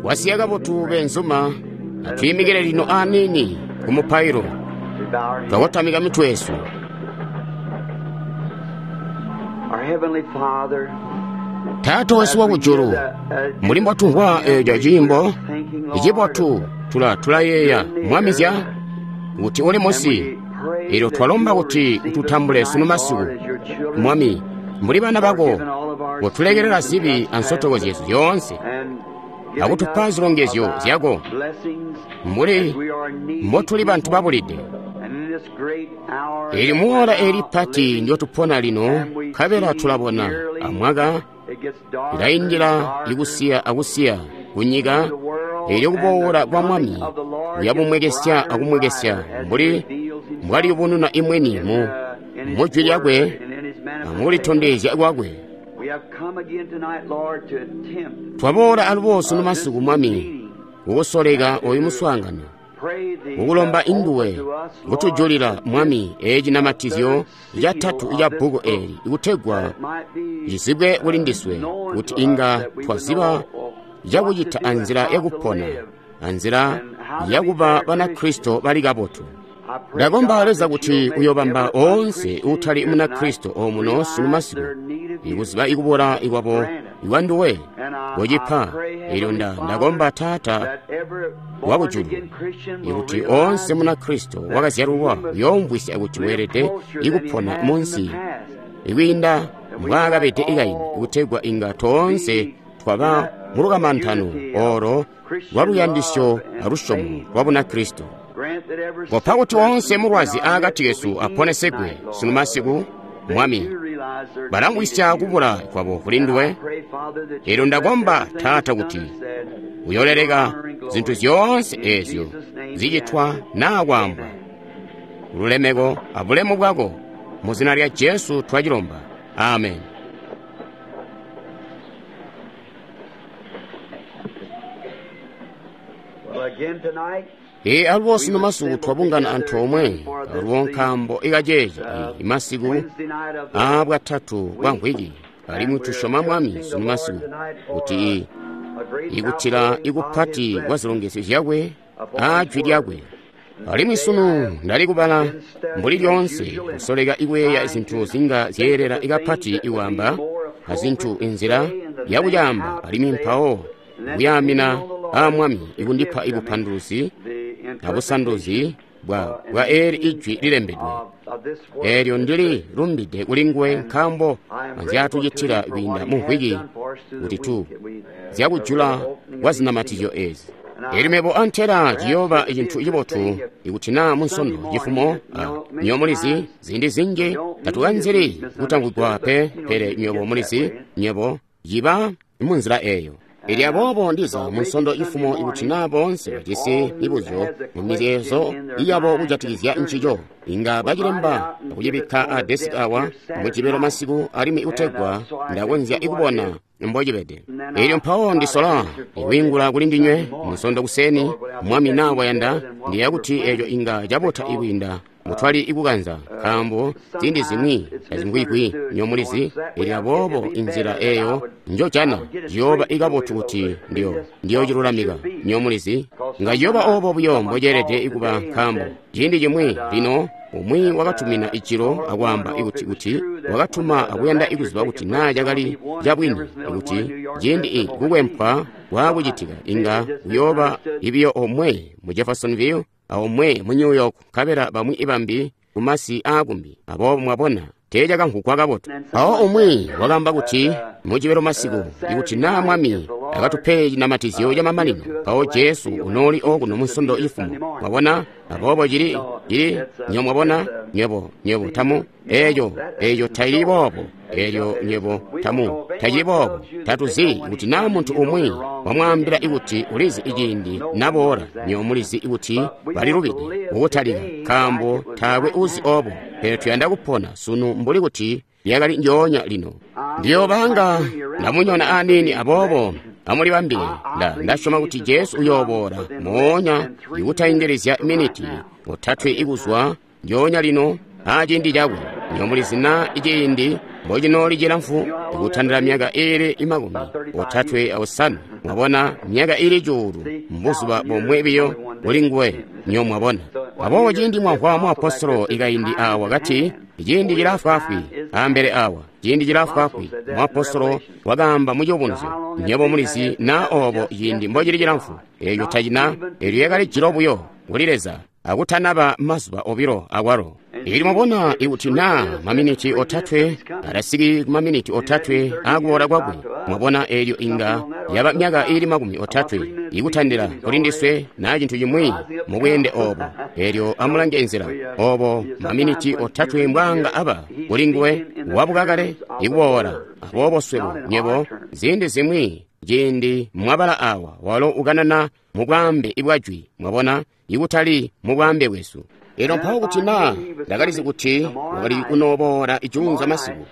wasiyaga botu benzuma atwimigere lino anini kumupairo twawotamiga mitwesu. Tata wesu wa bujuru mulimbo tuhwa jajimbo ijibo tu tula yeya mwamizya uti ole mosi ilo twalomba uti ututambule sunumasiku mwami muri bana bago utulegerera sibi ansotogozi yesu yonse akutupanzi longezyo zyago muri motuli bantu babulide ili muora eri pati ndio tupona lino kabera tulabona amwaga ilainjira agusia kunyiga ili kubowora bwa mwami uyabumwegesya akumwegesya mwali ubunu na imweni mujwili agwe amuli tondezi agwagwe twabora alubosu numasuku mwami ugusolega oyu muswangana ugulomba induwe gutujulira mwami eji namatizyo ya tatu ya bugo eri igutegwa yisibwe ulindiswe uti inga twaziba yaguyita anzira yagupona anzira yaguba bana Kristo bali gabotu ndagomba aleza kuti uyobamba onse utali muna Kristo omuno sunumasiku iguziba igubora igwabo iwanduwe gojipa ilonda ndagomba tata wabujulu iguti onse muna Kristo wagaziyaruwa yombwisi aguchiwerete igupona munsi igwinda mwaga bete igaini igutegwa inga tonse twaba murugamantano oro waruyandisyo arushomu wabuna Kristo gopaguti wonse murwazi agati Yesu aponesegwe sunumasiku mwami barangwisya kubura kwabo kulindwe ero ndagomba tata kuti uyolerega zintu zyonse ezyo zijitwa nawamba urulemego abulemu bwago muzina lya Yesu twagiromba amen. Alwosi numasuku twabungana antu omwe alwonkambo igajeje imasiku abwa tatu bangwigi alimu tushoma mwami sunumasiku uti igutira igupati wazilongesi vyagwe ajwi lyagwe alimu isunu ndali kubala mbuli lyonse usolega iweya izintu zinga ziyerera igapati iwamba azintu inzira yabuyamba alimu impao buyamina mwami igundipa ibupanduzi abusanduzi bwa eri ijwi lilembedwe eryo ndili rumbide ulingwe nkambo anzyatujitira winda muhwigi utitu zyakujula wazinamatizo ezi erimebo antera jiyoba ijintu ijibotu igutina munsondo jifumo nyomulizi zindi zinge tatuganziri utangugwa pere nyobo mulizi nyobo jiba imunzira eyo ili abobo ndiza munsondo ifumo igutina bonse bagisi ibuzo mumizezo iyabo ujatigizya inchijo inga bagiremba kujibika adesi awa mukibero masiku alimi utegwa ndawonzya ikubona mbojibede ili mpawo ndisola iwingula kulindinywe munsondo kuseni mwami nawa yanda ndiyaguti ejo inga jabota iwinda mutwali ikuganza kambo zindi zimwi azingwigwi nyomulizi ili abobo inzira eyo njo jana yoba igabotu kuti ndiyo jirulamika nyomulizi nga yoba obo buyombo jerete ikuba kambo jindi jimwi lino umwi wakatumina ichiro agwamba iguti wakatuma aguyanda iguziba kuti najagali jabwini iguti jindi gugwempa wagujitika inga yoba ibiyo omwe mu Jeffersonville omwe mu New York kabera bamwi ibambi kumasi agumbi abo mwabona tejaga nkukwagaboto aho omwe wagamba kuti mujibero masiku iguti na mwami akatupe namatiziyo ya mamalino aho Yesu unoli oguno munsondo ifumo mwabona abobo jiri nyomwabona nyebo tamu eyo tayiribobo eyo nyebo tamu tayiribobo tatuzi iguti na muntu omwe wamwambira iguti ulizi ijindi nabora nyomulizi iguti bali rubidi ubutaliga kambo tawe uzi obo pero tuyanda kupona sunu mbuli guti yagali nyonya lino ndiyo banga namunyona anini abobo amuli bambire ndashoma kuti Yesu uyobora monya iwutayingerezya miniti utatwe iguzwa nyonya lino ajindi jabwe nyomuli zina ijindi mbojino lijela mfu ikuthandira myaka ili imakumi otatwe ausanu mwabona myaka ili julu mbusuba bomwe biyo ulingwe nyo mwabona abo jindi mwahwa mwa apostolo ikayindi awa kati jindi jilafafwi ambere awa jindi jilafafwi mwa apostolo wagamba mujobunzo nyabo mulizi na obo jindi mbojili jilamfu eyo tajina eliyekali jilobuyo ulileza akutanaba masuba obiro awaro ili mwabona iutina maminiti otatwe arasigi maminiti otatwe aguora gwagwe mwabona elyo inga yaba myaka ili makumi otatwe ikuthandira kulindiswe na jintu jimwi mubwende obo elyo amulangenzera obo maminiti otatwe mbwanga aba ulingwe wabugagale ikuwora abobo swebo nyebo zindi zimwi jindi mwabala awa walo uganana mubwambe ibwajwi mwabona ikutali mubwambe wesu ero mphawo kutina ndakalizi kuti wali kunobora ijunza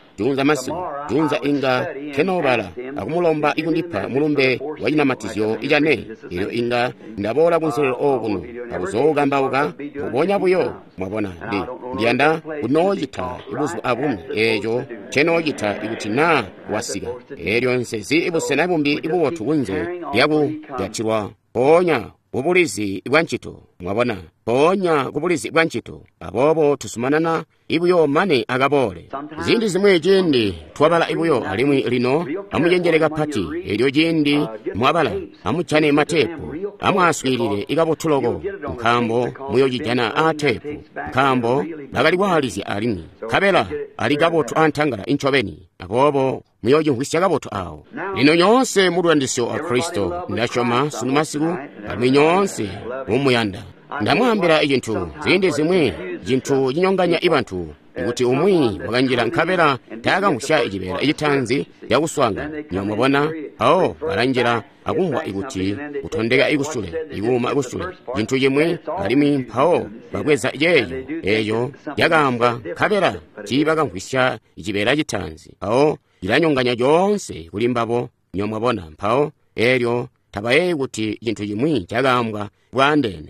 masiku junza inga kenobala akumulomba ikundipha mulumbe wajinamatizyo ijane iyo inga ndabola kunsolero okuno akuzogambauka mubonya buyo mwabona ndiyanda kunojita ibuzu abumi ejo kenojita ikutina wasika eryo nsezi ibusena ibumbi ibuwotu kunze yaku yachirwa ponya ubulizi bwanchito mwabona ponya kubulizi bwanchito abobo tusumanana ibuyo mane agabole zindi zimwe jindi twabala ibuyo alimwi lino amujenjereka pati elyo jindi mwabala amuchane matepu amwaswirire igabotulogo nkambo muyo jijana atepu nkambo lagali walizi alimi kabela aligabotu antangala inchobeni abobo muyoji nhwisya gabotu awo lino nyonse mudwandisyo a Kristo ndashoma sunumasiku alimi nyonse umuyanda ndamwambira ijintu zindi zimwe jintu jinyonganya ibantu ikuti umwi wakanjira nkabera taga musha ijibera ijitanzi yakuswanga nyomubona aho barangira akumwa ikuti utondeka ikusule iguma ikusule jintu jimwe alimi mpao bagweza ijeyo eyo yagambwa kabera jibaga nkwisha ijibera ijitanzi aho iranyonganya jonse kulimbabo nyomubona mpao eryo tabaye kuti jintu jimwe jagambwa bwandene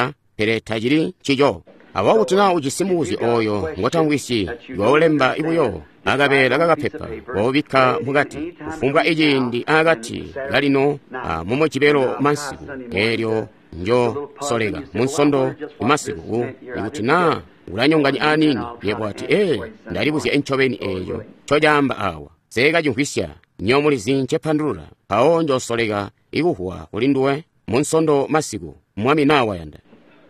pereta jiri chijo abo kutina ujisimuzi oyo ngotangwisi yolemba ibuyo agabera gagapepa obika mugati ufumbwa ejindi agati galino mumo kibero masiku eryo njo solega munsondo imasiku ikutina uranyonganya anini yebwati ndalibuzi enchobeni eyo chojamba awa zega jungwisya nyomuli zinche pandura awo njo solega ikuhwa kulinduwe munsondo masiku mwami nawa yanda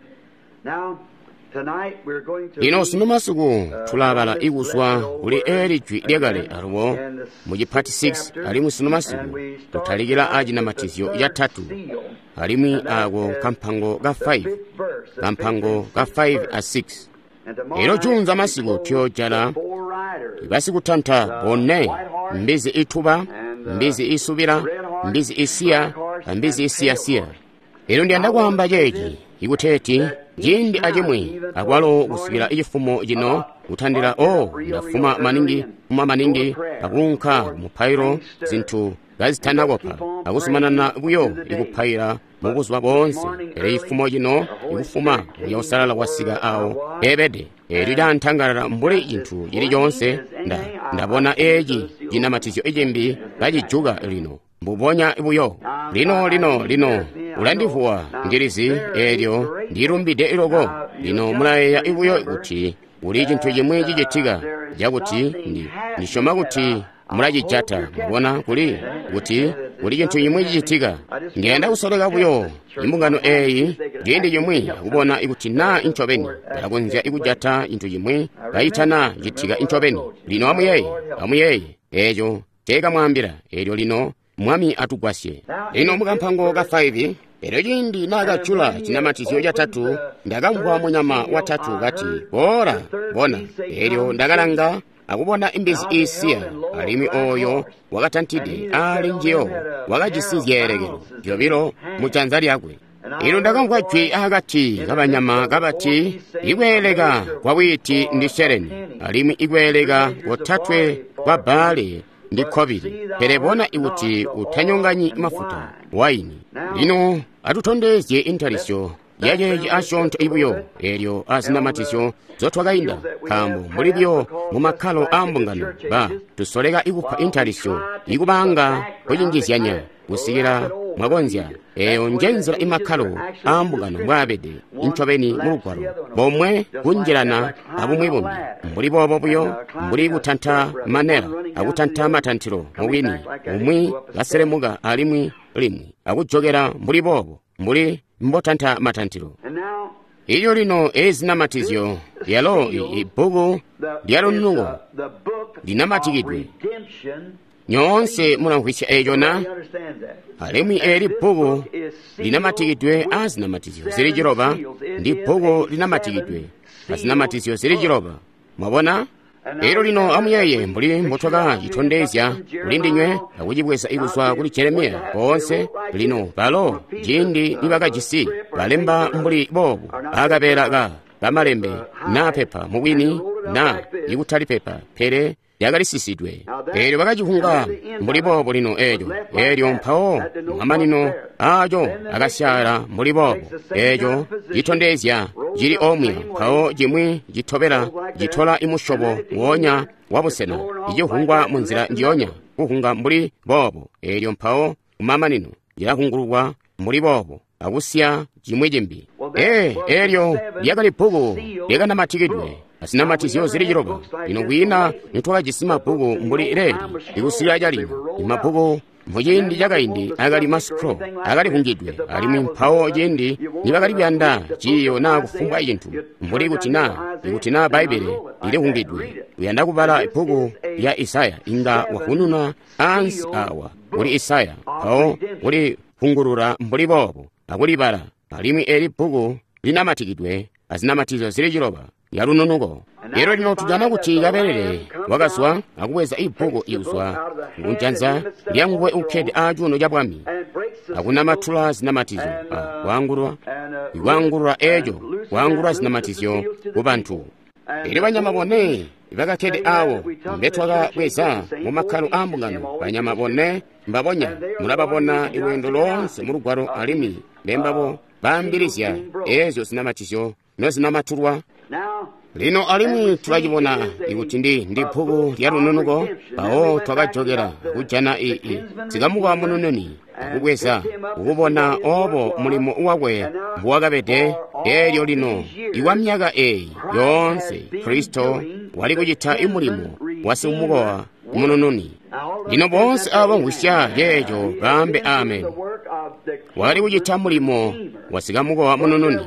ino sino masiku tulabala iguswa uli elijwi lyagale aluwo mujipati 6 alimu sino masiku tutaligila aji na matizyo ya 3 alimu ago kampango ga 5 a 6 ilo junza masiku tyo jala ibasi kutanta bone mbizi ituba mbizi isubira mbizi isiya mbizi isiya ilo ndianda kwamba jeji ikuteti jindi ajimwe akwalo kusibira ijifumo jino utandira ndafuma maningi akunka mupairo zintu gazitanagopa akusumanana buyo ikupayira mubuzwa bonse ere ifumo jino ikufuma yosalala wasiga awo ebede erida ntangarara mbule jintu jiri jonse ndabona eji jina matizyo ejimbi gajijuga lino mbubonya ibuyo lino ulandivuwa ngirizi eryo ndirumbide ilogo lino mulayeya ibuyo ikuti uli jintu jimwe jijetiga jakuti ndishoma kuti mulajijata mbona kuli kuti uli jintu jimwe jijetiga ngenda usolega buyo imbungano eyi gende jimwe kubona ikuti na inchobeni yakunzya ikujata jintu jimwe gayitana jitiga inchobeni lino amuyeye ejo tega mwambira eryo lino mwami atugwasye lino mukampango ga 5 ero jindi nagachula chinamatiziyo ja 3 ndagambwa munyama wa 3 gati bona eryo ndagalanga akubona imbizi isiya alimi oyo wakatantide ali njiyo wakajisizyeregero jobiro muchanzali yakwe ilo ndagambwa chwi agati gabanyama gabati igwelega kwa witi ndishereni alimi igwelega wotatwe kwa bale ndikobiri perebona iwuti utanyonganyi mafuta waini lino atutondezye intalisyo yajeji ashonto ibuyo eryo azinamatizo zotwagayinda kambo mulibyo mu makalo ambungano ba tusoleka ikupa intalisyo ikubanga kuyingizyanya kusikira mwagonzya eyo njenzera imakalo ambungano mwabede intobeni mulugwaro bomwe kunjirana abumwe bombi mbuli bobo buyo mbuli kutanta manera akutanta matantiro muwini umwi gaseremuga alimwi limwi akujogera mbuli bobo mbuli mbotanta matantiro iyo lino ezinamatizo yalo ibugu lyalo nungo linamatikidwe nyonse mulankhwisha ejona alimwi eri bugu linamatikidwe azinamatizo zili jiroba ndi bugu linamatikidwe azinamatizo zili jiroba mwabona ero lino amuyeye mbuli mbotwaga chitondezya kulindinywe akujibwesa ikuswa kuli Jeremiya konse lino palo jindi nibakajisi balemba mbuli bobo akaperaga pamalembe na pepa muwini na ikutali pepa pere yakalisisiddwe eryo bakajihunga mbuli bobo lino eryo mphawo mwamanino ajo akasyala mbuli bobo ejo jitondezya jili omwe mphawo jimwi jitobera jitola imushobo wonya wabusena ijihungwa munzira ndiyonya kuhunga mbuli bobo eryo mphawo umamanino jilahungulwa mbuli bobo akusya jimwe jimbi eryo lyakali bugu likanamatikidwe azinamatizo zili jiroba ino kwina nitwala jisima bugu mbuli leli ikusiya jalino imabugu muyindi jakayindi akali masikro akali hungidwe alimwi mphawo jindi nibakali byanda chiyo na kufumbwa ijintu mbuli ikutina baibele ili hungidwe uyanda kubala bugu ya Isaya inga wahununa ansi awa uli Isaya phawo uli hungurura mbuli bobo akulibala alimwi eri bugu linamatikidwe azinamatizo zili jiroba yalununuko ero lino tujana kuti kapelele wakaswa akuweza ibugu iuswa ngunjanza lyangwe ukhedi ajuno jabwami akunamathula zinamatizo iwangulwa ejo wangulwa zinamatizo kubanthu eri banyama bone bakakhedi awo mbethwaka bweza mu makhalu ambungano banyama bone mbabonya mulababona iwendo lonse mulugwaro alimi lembabo bambirizya ezo zinamatizo nozinamathulwa lino alimwi tulajibona ikuti ndi bugu lyalununuko pawo twakajogera kujana zikamuka munununi akubweza ukubona obo mulimo uwakwe mbuwakapete eryo lino iwa myaka yonse Kristo wali kuchita imulimo wasiumukowa munununi lino bonse abangwisya yejo bambe amen wali kuchita mulimo wasikamukowa munununi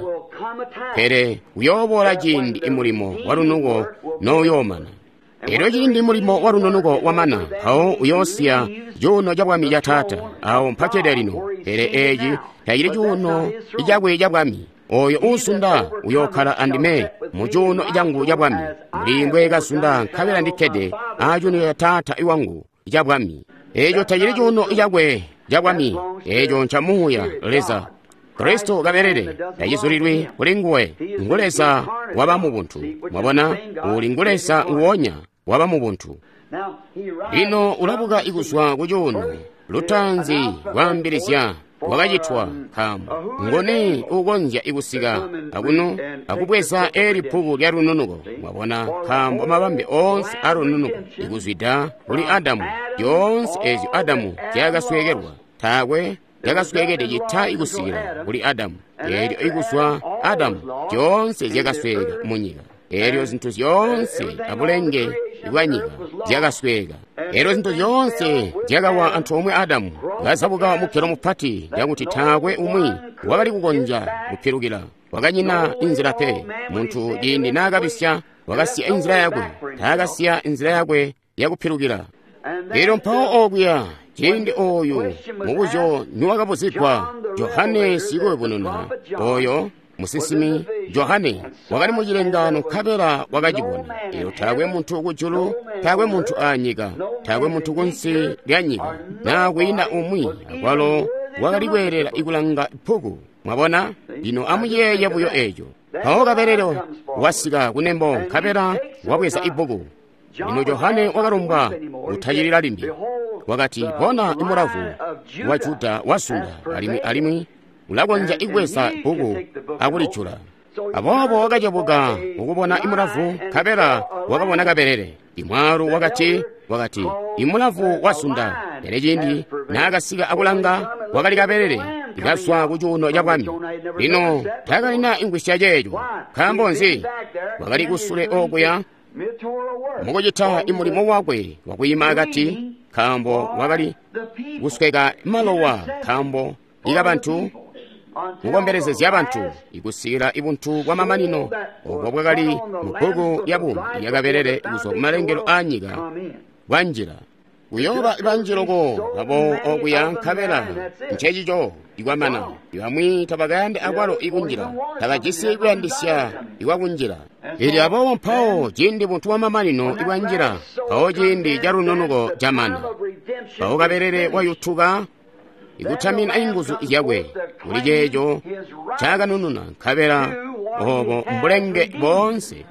pere uyobola jindi imulimo walunuko noyomana ero jindi mulimo walunuko wamana phawo uyosya juno jabwami jatata awo mpakede lino pere eji tayiri juno ijabwe jabwami oyo usunda uyokhala andime mujuno ijangu jabwami mulimbwe kasunda nkhabela ndikede ajuno yatata iwangu jabwami ejo tayiri juno ijabwe jabwami ejo nchamuya leza Kristo gaberere yayizulirwe ulinguwe ngulesa waba mu buntu mwabona ulingulesa uwonya waba mu buntu lino ulabuka ikuswa kujuno lutanzi wambirizya wakajitwa khamu ngoni ukonja ikusika akuno akubweza eri bugu lyalununuko mwabona khamu amabambe onse alununuko ikuzwida uli Adamu yonse ezo Adamu jakaswekerwa thakwe yakaswekede jitha ikusikira uli Adamu eryo ikuswa Adamu yonse jakasweka munyika eryo zinthu zonse abulenge ikwanyika jakasweka eryo zinthu zonse jakawa anthu omwe Adamu gazabuka mukhero muphati yakuti thakwe umwi wakali kukonja kuphirukira wakanyina inzira pe munthu jindi nakabisya wakasiya inzira yakwe thakasiya inzira yakwe yakuphirukira lero mphawo okwiya jindi oyu mukujo niwakapozedwa Yohane sikowe bununa oyo musisimi Yohane wakali mujilengano khabera wakajibona iyo thakwe munthu kujulu thakwe munthu anyika thakwe munthu kunsi lyanyika nakwina umwi akwalo wakalibwerera ikulanga bugu mwabona lino amuyeye buyo ejo pawo kaperero wasika kunembo khabera wabweza ibugu lino Yohane wakalumbwa uthayirira limbi wakati bona imuravu wa Juda wasunda alimi ulagonja igwesa buku akulichula abobo wakachabuka ukubona imulavu kapera wakabona kaperere imwaru wakati imulavu wasunda pere chindi nakasika akulanga wakali kaperere ikaswa kuchuno chakwami lino takalina ingwisya checho khambonzi wakali kusule okuya mukuchitha imulimo wakwe wakuyima akati khambo wakali kusweka malowa khambo ikapanthu mukomberezezi yapanthu ikusira ibunthu kwa mamanino okwa bwakali mbuku yabu yakaperere ikuso kumalengero a nyika kwa njira kuyoba ibanjiroko abo okuyankhapera nchechicho ikwamana iwamwitha pakayande akwalo ikunjira takachisi ikuyandisya ikwakunjira ili apo mphawo chindi munthu wa mamanino ikwanjira phawo chindi cha runonuko chamana phawo kaperere wayuthuka ikuthamina inguzu yakwe kuli checho chakanununa nkhapera opo mbulenge bonse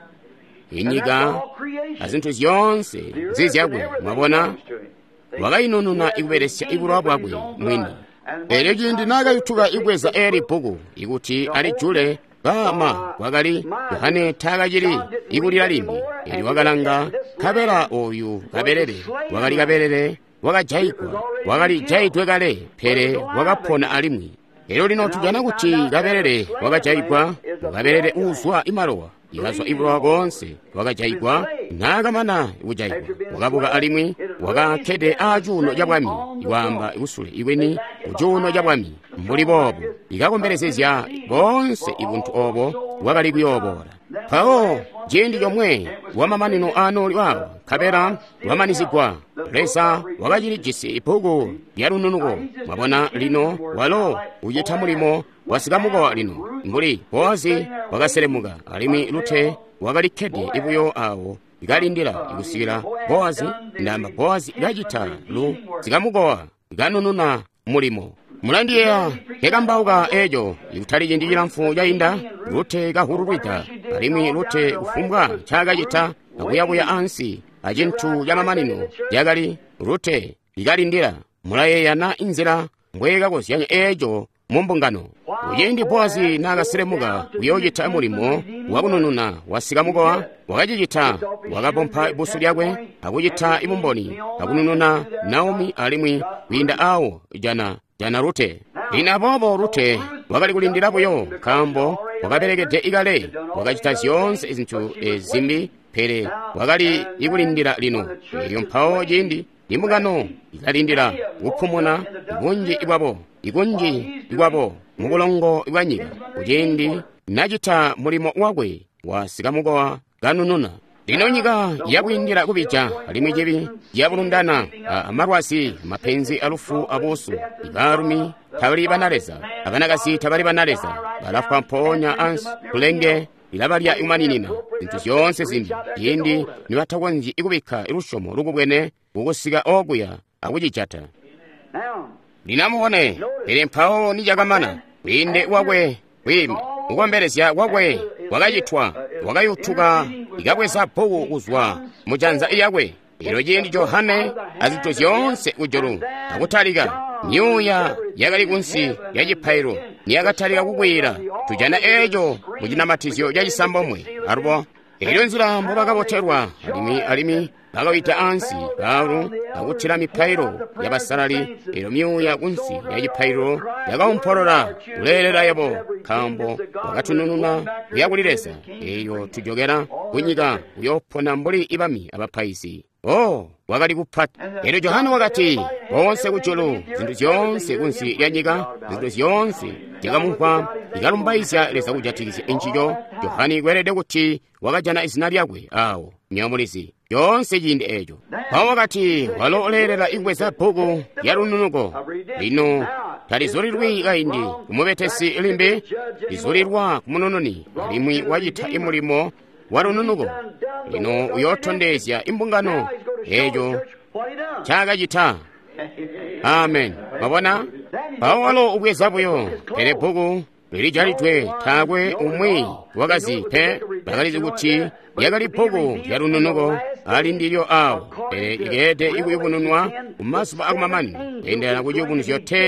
inyika azinthu zonse zizyakwe mwabona wakayinununa ikuperesya ikulu bwakwe mwini ere chindi nakayuthuka ikweza eri buku ikuti alijule kama wakali yohane thaka chili ikulira limbi ili wakalanga khapera oyu kaperere wakali kaperere wakajaikwa wakali jaitwe kale phere wakaphona alimwi ero lino tujana kuti kaperere wakajaikwa kaperere uzwa imalowa ikazwa ibulwa konse wakajaikwa nakamana ikujaikwa wakabuka alimwi wakakhede achuno chabwami iwamba ikusule iweni kuchuno chabwami mbuli bobo ikakomberezezya bonse ibunthu obo wakali kuyobora phawo chindi chomwe wamamanino ano liwawo khapera wamanizigwa lesa wakachilijisi ibuku lya rununuko mwabona lino walo uchitha mulimo wasikamukowa lino mbuli bowazi wakaselemuka alimi luthe wakalikhede ibuyo awo ikalindira ikusira bowazi ndamba bowazi idachitha lu zikamukowa ikanununa mulimo mulandiyeya yakambauka ejo ikuthalichi ndi chilamfu chayinda luthe kahurupita alimi luthe kufumbwa chaka chitha akuyakuya ansi achinthu cha mamanino yakali luthe ikalindira mulayeya na inzira mbweka kusiyanya ejo mumbungano uyindi bowazi nakaselemuka kuyochitha mulimo wakunununa wasikamukowa wakachichitha wakapompha ibusu lyakwe akuchitha ibumboni akunununa naomi alimwi kuyinda awo jana rute ina bobo rute wakali kulindirapoyo khambo wakaperekedde ikale wakachita zonse izinthu zimbi phere wakali ikulindira lino iyo mphawo chindi imbungano ikalindira kuphumuna ikunji ibwapo mukulongo ikwanyika kuchindi nachitha mulimo wakwe wasikamukowa kanununa lino nyika yakuyindira kupicha limwe chepi yakulundana amarwasi maphenzi alufu abusu ikarumi thawali banaleza akanakasi thawali banaleza balafwa mphonya ansi kulenge ilabalya imaninina zinthu zonse zimbi yindi niwathakwanji ikupikha ilushomo lukubwene kukusika okuya akuchichata linamuone ili mphawo ni chakamana kwinde wakwe kwimi ukomberezya wakwe wakachithwa wakayuthuka ikakweza buku kuzwa muchanza iyakwe ilo chindi johane azinthu zonse kujulu akuthalika nyuya yakali kunsi yachiphairo niyakathalika kukwira tujana ejo muchinamathizo chacisambomwe arupo ilo nzilambo pakapotherwa alimi pakawita ansi paulu akuthira miphairo yapasalali ilo myuya kunsi yachiphairo yakaumpholora kulelera yabo khambo wakathunununa kuyakuliresa iyo tujokera kunyika kuyophona mbuli ipami apaphaisi wakali kuphata ilo johana wakati konse kuchulu zinthu zonse kunsi yanyika zinthu zonse tikamumpha ikalumbaisya lesa kujathikisya inchicho johani ikwerede kuti wakajana izina lyakwe awo nyamulisi yonse chindi echo pawo wakati walolerera ikweza buku ya rununuko lino talizulirwika indi kumupethesi limbi lizulirwa kumunununi alimwi wachitha imulimo wa rununuko lino uyothondezya imbungano echo chaka chitha amen mabona pawo walo ukwezapoyo pere buku lilijalitwe thakwe umwi wakazi phe pakalizi kuti yakali buku ya rununuko ali ndilyo awo ikete ikuyikununwa kumaso pa akumamani endera kuti ukunusyo 10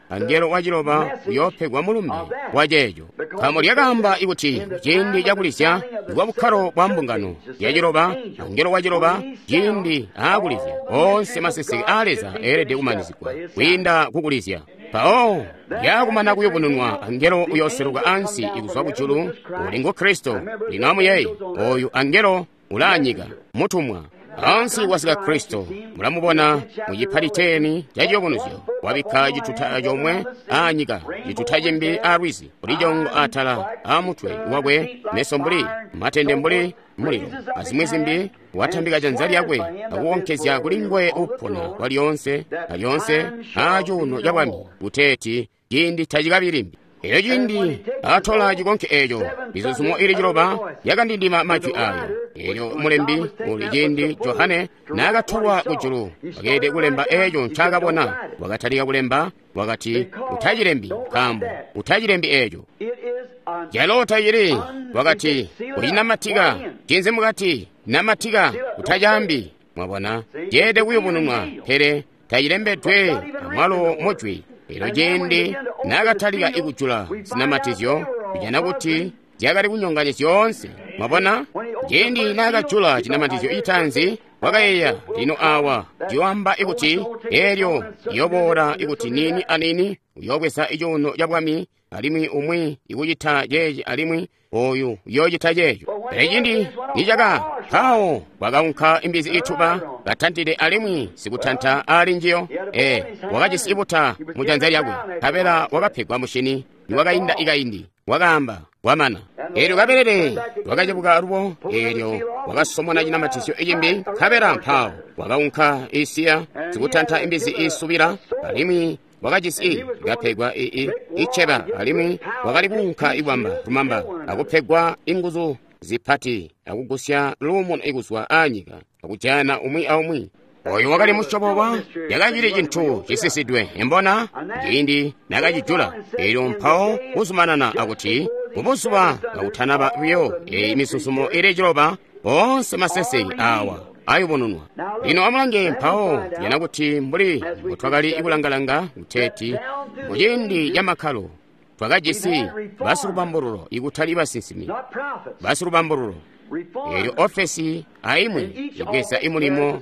angelo wachiloba uyope gwa mulumbi wajeyo kamo lyagamba ikuti chindi chakulizya ndikwa bukhalo bwa mbungano yachiloba angelo wachiloba chindi akulizya onse masese aleza erede kumanizikwa kuyinda kukulizya pawo yakumana kuyokununwa angelo uyoseruka ansi ikuzwa kuchulu ulingo Kristo linamu yeyi oyu angelo ulanyika mutumwa ansi wasika Kristo mulamubona mujipaliteni jajokunuzyo wabika jituta jomwe anyika jituta jembi arwizi ulijongo atala amutwe iwagwe mesombuli matende mbuli muliro azimwezi mbi watambika janzali yakwe akuwonkezya kulingwe upona walionse alionse ajuno yabwami uteti jindi tajikabirimbi eyo jindi atola jikonke ejo bizuzumo ili jiloba yakandindima machwi ayo eyo mulembi uli jindi Yohane nagatolwa kujulu wakede kulemba ejo nchakabona wakatalika kulemba wakati utajilembi kambo utajilembi ejo jalota yiri wakati ulinamatika jinze mukati namatika utajambi mwabona jede kuyobunumwa pere tajilembetwe amwalo mochwi ero jindi nagatalika ikuchula sinamatizyo bijana kuti jakali kunyonganya syonse mwabona jindi nagachula chinamatizyo itanzi wakayeya lino awa jiwamba ikuti eryo yobora ikuti nini anini uyobwesa ijuno yabwami alimwi umwi ikujita jeje alimwi oyu yojita jejo ejindi nijaka kawo wakaunka imbizi ituba gatantide alimwi sikutanta alinjiyo wakajisibuta mujanzali yakwe kabela wakapegwa mushini niwakayinda ikayindi wakamba wamana eryo kaberere wakajebuka rubo eryo wakasomona chinamatizyo ejimbi kabela mphawo wakaunka isiya sikutanta imbizi isubira alimwi wakajisi gapegwa icheba alimwi wakalibunka ibwamba kumamba akupegwa inguzu zipati akugusya lumo iguswa anyika akujana umwi aumwi oyo wakali mushobowa yakachili chinthu chisisidwe embona jindi nakachijula ero mphawo usumanana akuti kubusuba akuthanaba biyo imisusumo ilejiloba onse masese awa ayubununwa lino amulange mphawo yanakuti mbuli mutwakali ikulangalanga uteti mujindi ya makhalo twakajisi basi lubamburulo ikutali basinsimi basi lubamburulo eyo ofesi aimwe igwesa imulimo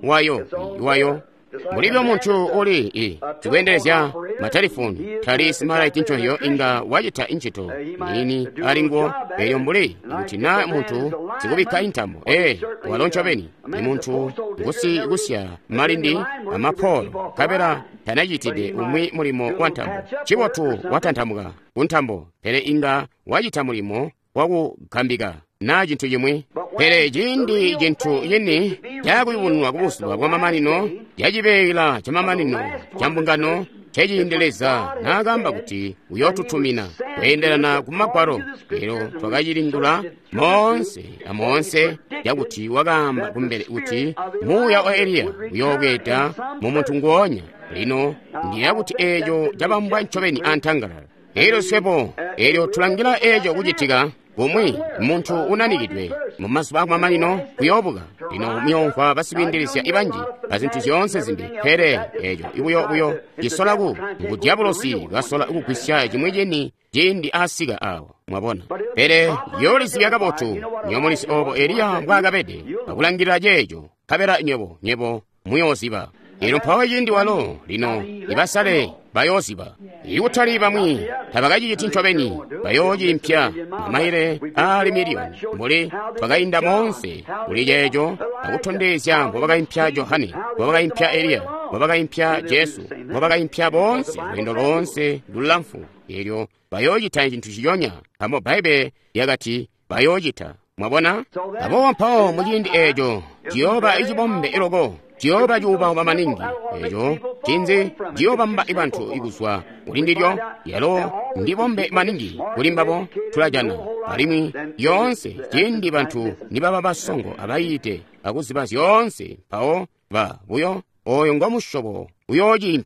wayo mulibyo munthu uli tikuyenderezya matalifoni tali simalaiti nchoyo inga wajita inchito nini alingo eyo mbuli ikuti na munthu sikubika intambo waloncho beni ni munthu ngusya malindi amapolo kabela tanajitide umwi mulimo wa ntambo chibotu watanthamuka kuntambo pere inga wajita mulimo wakukambika na jinthu yimwe pere jindi jinthu yini jakuyibunwa kubuswa kwa mamanino jajibeyila cha mamanino cha mbungano chejindeleza nakamba kuti uyotutumina kuyenderana kumakwaro lero twakajilindula monse yakuti wakamba kumbere kuti muya wa Eliya uyogeta mumuntu ngonya lino ndiyakuti ejo jabambwa nchoveni antangalala ero sepo ero tulangira ejo kujitika kumwi munthu unanikidwe mumaso pa mamanino kuyobuka lino myonkhwa basibindirisya ibanji azinthu zonse zimbi pere ejo ibuyo jisolaku ngudiabolosi gasola ukukwisya chimwe jindi asika awa mwabona pere yolisi yakabotu nyomolisi obo Eliya mbwakapede pakulangirira jejo kabera nyebo muyoziba ero mphawo jindi walo lino ibasale bayoziba ikutali bamwi tabakajiti nchoveni bayoji mpya amaire ali miliyoni mbuli twakayinda monse ulijejo akutondezya mbobakayimpya Yohane mbobakayimpya Eliya mbobakayimpya Yesu mbobakayimpya bonse lwendo lonse lulamfu eryo bayojita chinthu chiyonya amo Baibe yakati bayojita mwabona abo mphawo mujindi ejo jiyoba ichibombe ilogo jiyoba juba ubamaningi ejo kinzi jiyoba mba ibanthu ikuswa ulindiryo yalo ndibombe maningi kulimbabo tulajana alimwi yonse jindi banthu nibaba basongo abayite akuziba yonse pawo ba buyo oyo ngomushobo uyoji mpya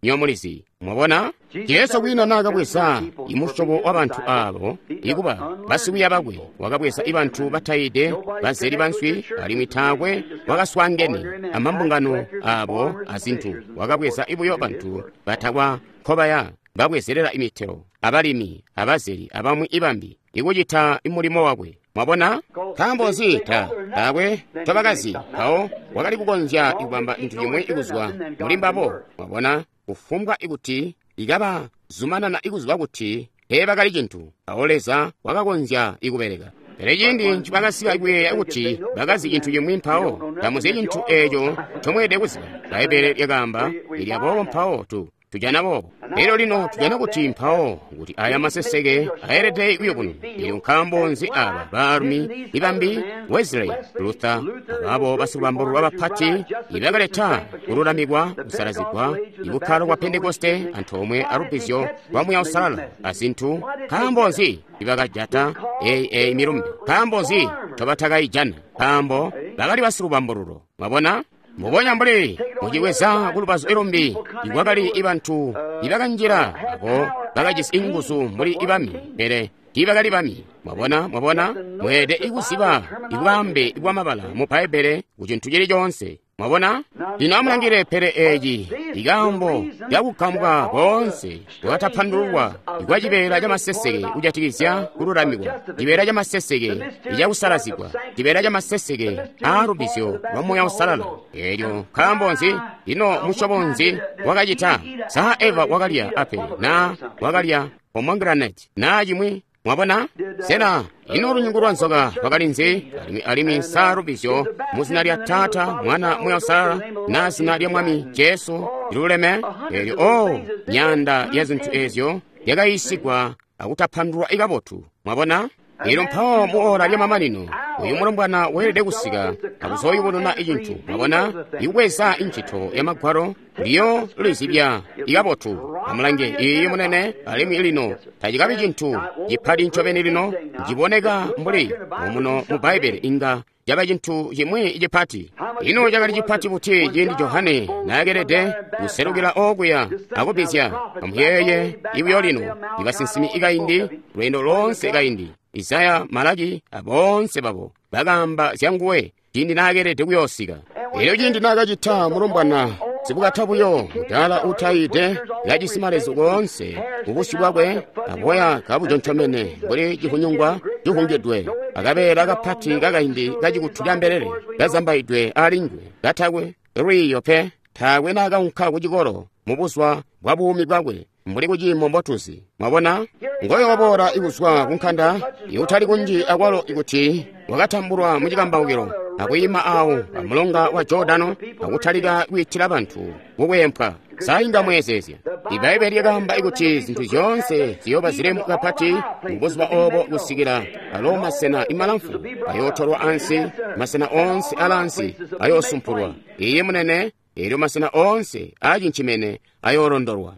nyomulizi mwabona yesu wina nakabwesa imushobo w'abantu abo ikuba basiwiya bagwe wakabwesa ibantu batayide bazeri banswi ali mwitagwe wakaswangeni amambungano abo azinthu wakabwesa ibuyo bantu batagwa khobaya babweserera imitero abalimi abazeri abamwe ibambi ikuchita imulimo wakwe mwabona kambozi tabwe tobakazi awo wakali kukonzya ikubamba inthu yomwe ikuzwa mulimbapo mwabona kufumbwa ikuti ikaba zumanana ikuzwa kuti bakali chinthu aoleza wakakonzya ikupereka pere chindi ncipakasiwa ikuyeya ikuti bakazi chinthu chomwe mphawo tamuze chinthu echo chomwede kuziwa baibele yakamba ili apopo mphawo tujanapopo lero lino tujana kuti mphawo kuti aya maseseke ayerete ikuyo kuno iyo nkhambonzi aba barumi ibambi Wesley Luther abo basilubambulu abaphati ibakaleta kululamikwa kusalazidwa ikukhala kwa Pentekoste anthu omwe arubizyo wamwe ausalala azinthu khambonzi ibakajata milumbi khambonzi tobathaka ijana khambo bakali basilubambululo mwabona mubonya mbuli mujiweza kulupazo ilumbi ikwakali ibantu ibakanjira apo bakajisi ingusu mbuli ibami pere ibakali bami mwabona mwede ikusiba ikwambe ikwamabala mu Baibele kuchinthu chilichonse mwabona inamulangire pere eji ikambo yakukambwa konse wakataphandulwa ikwachipera cha maseseke kuchatikizya kululamikwa chipera cha maseseke ichakusalazidwa chipera cha maseseke arubizyo wamoya usalala elyo khambonzi ino mushobonzi wakachita sa Eva wakalya apele na wakalya pomegranate na chimwe mwabona sena ino lunyungu lwa nzoka wakalinzi alimi sarubizyo muzina lya Tata Mwana moya usalala na zina lya Mwami Yesu iluleme elyo nyanda ya zinthu ezyo yakayisikwa akutaphandulwa ikapotu mwabona ilo mphawo muora lya mamanino uyu mulumbwana welede kusika akuzoyiwonona ichinthu mwabona ikukweza inchitho ya magwaro liyo lizibya ikapotu amulange iyi munene alimu ilino tachikapi chinthu chiphati nchoveni lino njiboneka mbuli muno mu Baibele inga chaba chinthu chimwe ichiphati ino chakali chiphati kuti chindi Yohane nayakerede kuserukira okuya akupizya pamuyeye iwiyo lino ibasinsimi ikayindi lwendo lonse ikayindi Isaya Malaki abonse babo bagamba zyanguwe chindi nayakerede kuyosika iyo chindi nakachitha mulumbwana sibukathabuyo mudala utayide yachisimalezo konse ubushi bwakwe aboya kabujonchomene mbuli chihunyungwa chihungedwe akapera kaphati kakayindi kachikuthulya mberere kazambaidwe alingwe kathakwe riyope thakwe nakaunkha kuchikolo mubuswa bwa buumi bwakwe mbuli kuchimo mbotuzi mwabona ngoyo wapora ikuzwa kunkhanda iuthali kunji akwalo ikuti wakathambulwa muchikambawukiro akuyima awo pamulonga wa Jordano akuthalika kuithira banthu kukwempha sayinga mwezezya iBaibeli yakamba ikuti zinthu zonse ziyoba zilemu kaphati mbuzi wa obo kusikira alo masena imalamfu ayotholwa ansi masena onse alansi ayosumphulwa iye munene ilyo masena onse achinchimene ayorondolwa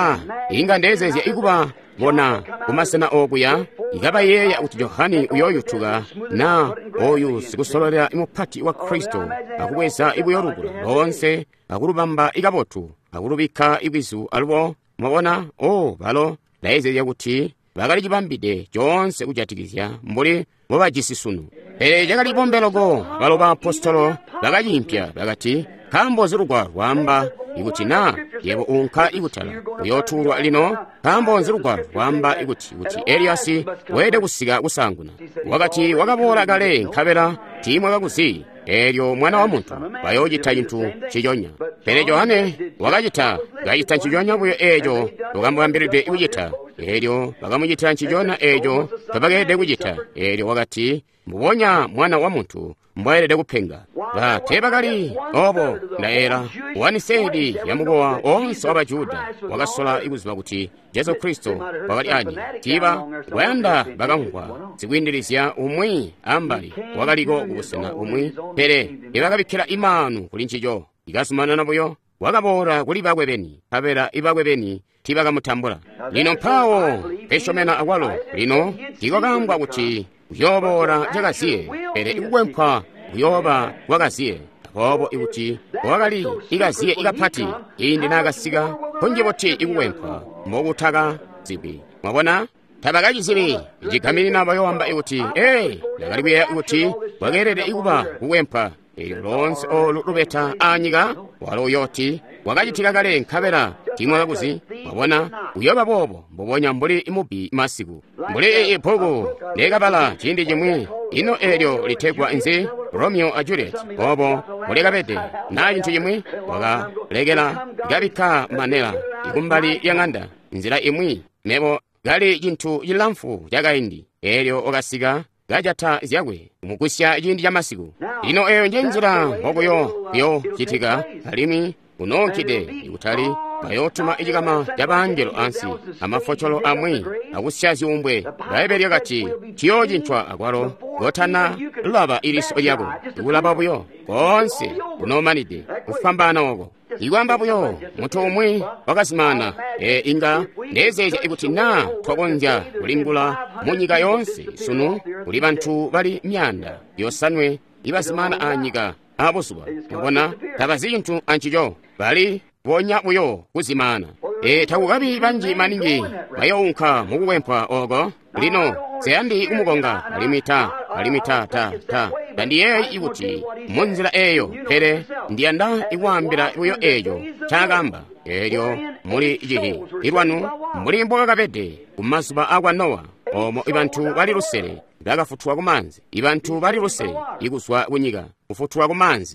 inga ndezezya ikuba bona kumasena okuya ikaba yeya kuti Yohani uyoyuthuka na oyu sikusololera imuphati wa Kristo akukweza ikuyorukula lonse akulubamba ikapotu akulubikha ikwizu alupo mwabona balo laezezya kuti bakali chipambide chonse kuchatikizya mbuli mobajisisunu pere chakalipombeloko balo ba apostolo bakachimpya bakati khambozi lugwa lwamba ikuti na yebo unkha ikuthala uyothulwa lino khambozi lugwa lwamba ikuti Eliasi wede kusika kusanguna wakati wakapola kale nkhabera timwe kakuzi elyo mwana wa munthu payochitha chinthu chichonya pere Yohane wakachitha gachitha chichonya kuyo echo ukamboyambiridwe ikuchitha elyo pakamuchitha chichonya echo papakede kuchitha elyo wakati muponya mwana wa munthu mbwayerede kuphenga bathe bakali opo ndaera wanisedi yamukowa onse wa Bayuda wakasola ikuziwa kuti Yesu Kristo wakali ani tiba wayanda bakangwa zikuyindirizya umwi ambali wakaliko kukusena umwi pere ibakabikhira imanu kuli ntchito ikasumana naboyo wakapola kuli bakwe beni kapera ibakwe beni tibakamuthambula lino mphawo peshomena akwalo lino tikakambwa kuti kuyobola chakaziye pere ikukwempha kuyoba wakaziye apopo ikuti wakali ikaziye ikaphati indi nakasika konje boti ikuwempha mokutaka zipi mwabona tabakachiziri ichigamiri nabo yowamba ikuti lakalikuya ikuti wakerere ikuba kuwempha ili lonse olubeta anyika walo yoti wakachitika kale nkhabera timwe kakuzi mwabona uyoba bobo mbobonya mbuli imubi masiku mbuli iphuku lekapala chindi chimwe ino elyo litegwa inzi Romeo a Juliet bobo mbuli kapete na chinthu chimwe wakalekera ikapikha manera ikumbali yang'anda nzira imwe mebo gali chinthu chilamfu chakaindi elyo okasika gajatha zyakwe mukusya chindi cha masiku ino eyo nje njira mbokoyo chitika alimi unonkide ikutali bayotuma ichikama cha banjelo ansi amafocholo amwe akusya ziumbwe baebelya kati chiyo chinthwa akwalo gothana lulaba iliso lyako ikulapa buyo konse unomanide kufambana oko ikwamba buyo munthu umwe wakazimana inga nezeja ikuti na thokonja kulimbula munyika yonse sunu kuli banthu bali myanda yosanwe ibazimana anyika aposuba mubona taba zinthu anchicho bali bonya buyo kuzimana takukabi banji maningi bayounkha mukuwempha oko lino seyandi kumukonga alimita ta dandiye ikuti munzira eyo pere ndiyanda ikuwambira buyo eyo chakamba elyo muli ichihi irwanu muli mboka kapete kumasuba akwa Nowa omo ibanthu bali lusere ndakafuthwa kumanzi ibanthu bali lusere ikuswa kunyika kufuthwa kumanzi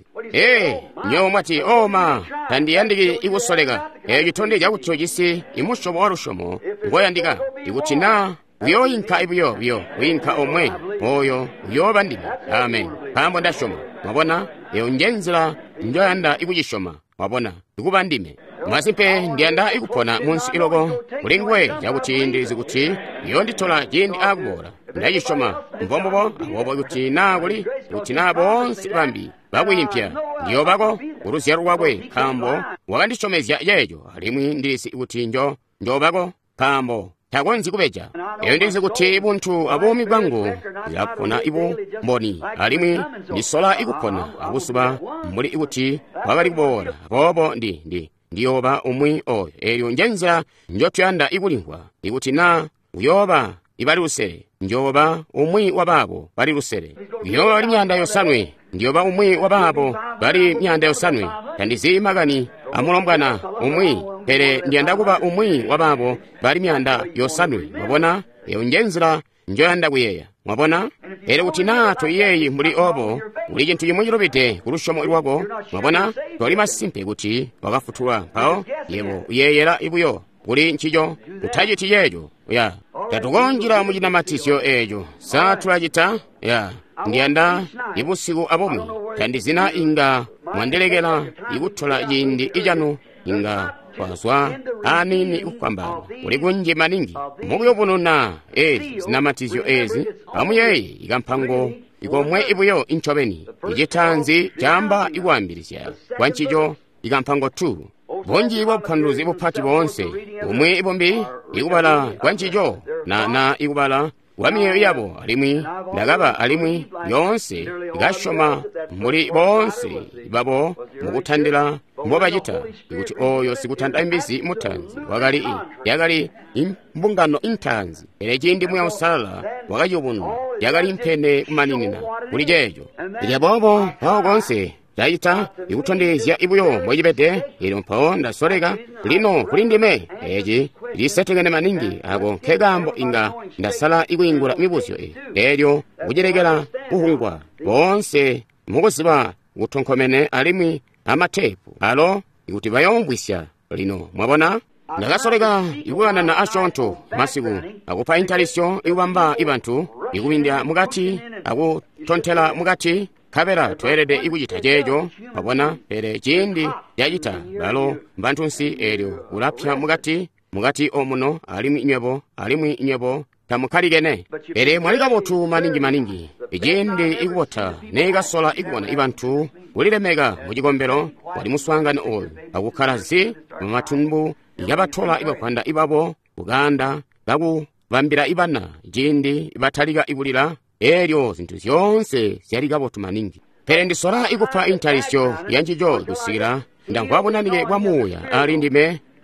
nyo mwati oma tandiyandiki ikusoleka chithonde chakucho chisi imushomo warushomo ngoyandika ikuti na uyoyinkha ibuyo uyinkha omwe oyo uyoba ndimi amen pambo ndashoma mwabona njenzira njoyanda ikuchishoma mwabona ikuba ndime masimpe ndiyanda ikupona munsi iloko kulingwe chakuti ndizikuti iyo ndithola chindi akubora ndachishoma mvombopo apopo ikuti nakuli ikuti nabo onse bambi bakwiyimpya ndiyo bako uruzyaru kwakwe khambo wakandishomezya yeyo alimwi ndisi ikuti njobako khambo takonzi kupeja eyo ndizikuti bunthu abomi bwangu yakupona ibu mboni alimwi ndisola ikupona akusuba mbuli ikuti wakali kubora popo ndiyoba umwi oyo elyo njenzira njotuyanda ikulingwa ikuti na uyoba ibali lusere njoba umwi wababo bali lusere uyoba bali myanda yosanwe ndiyoba umwi wababo bali myanda yosanwe tandizimagani amulombwana umwi pere ndiyanda kuba umwi wababo bali myanda yosanwe mwabona eyo njenzira njoyanda kuyeya mwabona ere kuti nato iyeyi muli obo uli chinthu chimwe chilopite kulushomo ilwako mwabona toli masimpe kuti wakafuthula mpawo yebo uyeyera ibuyo kuli nchicho kuthachi yejo tatukonjira muchinamathisyo ejo sathulachita ndiyanda ibusiku apomwe tandizina inga mwandelekera ikuthola chindi ichanu inga kwaswa anini ikupambana kuli kunje maningi mukuyopununa ezi zinamathisyo ezi pamuyeyi ikamphango ikomwe ibuyo inchopeni ichithanzi chamba ikuwambirisya kwanchicho ikamphango 2 bonji bophanduzi bophati bonse umwe ibombi ikubala kwanchicho na ikubala wamiyo yabo alimwi ndakaba alimwi yonse ikashoma muli bonse ibabo mukuthandira mbobachita ikuti oyo sikuthanda imbisi muthanzi wakali yakali imbungano inthanzi ere chindi muya usalala wakachiopuno yakali mphene kumaninina kuli checho ilyabobo pawo konse chayita ikuthondezya ibuyo mwachipete ili mphawo ndasoleka lino kuli ndime echi lisatekene maningi ako nkhekambo inga ndasala ikuyingula mibuso elyo kucherekera kuhungwa bonse mukuziba kuthonkhomene alimwi amathepu alo ikuti bayombwisya lino mwabona ndakasoleka ikuyana na ashontho masiku akupha intalisyo ikupamba ibanthu ikupindya mukati akuthonthera mukati khabera toerede ikuchita checho mwabona pere chindi yachita lalo mbanthunsi elyo kulapsa mukati omuno alimwi inywepo tamukhalikene ere mwalikapothu maningi ichindi ikupotha nekasola ikupona ibanthu kulilemeka muchikombero wali muswangani oyo akukhalazi mamathumbu yapathola ipaphwanda ipapo kukanda kakuvambira ipana ichindi ipathalika ikulira elyo zinthu zonse zyalikapothu maningi pere ndisola ikupha intalisyo yanchicho ikusikira ndangwaponanike kwamuya ali ndime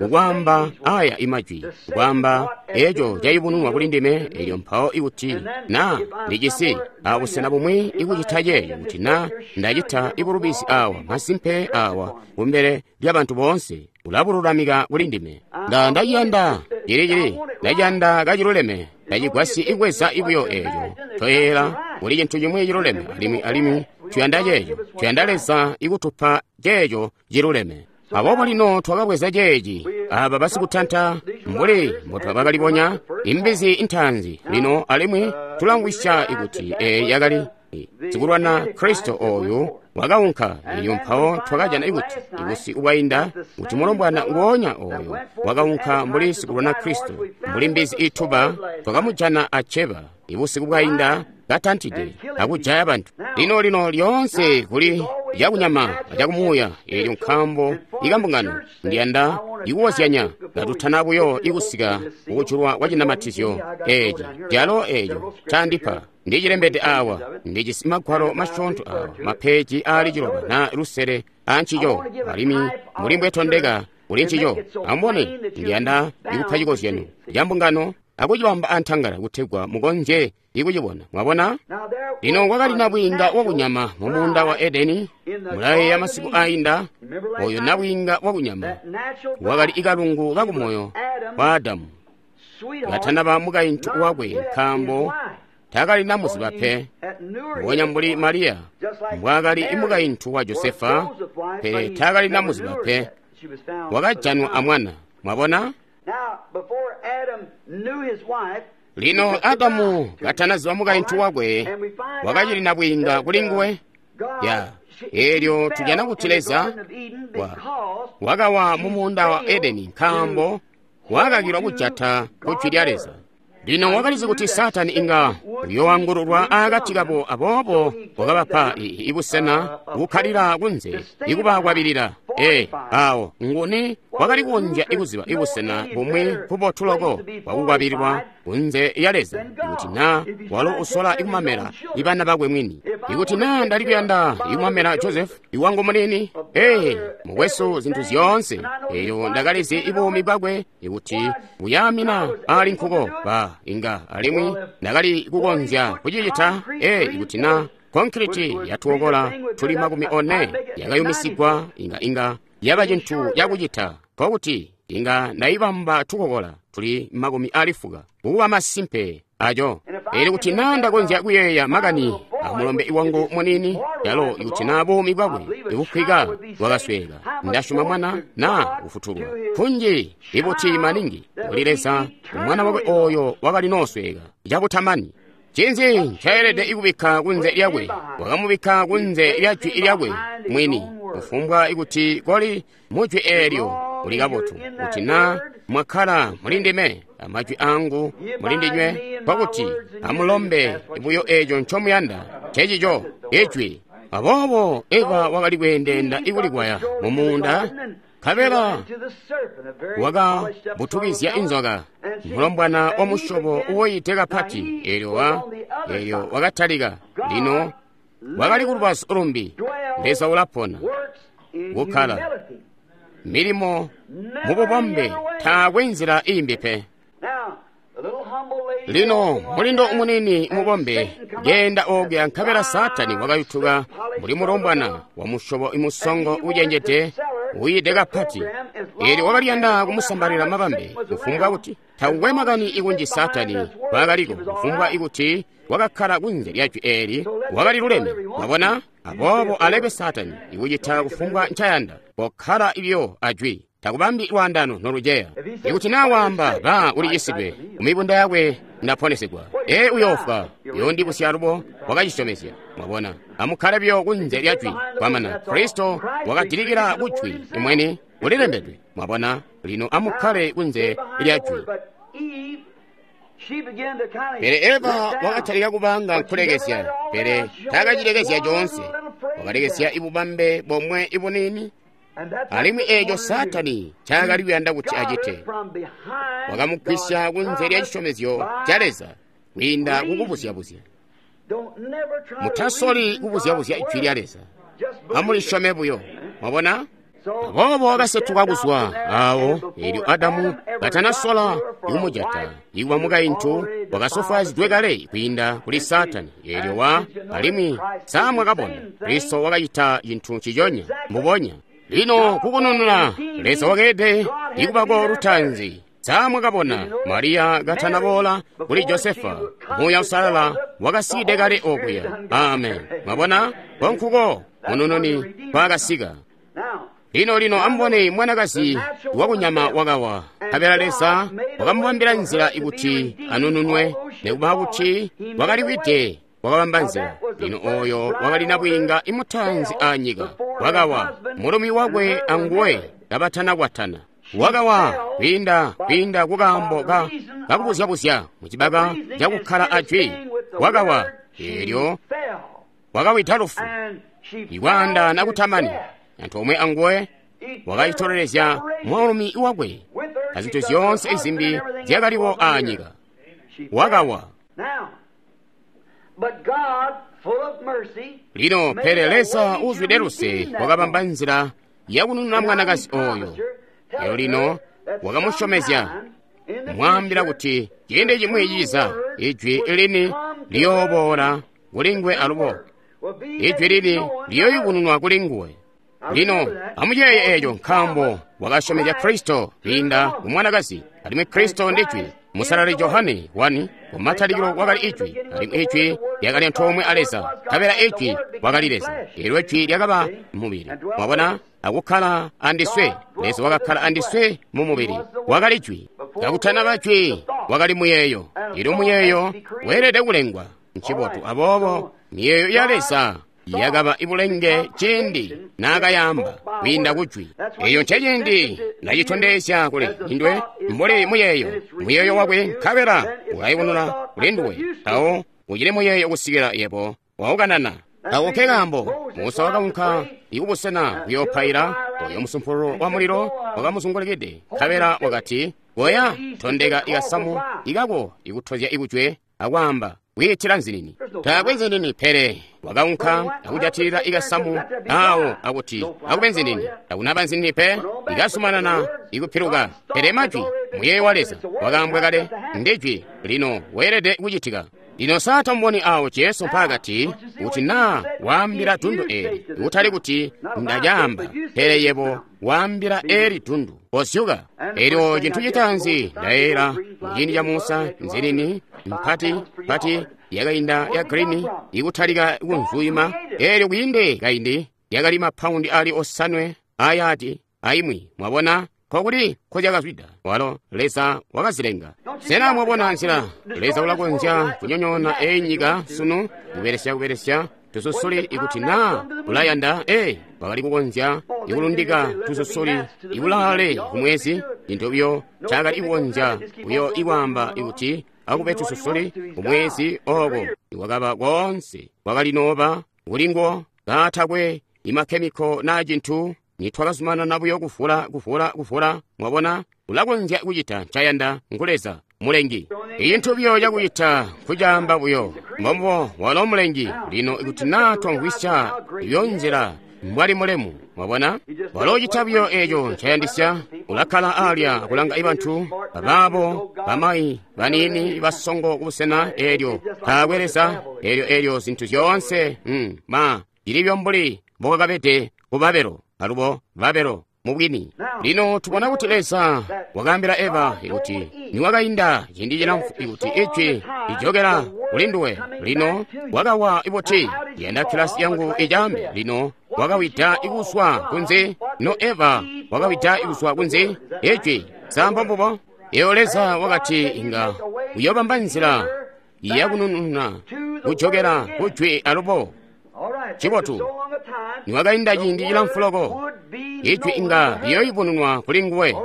kugwamba aya imajwi kugwamba ejo jayibununwa kuli ndime elyo mphawo ikuti na ndijisi abusena bumwe ikuchitajeyo kuti na ndachita ibulubisi awa masimpe awa kumbere ly'abantu bonse ulabululamika kuli ndime ndayanda jirejere ndajanda kachiloleme ndachigwasi ikweza ibuyo ejo toyera uli chinthu chimwe chiloleme alimi chuyanda jejo chuyandalesa ikutupha jejo chiloleme apopo lino twakakweza jeji aba basikuthantha mbuli mboto abakaliponya imbizi inthanzi lino alimwi tulangwisha ikuti yakali zikulwana kristo oyu wakaunkha iyo mphawo twakajana ikuti ikusi uwayinda kuti mulombwana uwonya oyu wakaunkha mbuli sikulwana kristo mbuli mbizi ithupa twakamujana acheba ibusi kubwayinda katanthide akujaya bantu lino lyonse kuli yakunyama yakumuya iyo nkhambo ikambungano ndiyanda ikuwoziyanya ngatuthanabuyo ikusika ukuchulwa wacinamathisyo eji jalo ejo chandipha ndi chilembete awa ndi chisimagwalo machontho awa mapheji ali chilopa na lusere anchicho alimi mulimbo ethondeka uli nchicho ambone ndiyanda ikupha chikosi yenu yambungano akuchiwamba anthangala kuthegwa mukonje ikuchibona mwabona lino wakali nabwinga wakunyama mumunda wa edeni mulayi ya masiku ayinda oyo nabwinga wakunyama wakali ikalungu kakumoyo kwa adamu yathanapa mukayinthu wakwe nkhambo takali namusi baphe wonya mbuli mariya mbwakali imukayinthu wa josefa pere takali namusi baphe wakajanwa amwana mwabona lino adamu kathanaziwa mukayinthu wakwe wakachili nabwinga kulinguwe ya elyo tujana kuthileza wakawa mumunda wa edeni nkhambo wakakilwa kujatha kuchwilyaleza lino wakalize kuti satani inga uyowangululwa akathikapo apopo wakapapha ibusena ukhalira kunze ikupakwapirira awo nguni wakali kunja ikuziwa ibusena pomwe pupothuloko wakukwapirirwa kunze yaleza ikuti na walo usola ikumamera ipana pakwe mwini ikuti na ndalipyanda ikumamera josefu iwango munini mukweso zinthu ziyonse eyo ndakalize ipomi pakwe ikuti uyamina ali nkhuko pa inga alimwi ndakali kukonja kuchichitha ikuti na konkriti yathuokola tuli makumi one yakayumisigwa inga yaba chinthu yakuchitha kokuti inga ndayipamba thukokola tuli makumi alifuka kuwa masimpe ajo ili kuti na ndakonja kuyeya makani amulombe iwango munini yalo ikuti na bomi bwakwe ikukhwika wakasweka ndashuma mwana na ufutulwa kunji ibuti maningi ulilesa umwana wakwe oyo wakali nosweka yakuthamani chinzi chaerede ikubikha kunze lyakwe wakamubikha kunze lyachwi ilyakwe mwini ufumbwa ikuti koli muchwi elyo ulikapotho kuti na mwakhala mulindime amachwi angu mulindinywe pakuti amulombe ibuyo ejo nchomuyanda chechicho ichwi apopo eva wakali kuyendenda ikulikwaya mumunda khavera wakabuthukizya inzoka mulombwana wa mushopo uwoyitheka phati elyo wakathalika lino wakali kulupasa ulumbi ndesa ulaphona kukhala milimo mupopombe thakwenzera imbiphe lino mulindo umunini mupombe genda ogya nkhavera satani wakayuthuka muli mulombwana wa mushopo imusongo ujenjete uyitheka phati ili wakaliyanda kumusambalira mapambe kufumbwa kuti thauwemakani ikunji satani wakaliko kufumbwa ikuti wakakhala kunze lyachwi eli wakaliluleme mwabona apopo alepe satani ikuchitha kufumbwa nchayanda pokhala ibyo ajwi takupambi lwandano nolujeya ikuti nawamba pa ulichisidwe kumipunda yakwe ndaphonesedwa uyofa iyo ndi kusyalupo wakachishomesya mwabona amukhala byo kunze lyachwi kwamana kristo wakadilikira kuchwi imweni ulilembedwe mwabona lino amukhale kunze lyachwi pere eva wakathalika kupanga nkhulekesya pere takachilekesya chonse wakalekesya ibubambe bomwe ibunini alimwi ejo satani chakaliyanda kuti achite wakamugwisya kunze lya chishomezyo chaleza kuyinda kukupusyapusya muthasoli kupusyapusya ichwi lyaleza amulishomebuyo mwabona bobo agasetuka kuswa awo eryo adamu gatanasola ikumujata iwa mugaintu wakasofa zidwekale kwinda kuli satani eryo wa alimwi samwe kabona kristo wakayita yinthu chijonya mubonya lino kukununula lesa wakede ikubako rutanzi samwe kabona mariya gatanabola kuli josefa muya usalala wakaside kale okuya amen mwabona konkuko munununi kwakasiga lino ambone mwanakasi wakunyama wakawa kapela lesa wakamuwambira nzira ikuti anununwe nekubaha kuti wakaliwite wakawamba nzira lino oyo wakalina bwinga imuthanzi anyika wakawa mulumi wakwe anguwe kapathana-kwathana wakawa kwinda kukambo kakupusya muchibaka chakukhala achwi wakawa eryo wakawithalufu iwanda nakuthamani anthu omwe anguwe wakayitolelezya mwaulumi iwakwe azinthu zonse izimbi ziyakaliwo anyika wakawa lino pherelesa uzwideruse wakapamba nzira yakununula mwanakasi oyo lero lino wakamushomezya mwambira kuti chiyende chimwe chiza ijwi ilini liyobola kulingwe alubo ijwi lini liyoyikununwa kulingwe lino amujeye ejo nkhambo wakashomezya kristo linda umwanakasi alimwe kristo ndichwi musalali Yohane 1 kumathalikiro wakali ichwi alimwe ichwi lyakali anthu omwe aleza kapera ichwi wakalileza ero ichwi lyakaba mumubiri mwabona akukhala andiswe leso wakakhala andiswe mumubiri wakali ichwi kakuthana bachwi wakali muyeyo ero muyeyo werede kulengwa mchibotu abobo miyeyo yalesa yakaba ibulenge chindi nakayamba kwinda kuchwi eyo nchechindi nachithondesya kule indwe mbole muyeyo wakwe kapera ukayibonera kulindwe awo uchile muyeyo kusikira yepo waukanana awo kekambo musa wakamunkha ikupusena kuyophayira oyo msumphulo wa muliro wakamuzungulekede kapera wakati goya thondeka ikasamu ikako ikuthozya ikuchwe akwamba withira nzinini takwenzinini phere wakamunkha akujathirira ikasamu awo akuti akupenzinini akunapa nzinini pe ikasumanana ikuphiruka phere machwi muyeyo waleza wakambwe kale ndechwi lino werede kuchitika lino satha mboni awo Yesu mpakati kuti na wambira tundu eri utali kuti ndajamba phere yepo wambira eri tundu osyuka eryo chinthu chitanzi ndayera mchindi cha Musa nzinini mphati yakayinda ya green ikuthalika ikunzuyima eryo kuyinde kayindi yakalima paundi ali osanwe ayati ayimwi mwabona kokuti khojakazwida walo lesa wakazilenga sena mwabona ansira lesa ulakonzya kunyonyona enyika sunu kuperesya tususuli ikuti na kulayanda wakali kukonzya ikulundika tususuli ikulale kumwezi intobyo chakali ikukonzya uyo iwamba ikuti akupe tususuli kumwezi oko iwakaba konse wakalinopa kulingo kathakwe imakhemiko na jinthu nithwakazumana nabuyo kufula mwabona ulakonzya kuchita chayanda nkuleza mulengi intubyo yakuyita kujamba buyo mbombo walo mulengi lino ikuti nathwa nkwisya yonjera mbwali mulemu mwabona walochitabyo ejo chayandisya ulakhala alya kulanga ibanthu bababo bamayi banini basongo kusena eryo kakweresa eryo zinthu zonse ma ilibyo mbuli mbokakapete kubabero alubo babero mubwini lino tubona kuti lesa wakambira Eva ikuti niwakayinda chindi china ikuti ichwi ichokera kulindwe lino wakawa ipoti yenda kilasi yangu ijambe lino wakawita ikuswa kunze no Eva wakawita ikuswa kunze ichwi sambambupo iyo lesa wakati inga uyopambanzira yakunununa kuchokera kuchwi alupo chibotu niwakayinda chindi chila mfuloko ichwi inga liyoyipununwa kulingwe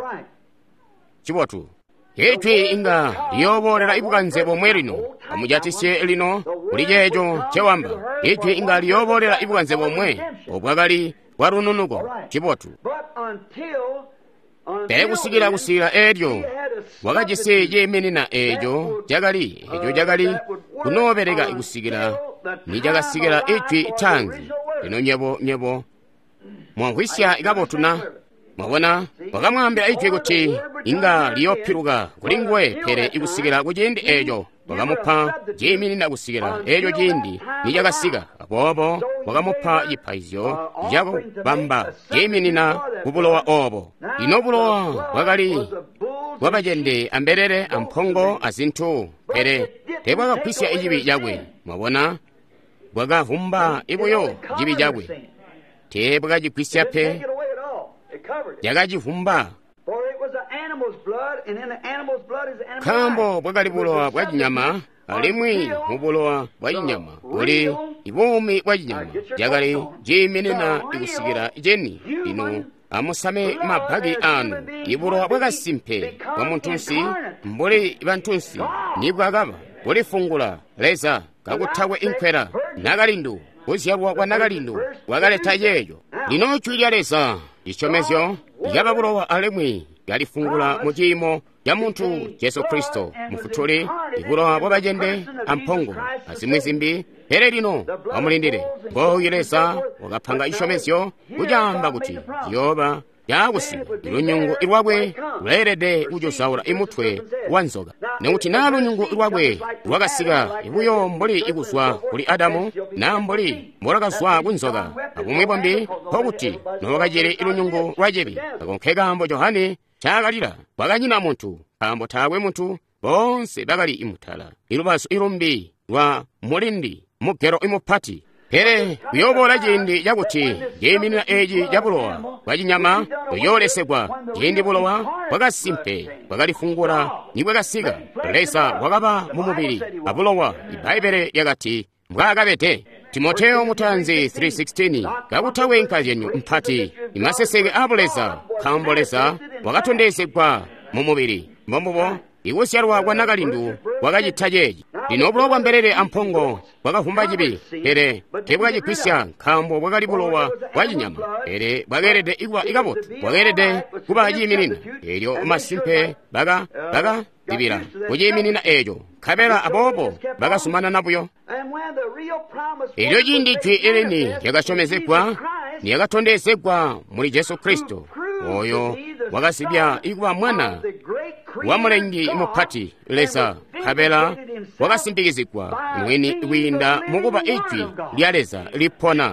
chibotu ichwi inga liyobolera ipukanze pomwe lino pamujatisye lino kulijejo chewamba ichwi inga liyobolera ipukanze pomwe obwakali warununuko chibotu pere kusikira eryo wakachise jemenena ejo jakali kunopereka ikusikira ni jakasikira ichwi tanzi lino nyebo mwangwisya ikabotuna mwabona wakamwambe aitwe kuti inga liyophiruka kulingwe pere ikusikira kuchindi echo wakamupha jimini nakusikira echo chindi nijakasika apopo wakamupha ipha izyo jakubamba jimini na kupulowa opo inopulowa wakali wapachende amberere amphongo azinthu pere tepwakakhwisya ichipi chakwe mwabona bwakavumba ibuyo chipi chakwe tepwakachikhwisyape yakachivumba khambo bwakalipulowa bwa chinyama alimwi mupulowa bwa chinyama uli ibumi bwa chinyama jakali jimenena ikusikira icheni ino amusame mabhagi anu ipulowa bwakasimphe bwa munthunsi mbuli banthunsi nibwakapa bulifungula leza kakuthakwe inkhwera nakalindu kuzyalwa kwa nakalindu wakaleta yeyo lino chwilya leza ichomezyo yapapulowa alimwi yalifungula muchimo ya munthu Yesu Kristo mufutuli ipulowa bwa bachende amphongo azimwizimbi pere lino amulindire ngoyeleza wakaphanga ichomezyo kujamba kuti yoba yakusiya ilunyungu ilwabwe lwerede ujosaula imutwe wa nzoka nekuti na lunyungu ilwabwe lwakasika ibuyo mbuli ikuswa kuli Adamu na mbuli molakaswa kunzoka apomwepo mbi pokuti nowakachire ilunyungu lwajebi akonkheka Yohane chakalira wakanyina munthu pambo thakwe munthu bonse bakali imuthala ilupaso ilumbi lwa mulindi mugero imuphati pere kuyobola chindi chakuti jeminira eji japulowa kwa chinyama yoyolesedwa chindi pulowa kwakasimpe kwakalifungula nibwakasika lesa wakapa mumubiri apulowa ibhaibele yakati mbwakapete Timotheo mutanzi 3:16 kakuthawe nkajenyu mphati imaseseke apuleza khamboleza wakatondezedwa mumubiri mbombopo ikusyalwa kwa nakalindu wakachithachechi linopulowa kwamberere amphongo wakavumba chipi pere tepwakachikhwisya khambo bwakalipulowa kwa chinyama pere bwakerede ikapota bwakerede kupa chiyiminina elyo masimphe baka bibira kuchiyiminina echo khapera apopo bakasumana napuyo elyo chindi chwi eleni yakachomezedwa ni yakathondezedwa muli Yesu Kristo oyo wakasibya ikupa mwana wa mulengi imuphati leza khapera wakasimpikizikwa mwini wina mukupa ichwi lyaleza liphona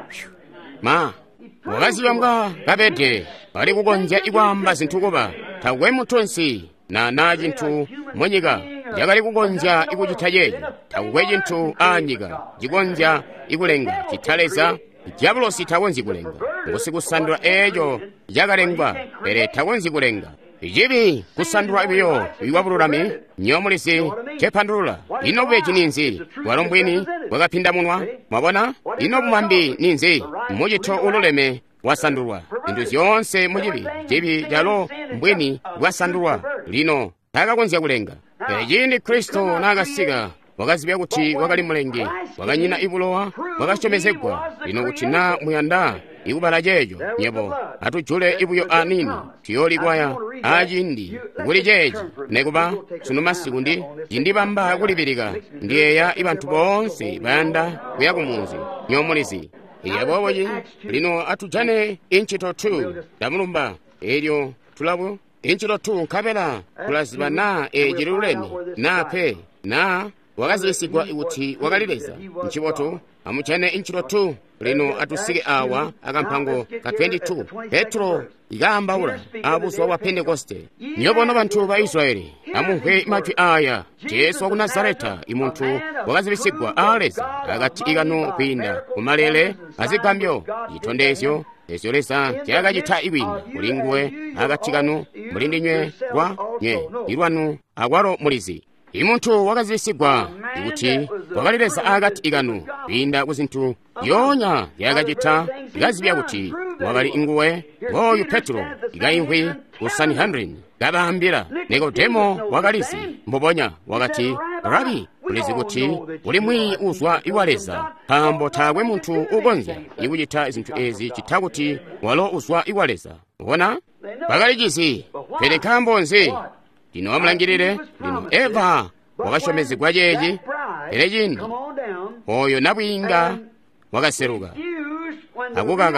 ma wakasiwa mga kapete pali kukonja ikwamba zinthu kupa thakwe muthunsi na chinthu mwenyika jakali kukonja ikuchithachechi thakwe chinthu anyika chikonja ikulenga chithaleza japulosi thakwenzi kulenga ngusikusandula echo jakalengwa pere thakwenzi kulenga ichipi kusandula ibiyo iwapululami nyomulisi chephandulula ino bwe chininzi walombwini wakaphinda munwa mwabona ino bumambi ninzi muchitho ululeme wasandulwa zinthu zonse muchipi chipi jalo mbwini wasandulwa lino takakonzya kulenga chindi Kristo nakasika wakazibya kuti wakali mulengi wakanyina ipulowa wakachomezedwa lino kuti na muyanda ikubala checho nyepo atujule ipuyo anini tiyolikwaya achindi kuli chechi nekupa suno masiku ndi chindipamba kulipirika ndiyeya ibanthu bonse bayanda kuyakumuzi nyomulisi iyapopochi lino atujane inchito 2 damulumba elyo tulapo inchito 2 khapera kulazipa na ejiluleni naphe na wakaziyesigwa ikuti wakalileza mchipoto amuchane inchito 2 lino atusike awa akamphango ka 22 Petro ikayambaula abuso wa Pentekoste nyopono banthu ba Israeli amunkhe machwi aya Yesu wa ku Nazareta imunthu wakaziyesigwa aleza akati ikano kwinda kumalele azikambyo chithondezyo esyo lesa chakachitha iwinda ulingwe akati kano mulindinywe kwa nye irwanu akwalo mulizi imunthu wakaziyesigwa ikuti wakalileza akati ikano kwinda kuzinthu yonya yakachitha ikazibya kuti wakali inguwe ngoyu Petro ikayimphwi kusani 100 kapambira Nikodemo wakalisi mboponya wakati Rabi kulizi kuti ulimwi uzwa iwaleza pambo thakwe munthu ukonza ikuchitha zinthu ezi chitha kuti walo uzwa iwaleza wona pakalichizi pere khambonzi lino wamulangirire lino Eva wakachomezedwa chechi pere chindi oyo nabwinga wakaseruka akukaka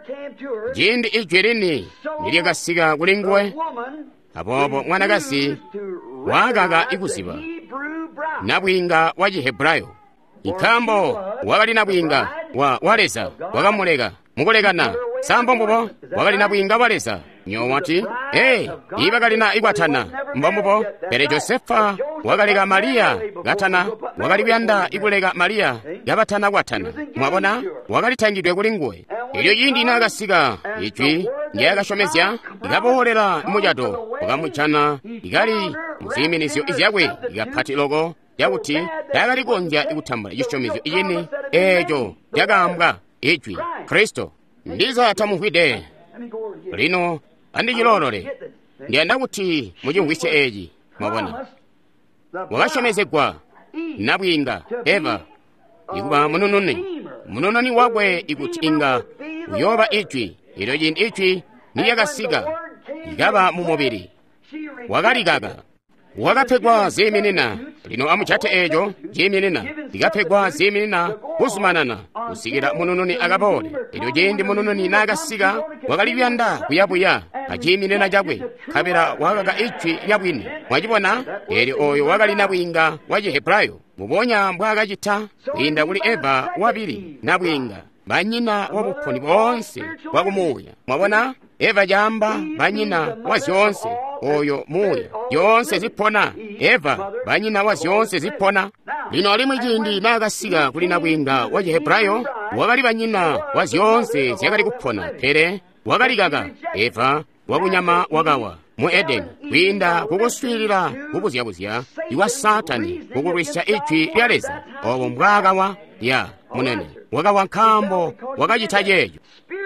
jindi ijwi lini nilyakasiga kuli nguwe apopo mwanakasi wagaga ikuzipa nabwinga wa Chiheburayo inkambo wakali nabwinga waleza wakamuleka mukulekana sambombopo wakali nabwinga waleza nyowati ibakalina ikwatana mbombopo pere Josefa wakaleka Mariya gatana wakali byanda ikuleka Mariya yabatana kwatana mwabona wakalitangidwe kuli nguwe ilyo yindi nakasika ijwi ngeyakashomezya ikapoholera mujato wakamuchana ikali muziminizyo izyakwe ikaphatiloko yakuti yakalikonja ikuthambula chishomezyo iyini echo yakambwa ijwi Kristo ndizatamuhwide lino andichilolole ndiyenda kuti muchimvwise echi mwabona wakashomezedwa nabwinga Eva ikuba munununi wakwe ikuti inga uyoba ijwi ilo jindi ijwi niyakasika ikaba mumubiri wakalikaga wakaphedwa ziminina lino amuchate ejo jiminina ikaphedwa ziminina kusumanana kusikira munununi akapole ilo jindi munununi nakasika wakalibyanda kuyabuya ajiminina jakwe khabera wakaka ijwi yabwino mwachipona eri oyo wakali nabwinga wa Chiheburayo muponya mbwakachitha kuyinda kuli Eva wapiri nabwinga banyina wabuphoni bonse wakumuya mwabona Eva jamba banyina wazyonse oyo muya yonse ziphona Eva banyina wazyonse ziphona lino limwe jindi nakasika kuli nabwinga wa Chiheburayo wakali banyina wazyonse zyakali kuphona pere wakalikaga Eva wakunyama wakawa mu Edeni kuyinda kukuswirira kukuzyakuzya iwa Satani kukulwisha ijwi lyaleza owo mbwakawa ya munene wakawa nkhambo wakachitha jejo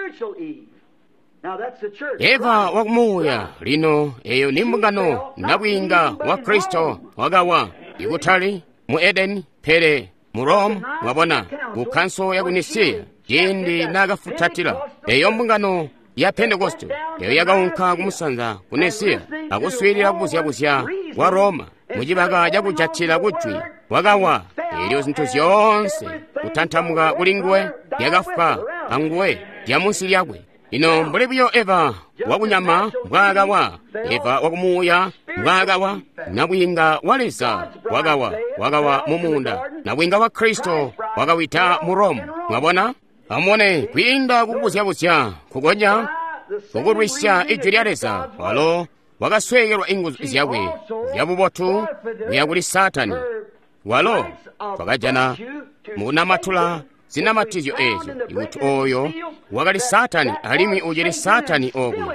Eva wakumuya lino eyo ni mbungano nabwinga wa Kristo wakawa ikutali mu Edeni pere mu Rome mwabona kukhanso ya kunisiya jindi nakafutatira eyo mbungano ya Pentekoste eyo yakaunkha kumusanza kunesiya akuswirira kukuzyakuzya wa Roma muchipaka chakujathira kujwi wakawa ilyo zinthu zonse kutanthamuka kuli nguwe yakafa anguwe yamunsi lyakwe ino mbulebuyo Eva wakunyama mbwakawa Eva wakumuya mbwakawa nabwinga waleza wakawa mumunda nabwinga wa Kristo wakawita mu Roma mwabona amone kuyinda kukuzyakuzya kukonya kukulwisha ijwi lyaleza walo wakaswekerwa inguzu izyakwe zyabubotu yakuli Satani walo twakajana munamathula zinamatizyo ezo ikuti oyo wakali Satani alimi ujiri Satani ogwe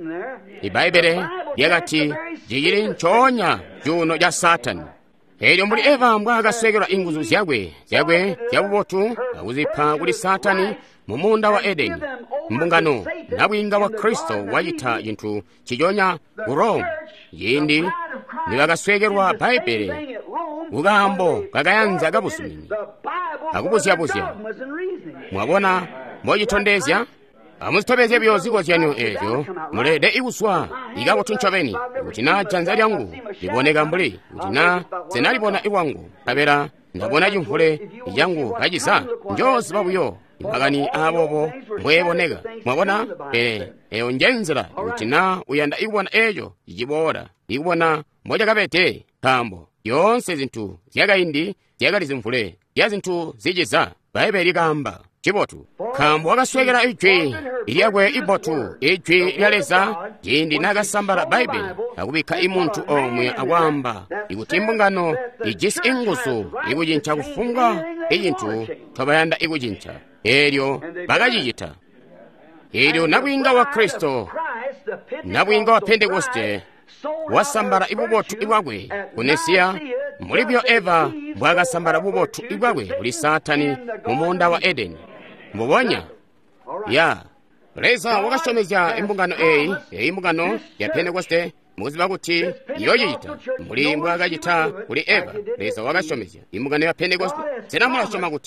ibaibele yakati jiyiri nchonya juno ja Satani elyo mbuli Eva mbwakaswekerwa inguzu zyakwe zyabubotu akuzipha kuli Satani mumunda wa Edeni mbungano nabwinga wa Kristo wayitha chinthu chichonya ku Rome yindi niwakaswekerwa Baibele ukambo kakayanza kabusumini akubuzyabuzya mwabona mochithondezya amuzitopeze byoziko zyanu ezo mulede ikuswa ikakuti nchoveni kuti na dzanja lyangu liboneka mbuli kuti na zenalibona iwangu kapera ndabona chimvule yangu kachisa njozi pabuyo impakani abopo mbweboneka mwabona eyo njenzera kuti na uyanda ikubona ejo ichibora ikubona moja kapete kambo yonse zinthu zyakayindi zyakali zimvule ya zinthu zichiza Baibeli ikamba chibotu kambo wakaswekera ijwi ilyakwe ibotu ijwi lyaleza jindi nakasambala Baibeli akubikha imunthu omwe akwamba ikuti mbungano ijisi ingusu ikuchincha kufunga ijinthu thobayanda ikuchincha elyo bakachiyitha elyo nabwinga wa Kristo nabwinga wa Pentekoste wasambala ibubotu ibwakwe kunesiya mulibyo Eva bwakasambala bubotu ibwakwe kuli Satani mumunda wa Edeni mubonya ya leza wakashomezya imbungano imbungano ya Pentekoste muziba kuti yoyita muli mbwakachitha kuli Eva leza wakashomezya imbungano ya Pentekoste zinamulashoma kuti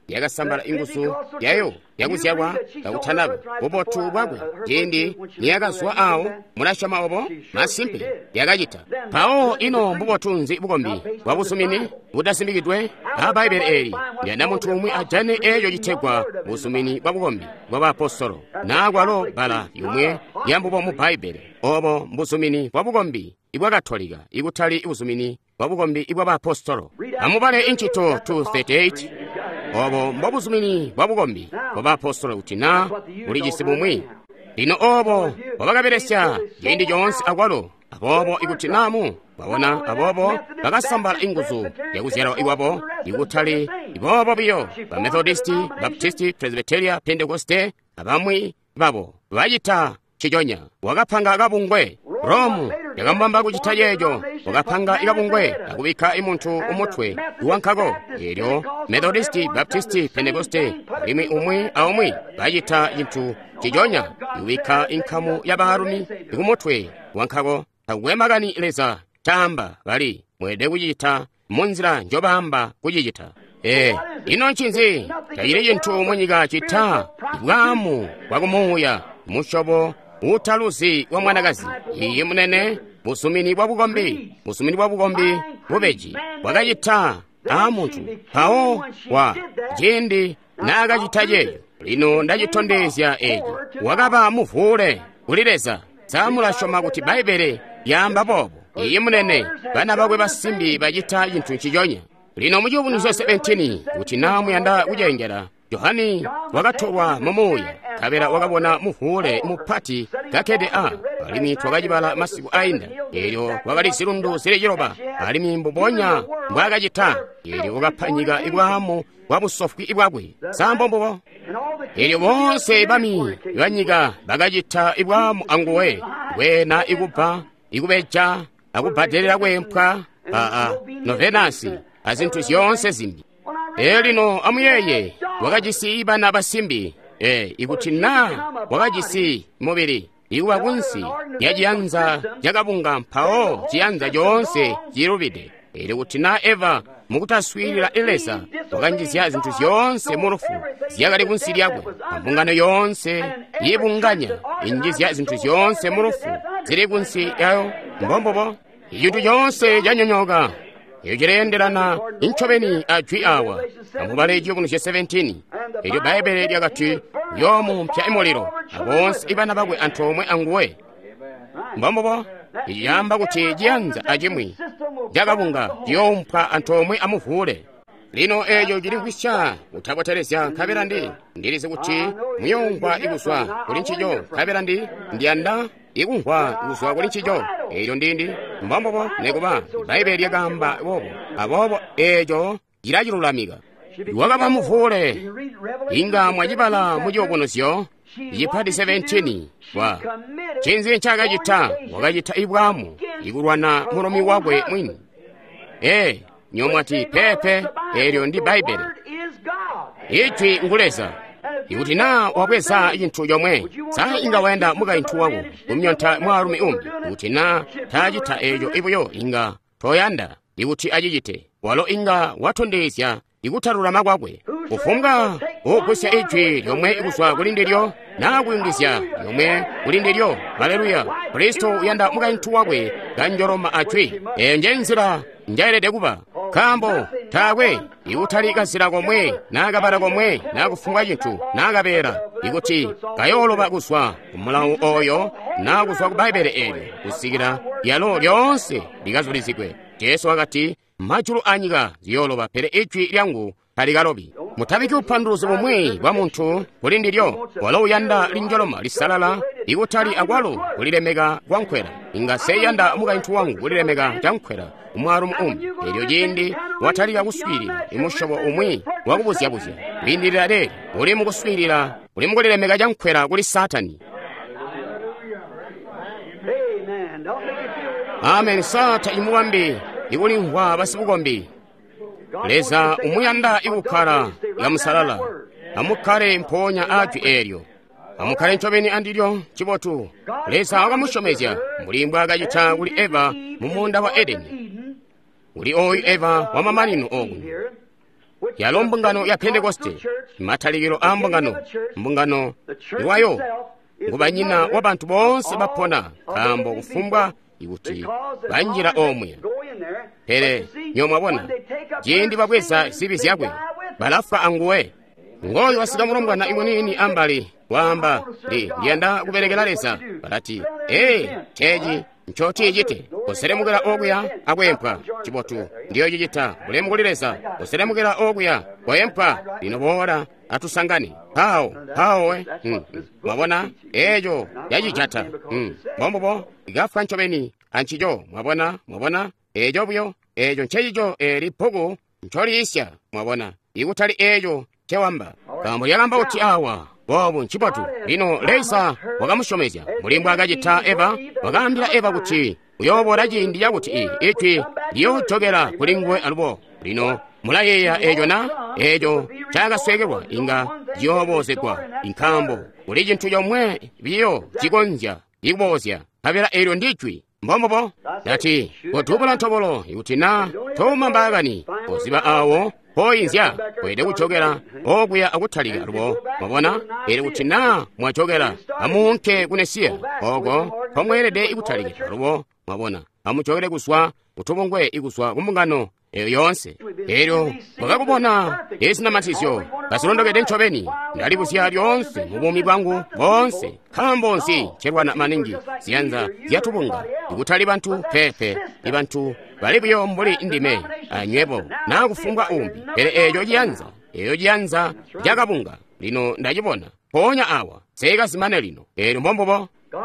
yakasambala ingusu yayo yakuzyalwa kakuthanabe ubotu bwabwe tindi niyakazwa awo mulashama obo masimpi yakachita pawo ino mbubotunzi bukombi bwabusumini budasimbikidwe abaibeli eli ndiyana munthu umwe ajane eyo chithegwa busumini bwabukombi bwa baapostolo nakwalo bala yomwe yambupo mu baibeli obo mbusumini bwabukombi ibwa katolika ikuthali ibusumini bwabukombi ibwa baapostolo amubale inchito 238 obo mbobusumini bwabukombi bwa baapostolo utina buli chisibumwi lino obo bwabakaperesya chindi chonse akwalo abobo ikutinamu bawona abobo bakasambala ingusu yakuzyala iwapo ikuthali ibobo biyo ba Methodisti, Baptisti, Presbyteria, Pentecoste abamwi babo bayita chijonya wakaphanga akabungwe Romu yakambamba kuchita yejo wakaphanga ikabungwe akubika imunthu umutwe iwankhako ilyo Methodisti, Baptisti, Pentecoste limi umwi aumwi bayita inthu chijonya iwika inkhamu ya baharuni ikumutwe iwankhako awemagani leza chamba bali mwede kuchita munzira njobamba kuchichita ino nchinzi chayire chinthu mwenyika chitha ibwamu wakumuya mushobo utalusi wa mwanakazi iye munene busumini bwabukombi bubeji wakachitha munthu pawo wa jindi nakachitha yeyo lino ndachithondezya eji wakapa muvule kulileza zamulashoma kuti baibeli yamba bobo iye munene bana bakwe basimbi bachitha chinthu chijonya lino muchivumbulutso 17 kuti namuyanda kuchengera Yohani wakatholwa mumuya kabera wakabona muvule muphati kakede alimi twakachipala masiku aina ilyo wakali zilundu zilichilopa alimi mbuponya mbwakachitha ilyo wakaphwanyika ibwamu wabusofwi ibwabwe sambombo ilyo bonse bami banyika bakachitha ibwamu anguwe wena ikupha ikubeja akubhadelera kwempha novenasi azinthu zonse zimbi elino amuyeye wakachisiba na basimbi ikuti na wakachisi mubiri iwa kunsi yajiyanza yakabunga mphawo chiyanza chonse chirubide ili kuti na Eva mukutaswirira elesa wakanjizya zinthu zonse murufu ziyakali kunsi lyakwe mambungano yonse yibunganya injizya zinthu zonse murufu zili kunsi yayo mbombobo iyitu yonse janyonyoka iyo jirenderana inchobeni ajwi awa amubale ichivumbulutso 17 ilyo baibeli lyakati yomu mpya imuliro abonse ibana bakwe anthu omwe anguwe mbombobo iyamba kuti jiyanza ajimwi jakabunga yompha anthu omwe amuvule lino eyo jili kwisha uthapoteresya khabera ndilize kuti muyongwa ikuswa kuli ntchijo khabera ndiyanda ikunkhwa ikuswa kuli ntchijo ilyo ndindi mbombobo nekuba baibeli yakamba abobo ejo jilachilulamika iwakapa muvule inga mwachipala muchivumbulutso ichiphati 17 wa chinzi chakachitha wakachitha ibwamu ikulwana mulomi wakwe mwini nyomwati pepe elyo ndi baibeli ichi nguleza ikuti na wakweza chinthu chomwe sa inga wayenda mukayinthu wako kumnyontha mwa alumi umbi ikuti na tachitha ejo ipuyo inga toyanda ikuti achichite walo inga wathondezya ikuthalula makwakwe kufunga ukwesya ichwi yomwe ikuswa kulindilyo nakuyungizya yomwe kulindilyo haleluya kristu uyanda mukayinthu wakwe kanjoloma achwi njenzira njairede kupa khambo thakwe ikuthalika zira komwe nakapata komwe nakufunga chinthu nakapera ikuti kayolopa kuswa kumulawu oyo nakuswa ku baibeli elyo kusikira yalo lyonse likazulizidwe yesu wakati machulu anyika ziyolopa pere ichwi lyangu alikalopi muthabiki uphanduzo pomwe bwa munthu kulindilyo walo uyanda linjoloma lisalala ikuthali akwalo kulilemeka kwankhwera ingaseyanda mukayinthu wangu kulilemeka chankhwera umwalumu ilyo jindi wathalika kuswirira imushobo umwi wakubuzyabuzya lindirira lero uli mukuswirira uli mukulilemeka chankhwera kuli satani amen sata imuwambi ikulinkhwa pasibukombi leza umuyanda ikukhala yamusalala amukhale mponya ajwi elyo amukhale nchobeni andilyo chibotu leza wakamushomezya mulimbwa akachitha kuli Eva mumunda wa Edeni uli oyu Eva wamamanino ogu yalo mbungano ya Pentekoste matalikiro a mbungano iwayo nguba nyina wa bantu bonse bapona kambo kufumbwa ikuti banjira omwe pere nyomwabona jindi babweza sibi zyakwe balafa anguwe ngoyo wasika mulomwana imunini ambali wamba ndiyenda kuberekera lesa balati cheji nchoti ijite oseremukira okuya akwempa chibotu ndiyo jijita kulemkuliresa oseremukira okuya kwempa linobora atusangani hao mwabona ejo yajijata bombobo igafa nchobeni anchijo mwabona ejo buyo ejo nchejijo lipogo ncholi isya mwabona ikutali ejo chewamba kambo yalamba uti awa bobu nchibotu lino leisa wakamushomezya mulimbo akajita Eva wakambira Eva kuti uyobora jindi yakuti ichi ndiyo chogera kulingwe alubo lino mulayeya ejo chagaswegerwa inga yobozekwa inkambo kuli cinthu yomwe biyo chikonja ikubozya kapera elyo ndichwi mbombobo dati kutubula ntobolo ikuti na tomambagani oziba awo poyinzya kwede kuchokera okuya akuthalika alubo mwabona ili kuti na mwachokera amunke kunesiya oko pomwerede ikuthalika alubo mwabona amuchokere kuswa kutubungwe ikuswa kumbungano eyo yonse ero mwakakubona isina matisyo kasilondokede ntchobeni ndali kusiya lyonse mubumi bwangu bonse khambonsi cherwana maningi ziyanza ziyatubunga ikuthali bantu pepe ibantu balibuyo mbuli indime anywepo nakufumbwa umbi pere eyo jiyanza jakabunga lino ndachipona ponya awa sekazimane lino ero mbombobo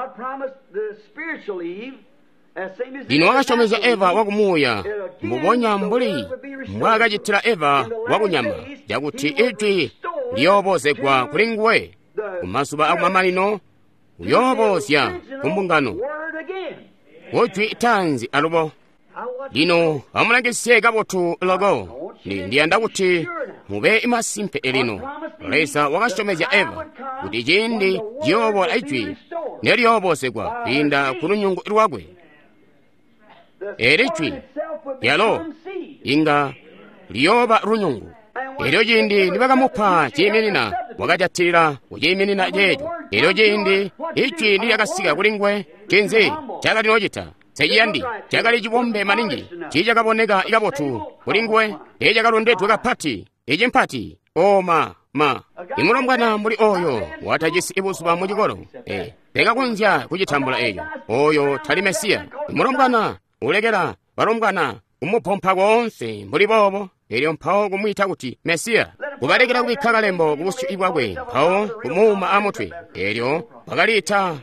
lino wakashomeza Eva wakumuya mbubonya mbuli mwakachitira Eva wakunyama jakuti ichi liyobozekwa kulingwe kumasuba akumama uyobozya kumbungano wochwi itanzi alubo lino amulangisieka botu logo ndiyanda kuti mube imasimpe elino lesa wakashomeza Eva kuti jindi jiyobola ichi neliyobozekwa pinda kulunyungu ilwakwe erichwi yalo inga liyoba runyungu elyo jindi nibakamupa chimenina wakajatirira kuchimenina jejo elyo jindi ichi ndiyakasika kulingwe chinzi chakatinojita sejiyandi chakali chibombe maningi chijakaboneka ikabotu kulingwe ejakalondetwe kapati ejimpati oma imulomwana muli oyo watajisi ibusuba muchikolo pekakunja kuchithambula eyo oyo thali Mesiya imulomwana ulekera balomwana umupompha konse mbuli bobo elyo mphawo kumwita kuti Mesiya kubalekera kubikhala lembo kubusikibwakwe mphawo kumuma amutwe elyo wakalitha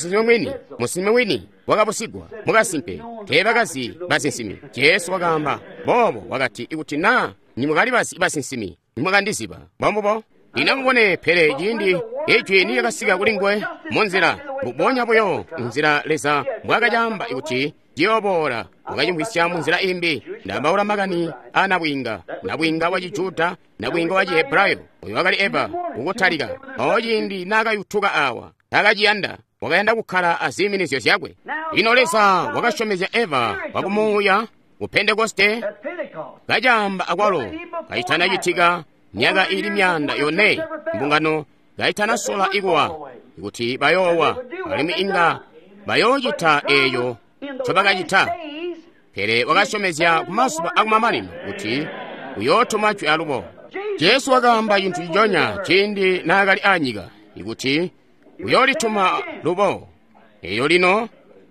musime wini wakabusigwa mukasimpe tebakazi basinsimi Yesu wakamba bobo wakati ikuti na nyimukali basi basinsimi nimukandiziba bombobo inakubone phere jindi ichi niyakasika kulingwe munzira bubonya buyo nzira lesa mwakajamba ikuti jiyobora wakachimwisya munzira imbi ndambaula makani nabwinga wa Chijuda nabwinga wa Chihebrayo uyo wakali Eva ukuthalika ojindi nakayuthuka awa takachiyanda wakayenda kukhala aziminizyo zyakwe ino lesa wakashomeza Eva wakumuya ku Pentekoste kajamba akwalo kayithana chitika myaka ili myanda yone mbungano kayithana sola ikuwa ikuti bayowa balimi inga bayochita eyo chopakachita pere wakashomeza kumasuba akumamanino kuti uyotuma chwi alubo Yesu wakamba chinthu chijonya chindi nakali anyika ikuti uyolituma lubo eyo lino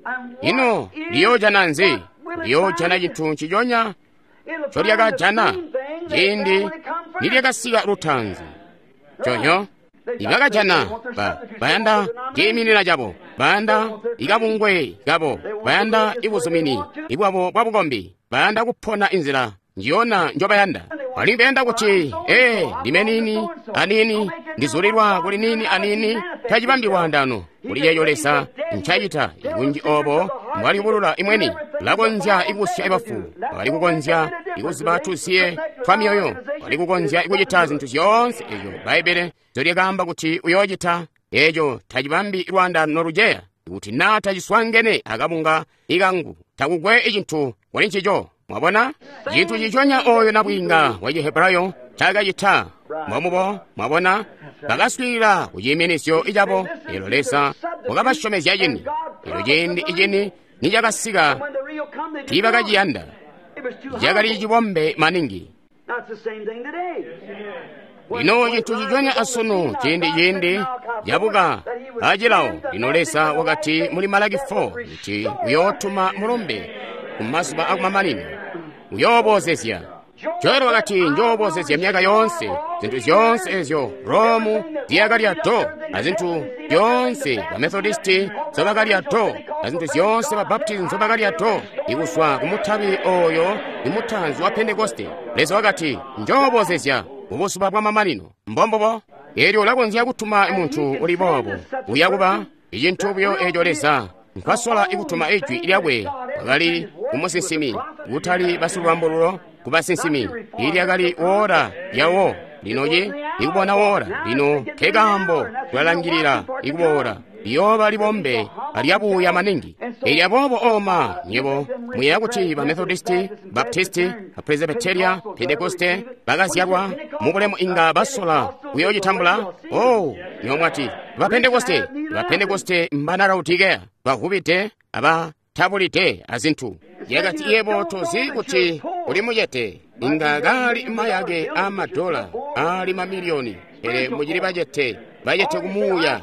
ino liyojana nzi liyojana chinthu chijonya cholyakajana jindi nilyakasika luthanzi chonyo ikakajana bayanda jiminina jabo bayanda ikabungwe gabo bayanda ibuzumini ibwabo bwabukombi bayanda kuphona inzira njiyona njobayanda walipenda kuti ndimenini anini ndizulirwa kuli nini anini tachipambiwa ndano kuli yeyolesa nchayita ikunji obo mwalibulula imweni lakonja ikusya ibafu walikukonja ikuzibatusiye twamiyoyo walikukonja ikuchita zinthu zonse ejo baibele zolyakamba kuti uyochita ejo tachipambi Rwanda norujeya ikuti na tachiswangene akabunga ikangu takugwe ichinthu walinchicho mwabona chinthu chichonya oyo nabwinga wa Chihebrayo chaka chitha mwamubo mwabona bakaswira kuyimenesyo ijapo ilo lesa wakapashomezya chini ilo chini ni chakasika tibakachiyanda chakali chipombe maningi lino chinthu chichonya asono chiyendeyende yabuka ajilawo lino lesa wakati muli Malaki 4 kuti uyotuma mulombe kumasupa akumamanino uyobozesya chero wakati njobozesya myaka yonse zinthu zonse ezyo Romu ziyakali ato azinthu yonse Bamethodisti zobakali ato azinthu zonse Babaptisti zobakali ato ikuswa kumuthawi oyo ni muthanzi wa Pentekoste lesa wakati njobozesya ubusupa bwa mamanino mbombobo eryo lakonziya kutuma munthu ulibobo uyakuba ijinthubuyo ejo lesa nkwasola ikutuma ejwi ilyabwe wakali kumusinsimi utali basulwambululo kubasinsimini ili akali wora yawo linoye ikubona wora lino kegambo twalangirira ikubora yoba libombe aliabuya maningi eliabobo oma nyebo muyakuti Bamethodisti Baptisti Presbyteria Pentekoste bagazyarwa mubulemu inga basola uyojitambula nyomwati Bapentekoste mbanara utike bahubite aba tabulite azinthu yakati yebo tozi kuti uli mujete ingagali mayage amadola ali mamiliyoni ere mujiri bajete kumuya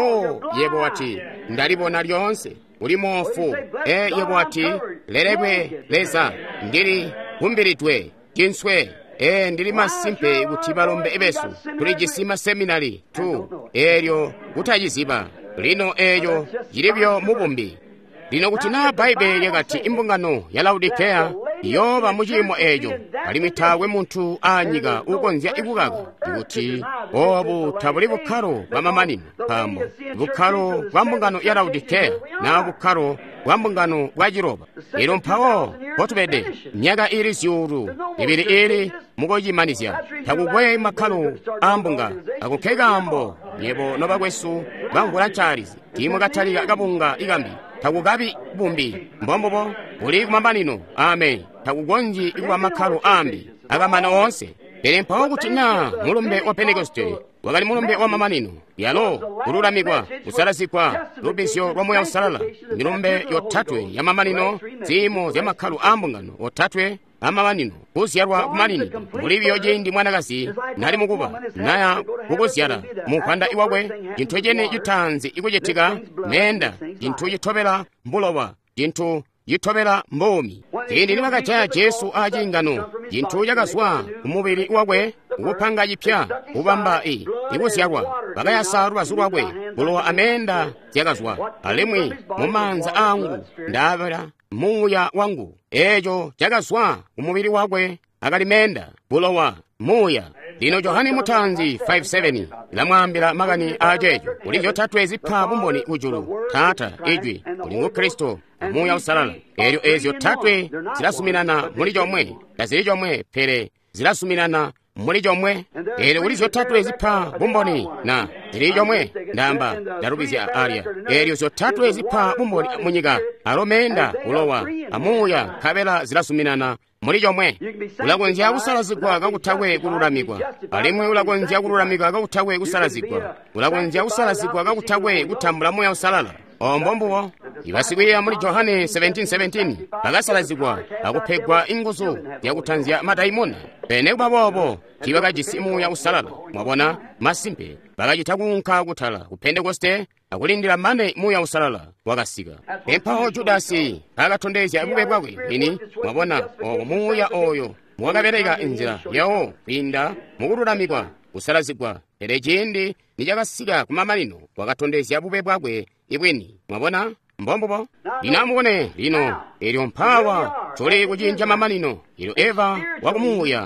yebo wati ndalibona lyonse uli mofu yebo wati lerebwe leza ndiri humbiritwe jinswe ndili masimpe kuti balombe ebesu tulijisima seminari tu eryo utajiziba lino eyo jiribyo mubumbi lino kuti na Baibeli yakati imbungano ya Laodikea yoba mujimo ejo alimithawe munthu anyiga ukonzya ikukaga ikuti obu tabuli bukhalo bamamanino pambo bukhalo bwa mbungano ya Laodikea na bukhalo bwa mbungano bwa Chiroba ilo mphawo potubede myaka ili syuru ibiri ili mukoyimanizya takugwe makhalo ambunga akukhekambo nyebo nobakwesu bangula chalizi timwe kathalika kabunga ikambi takugabi bumbi mbombobo uli kumambanino amen takugonji ikuwa makhalo ambi akamana onse pere mpawo kuti na mulumbe wa Pentekoste wakali mulumbe wa mamanino yalo kululamikwa kusalazikwa lubisyo lwa moyo usalala milumbe yothatwe ya mamanino zimo zya makhalo ambungano othatwe amamanino kuzyarwa kumalini mulibyo jendi mwanakasi nali mukuba naya kukuzyara mukhanda iwabwe chinthu chene chithanzi ikuchitika menda chinthu chithopera mbulowa chinthu chithopera mbomi chindi limakachaya Yesu achingano chinthu chakaswa kumubiri iwabwe ukuphanga chipya kupamba ikuzyarwa pakayasaru pazulu wabwe bulowa amenda zyakaswa alemwe mumanza angu ndavera muya wangu ejo chakaswa kumubiri wakwe akalimenda bulowa muya lino Yohane Muthanzi 5:7 lamwambira makani ajejo ulivyo tatu ezipha bumboni ujulu tata ejwi ulingo Kristo muya usalala eryo ezyo tatwe zilasuminana muli jomwe lazili jomwe pere zilasuminana muli jomwe ere ulivyo tatu ezipha bumboni na zili jomwe ndamba darubizya alia eryo zyo tatu ezipha bumboni munyika alomenda ulowa amuya kabela zilasuminana muli jomwe ulagonzya kusalazikwa kakuthawe kululamikwa alimwe ulagonzya kululamikwa kakuthawe kusalazikwa ulagonzya kusalazikwa kakuthawe kutambula moya usalala ombombuwo ibasikwiya muli Yohane 17:17 pakasalazikwa akuphegwa inguzu yakuthanzya madaimoni pene kubabobo chibakajisimu ya usalala mwabona masimpe bakachita kunkha kuthala ku Pentekoste akulindira mane muya usalala wakasika pemphawo Judasi akathondezya ibuke bwakwe ini mwabona muya oyo mwakapereka njira yawo pinda mukululamikwa kusalazikwa ere chindi ni chakasika kumamanino wakathondezya ibuke bwakwe ibweni mwabona mbombobo linamukone lino elyo mphawa chole kuchinja mamanino ilo Eva wakumuya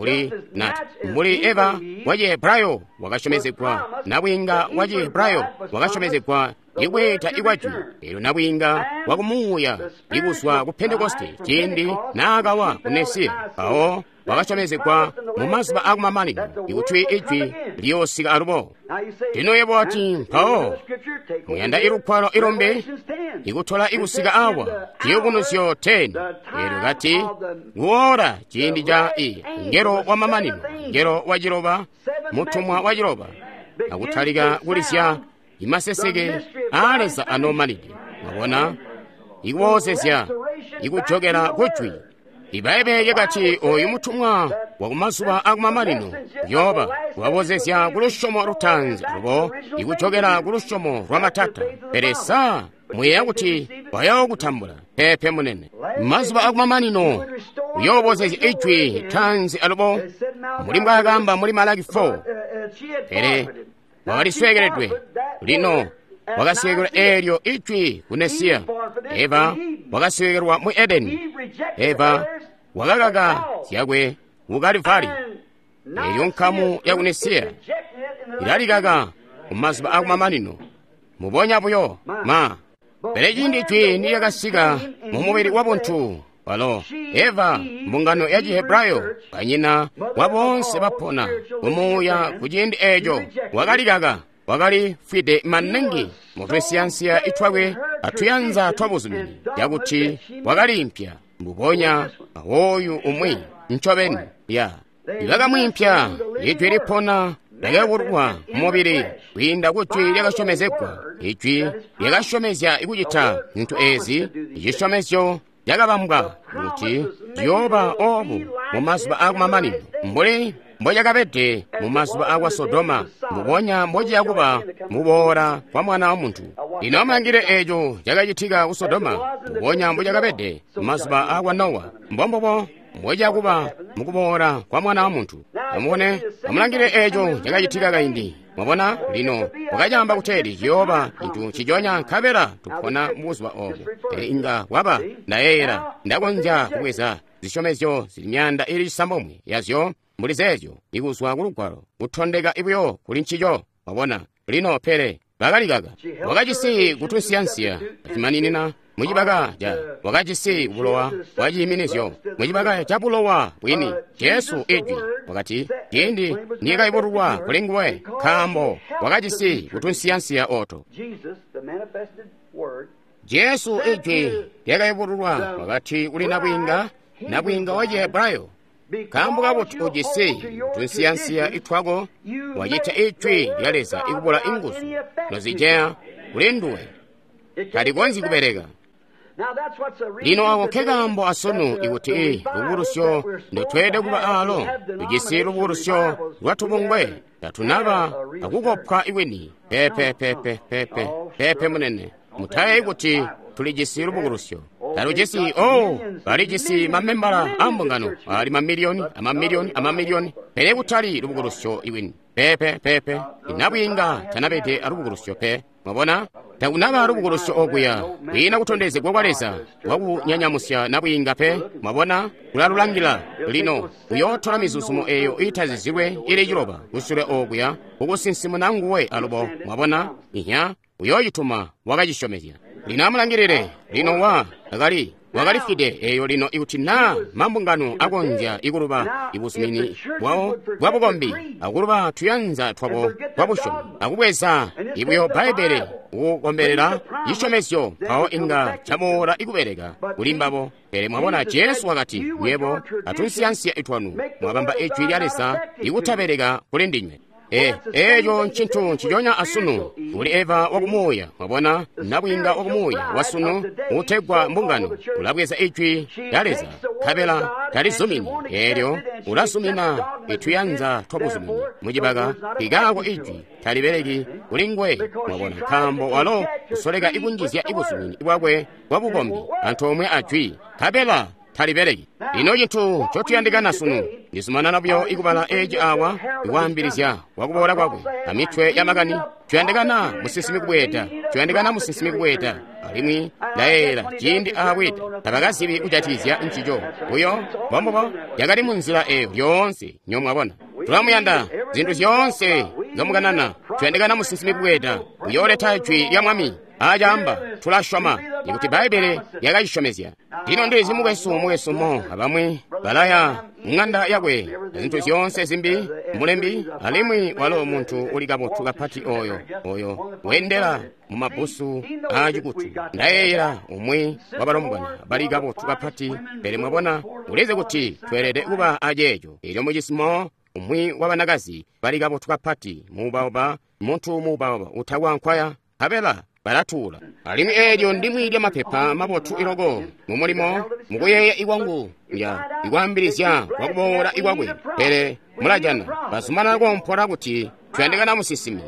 mbuli Eva wajehebrayo wakashomezekwa nabwinga wajehebrayo wakashomezekwa ikweta ikwaju elo nabwinga wakumuya ikuswa ku Pentekoste chindi nakawa kunesiya awo wakashomezekwa mu mazuba akumamaniro ikuti ijwi liyosika alubo lino yebo ati mpawo muyanda ilukwalo ilombe ikuthola ikusika awa tiyukunusyo 10 ero kati nguora chindi ja ngero wa mamanino ngero wa jiroba mutumwa wa jiroba akuthalika kulisya imaseseke alesa anomalidi mabona ikuwozesya ikuchokera kuchwi ibaibe yakati oyu mutumwa wakumazuba akumamalino yoba wawozesya kulushomo lutanzi lubo ikuchokera kulushomo lwa matata peresa mweya kuti wayawo kutambula pepe munene mazuba akumamalino yowozesya ijwi tanzi alubo muli mbwakamba muli Malaki 4 pere wakaliswekeredwe lino wakaswekerwa eryo ijwi kunesiya Eva wakaswekerwa mu Edeni Eva wakakaka syakwe ukalivali eryo nkamu yakunesiya ilalikaka mumazuba akumamalino mubonyabuyo ma pere chindi ijwi ni yakasika mu mubiri wa munthu palo Eva mbungano ya Chihebrayo panyina wa bonse bapona umuya kuchindi ejo wakalikaka wakali fide manengi mufesiyansiya itwakwe atuyanza twabuzumini yakuti wakalimpya mbuponya awoyu umwi mchobeni ya ivakamwimpya ijwi lipona lakakurwa mubiri kwinda kuti lyakashomezekwa ijwi lyakashomezya ikuchita nthu ezi icishomezyo yakapambwa kuti Yoba obu mumazuba akumamalino mbuli mbojakapete mumazuba akwa Sodoma muponya mbojakuba mubora kwa mwana wa munthu ino amangire ejo jakachitika ku Sodoma muponya mbojakapete mumazuba akwa Nowa mbombopo mbojakuba mukubora kwa mwana wa munthu amone amulangire ejo jakachitika kaindi mwabona lino wakajamba kuteri Yoba inthu chijonya nkhabera tuphona muzuba obu inga waba ndayera ndakonja kukweza zishomezyo zili myanda ili sambomwe yazyo mbuli zezo ikuswa kulugwalo kuthondeka ibuyo kuli nchijo wabona lino pere bakalikaka wakachisi kutusiyansiya chimaninina muchipaka ja wakachisi kulowa wachiyiminizyo muchipaka chapulowa bwini Yesu ijwi wakati yindi niyekaiporulwa kulenguwe khambo wakachisi kutusiyansiya oto Yesu ijwi yekaiporulwa wakati uli nabwinga wa Chihebrayo kambo kabuti ujisi tunsiyansiya itwako wajita ijwi lyaleza ikubola ingusu nozijeya ulinduwe kalikonzi kubereka lino akokekambo asono ikuti luburusyo ndotwede kuba alo ujisi luburusyo lwatubungwe tatunaba akukopwa iweni pepe munene mutaye ikuti tulijisi luburusyo talujisi balijisi mamembala ambungano ali mamiliyoni pere kutali luburusyo iweni pepe inabwinga tanabete alubugurusyo pe mwabona taunaba alubugurusyo okuya wina kutondeze kwakwaleza wakunyanyamusya nabwinga pe mwabona kulalulangila lino uyotola mizusumo eyo itazizirwe ili jiloba kusule okuya ukusinsimu nanguwe alubo mwabona ihya uyoyituma wakajishomezya linamulangirire lino wakalifide eyo lino ikuti na mambungano akonja ikuluba ibusumini bwawo bwabukombi akuluba tuyanza twabo bwabushomi akubweza ibuyo baibele ukukomberera yishomesyo pawo inga chabora ikubereka kulimbabo pere mwabona Yesu wakati yebo atunsiyansiya itwanu mwabamba echo ilyalesa ikutabereka kulindinywe eyo nchintu nchijonya asunu uli Eva wakumuya mwabona nabwinga wakumuya wasunu utegwa mbungano ulabweza ijwi yaleza kabela talizumini eryo ulasumina ituyanza twabuzumini mujibaka igako ijwi talibereki ulingwe mwabona kambo walo usoleka ikunjizya ibuzumini ibwakwe wabukombi anthu omwe ajwi kabela talibereki lino chintu chotuyandikana sunu ndisumana nabyo ikubala eji awa iwambirizya wakubola kwakwe amitwe yamakani tuyandikana musisimi kubweta alimwi laera chindi awita tabakasibi kuchatizya nchijo uyo bombobo yakali munzira eyo yonse nyomwabona tulamuyanda zinthu zonse zomukanana tuyandikana musisimi kubweta uyoleta ijwi lya mwami ajamba tulashoma ikuti Baibuli yakayishomezya lino ndizi mugesumo abamwe balaya ng'anda yakwe zinthu zonse zimbi mulembi alimwi walo munthu uli kabothu kapati oyo wendera mu mabusu achikutu ndayera umwe wabalomukana bali kabothu kapati pere mwabona uleze kuti twerere kuba ajejo ilyo mujisimo umwe wabanakazi bali kabothu kapati mubaoba munthu mubaoba uthawa nkwaya kapela balatula alimi elyo ndimwilya mapepa mabothu ilogo mumulimo mukuyeya iwangu ya ikwambirizya wakubola ikwakwe pere mulajana basumana mpora kuti tuyandikana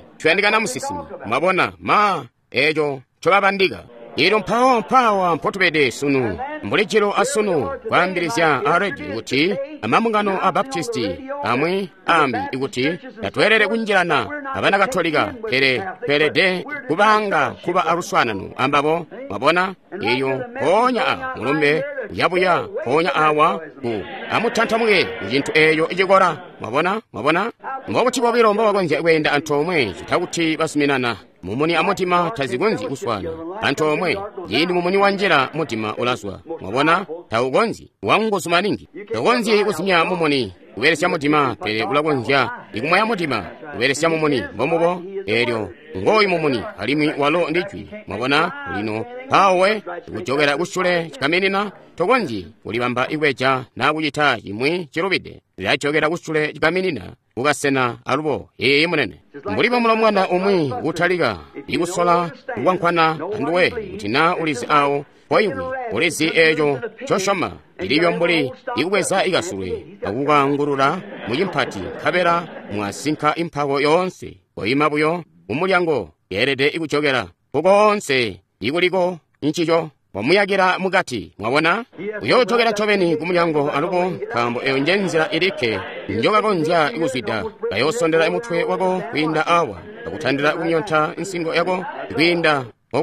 musisimi mwabona ma ejo chobabandika ilo mphawa mpotupede sunu mbulijiro asunu kwambirizya aredi kuti amamungano a baptisti amwe ambi ikuti yatwerere kunjirana abana katolika pere de kubanga kuba aruswananu ambabo mwabona iyo ponya mulumbe uyabuya ponya awa ku amutanthamuke njinthu eyo ijikora mwabona mbokuti bobiromba wagonja wenda antomwe chitakuti basuminana mumuni amutima tazigonzi uswana antomwe yini mumuni wanjira mutima ulaswa mwabona taugonzi wangusumaningi togonzi kusinya mumuni uweresya mutima pere kulagonja ikumwa ya mutima uweresya mumuni mbomubo elyo ngoyi mumuni alimi walo ndicwi mwabona lino pawe kuchokera kushule chikamenina togonzi ulibamba iwecha na kujita imwe chirubide lyachokera kushule chikamenina ukasena alubo munene mulipo mulomwana umwe uthalika ikusola kuwankhwana anduwe utina ulizi awo poyikwi ulizi ejo choshoma ilibyo mbuli ikukweza ikasulwe akukangurura muyimphati khabera mwasinkha imphawo yonse poyimabuyo umulyango yerede ikuchokera kukonse ikuliko nchicho pomuyakira mukati mwabona uyochokera chobeni kumulyango alupo kambo eyo njenzera ilike njokakonja ikuzwida kayosondera imuthwe wako kwinda awa akuthandira kunyontha nsingo yako kwinda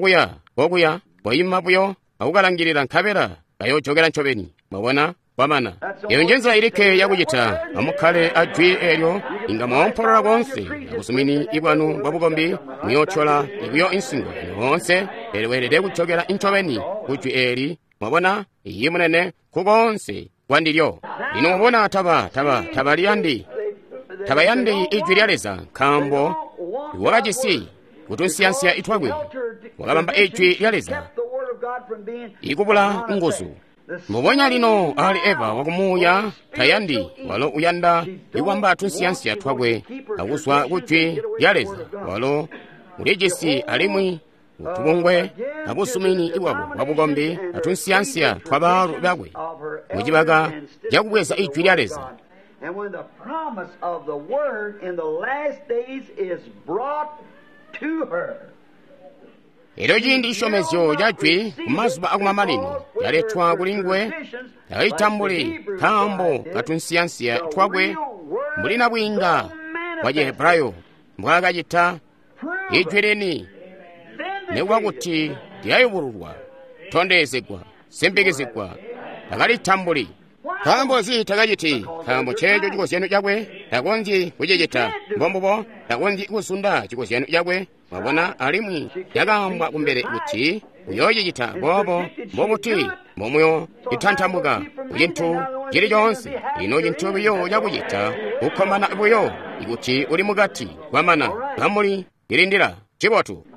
wokuya poyimabuyo akukalangirira nkhabera kayochokera nchobeni mwabona pamana eyo njenzera ilike yakuchita amukhale ajwi elyo inga mwaompholola konse akusumini ibwanu bwabukombi muyothyola ikuyo insingo yonse elewerere kuchokera nchobeni kujwi eli mwabona iye munene kukonse kwandilyo lino mwabona tabayandi ijwi lyaleza khambo wakachisi kutunsiyansiya ithwakwe wakabamba ijwi lyaleza ikupula nguzu mubonya lino ali eva wakumuya tayandi walo uyanda ikwamba atunsiyansiya thwakwe akuswa kujwi lyaleza walo mulejesi alimwi utubungwe abusumini iwabo wabukombi atunsiyansiya thwabalu bakwe mujibaga jakukweza ijwi lyaleza And when the promise of the word in the last days is brought to her, ilo jindi ishomezyo lyajwi kumasuba akumamalino lyalethwa kulingwe lyalitambule khambo katunsiyansiya thwakwe mulina bwinga wa Chihebrayo mbwakachita ijwi leni nekwakuti lyayubululwa thondezedwa semphekezedwa takalitambule khambo zitakachiti khambo checho chikosyanu chakwe takonzi kuchecheta mbombopo takonzi kusunda chikosyanu chakwe mwabona alimwi yakambwa kumbere kuti uyochechita mbobuti momweyo itanthamuka kuchinthu chilichonse ino chinthu biyo chakuchita kukhomana ibuyo ikuti uli mukati kwamana kamuli ilindira chipotu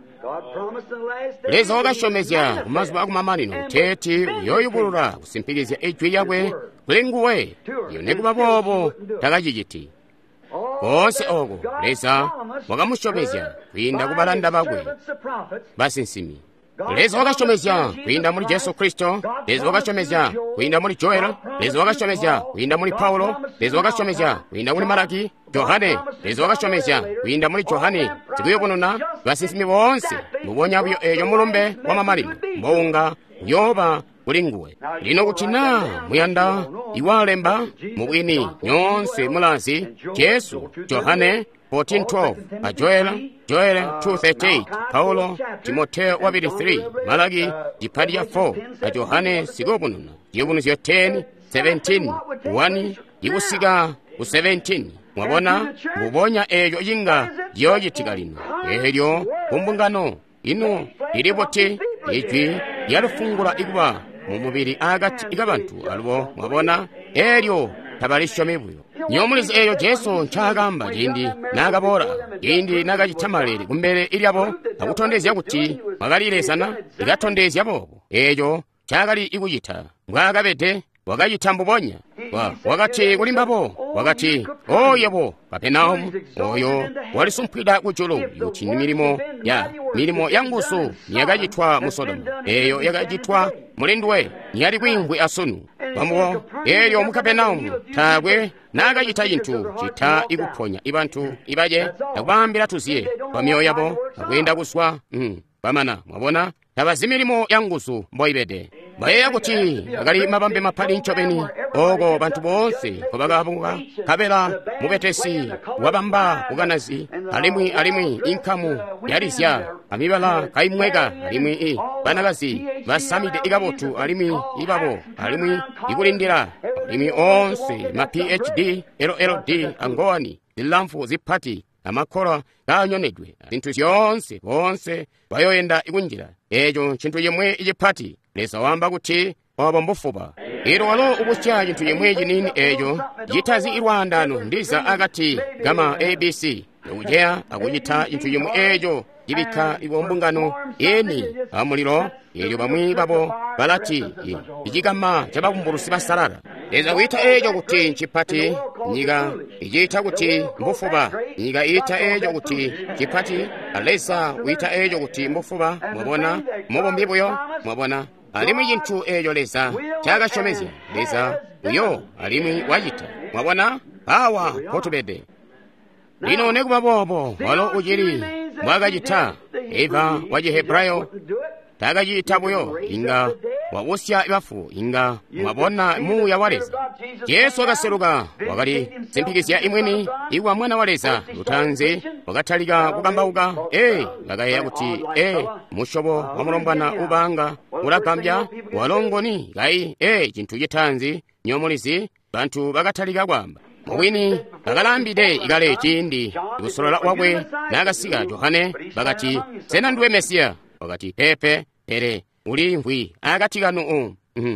leza wakashomezya kumasuba akumamalino teti uyoyubulula kusimphikizya ijwi yakwe kulinguwe iyo nekumapopo takachichiti konse oko leza wakamushomezya kuyinda kubalanda bakwe basi nsimi leza wakashomezya kuyinda muli Yesu Kristo leza wakashomezya kuyinda muli Joel leza wakashomezya kuyinda muli Paulo leza wakashomezya kuyinda muli Malaki Yohane leza wakashomezya kuyinda muli Yohane tikuyo kunona basi nsimi bonse mubonya buyo eyo mulumbe wa mamalino mbonga yoba kulinguwe lino kutina muyanda iwalemba mubwini nyonse mulazi Yesu Yohane 14:12 a Joel 2:38 Paulo Timotheo 2:3 Malaki Jipadia 4 a Yohane sigobununa yobunuzyo 10:17 1 ikusika ku 17 mwabona mubonya eyo yinga yoyitika lino elyo kumbungano ino ilipoti ijwi yalufungula ikuba mu mubiri agati ikabantu aliwo mwabona eryo tabalishomebweyo nyomulizi eyo Yesu nkyagamba gindi n'agabora gindi n'agagitamalire kumbere ilyabo akutondezya kuti magalilesana igatondezya bobo eyo kyagali ikuyita ngwagabede wagayitambubonya wakati kulimbabo wakati oyebo Kapenaumu oyo walisumpwida kuchulu yuti milimo ya ngusu niyagajitwa mu Sodoma eyo yagajitwa mulindwe niyali kwingwe asonu pambo eyo mu Kapenaumu tagwe nagayita yintu chita ikuponya ibantu ibaje nakubambira tuziye pamyoyo yabo agwenda kuswa pamana mwabona tabazimilimo ya ngusu mboibede bayeya kuti agali mabambe mapali nchobeni ogo bantu bonse kobagabuka kabela mubetesi wabamba kuganazi alimwi inkamu yarisya amibala kaimwega alimwi banagazi basamide igabotu alimwi ibabo alimwi ikulindira alimwi onse ma PhD LLD angowani zilamfu zipati amakora ganyonedwe bintu byonse bonse bayoyenda ikunjira ejo chintu yemwe ijipati lesa wamba kuti waba mbufuba ero walo ubusya chintu yemwe jinini ejo jitazi irwandano ndiza agati gama ABC ujea akujita chintu yemwe ejo ibika ibombungano eni amuliro ejo bamwi babo balati igigama cyabakumburusi basarara leza wita ejo kuti nchipati niga ijita kuti mbufuba niga ita ejo kuti chipati alesa wita ejo kuti mbufuba mwabona mubombibuyo mwabona alimwi yintu ejo lesa chagashomezi lesa uyo alimwi wajita mwabona awa potubede lino nekuba bobo walo ujiri mwagajita eva wajihebrayo tagajita buyo inga wawusya ibafu inga mwabona mu ya waleza Yesu agaseruga wagali sempikisya imweni iwa mwana waleza lutanze wagataliga kugambauga lagaya kuti mushobo wamulombana ubanga ulagambya walongoni gai chintu gitanzi nyomulizi bantu bagataliga gwamba mwini bagalambide igale chindi ibusolola wabwe nagasiga Yohane bagati sena nduwe Mesiya wakati pepe pere ulimvwi agati gano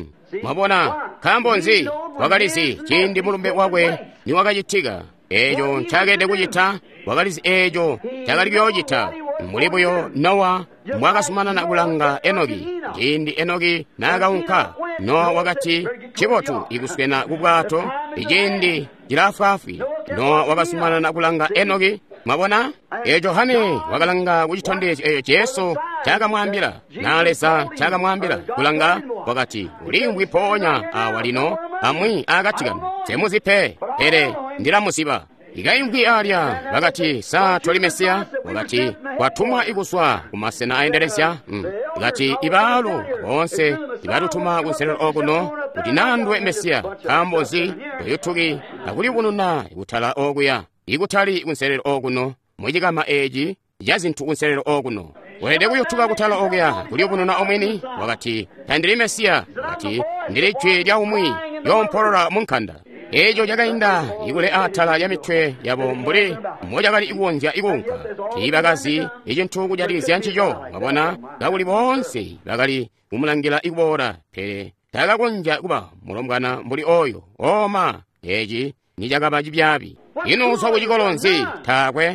mwabona kambonzi wakalizi chindi mulumbe wabwe ni wakajitiga ejo nchagede kujita wakalizi ejo chagali byojita mulibuyo Nowa mwakasumana na kulanga Enoki chindi Enoki nagaunka Nowa wakati chibotu ikuswena kubwato ijindi jirafafi Nowa wakasumana na kulanga Enoki mwabona ejo hane wakalanga kuchitondezi eyo Yesu chakamwambira nalesa chakamwambira kulanga wakati ulimbwi ponya awalino amwi agatigano semuzipe pere ndiramusiba igaimbwi alya wakati sa toli Mesiya wakati watumwa ikuswa kumasena aendelesya wakati ibalu bonse ibalutuma kunselero oguno kuti nandwe Mesiya kambozi toyutuki akuli kununa ikutala oguya ikutali kunselero oguno mwijigama eji yazintu kunselero oguno wede kuyutuka kutala oguya kuli kununa omwini wakati tandiri Mesiya wakati ndirichwe lya umwi yompolola munkanda ejo jagainda igule atala ya mitwe yabo mbuli mmoja gali iguonja igunka ibagazi ijintu kujalizya nchijo wabona gabuli bonse bagali umulangira igubora pere tagagonja kuba mulombwana mbuli oyo oma eji nijagabaji byabi ino uswa kujikolonzi takwe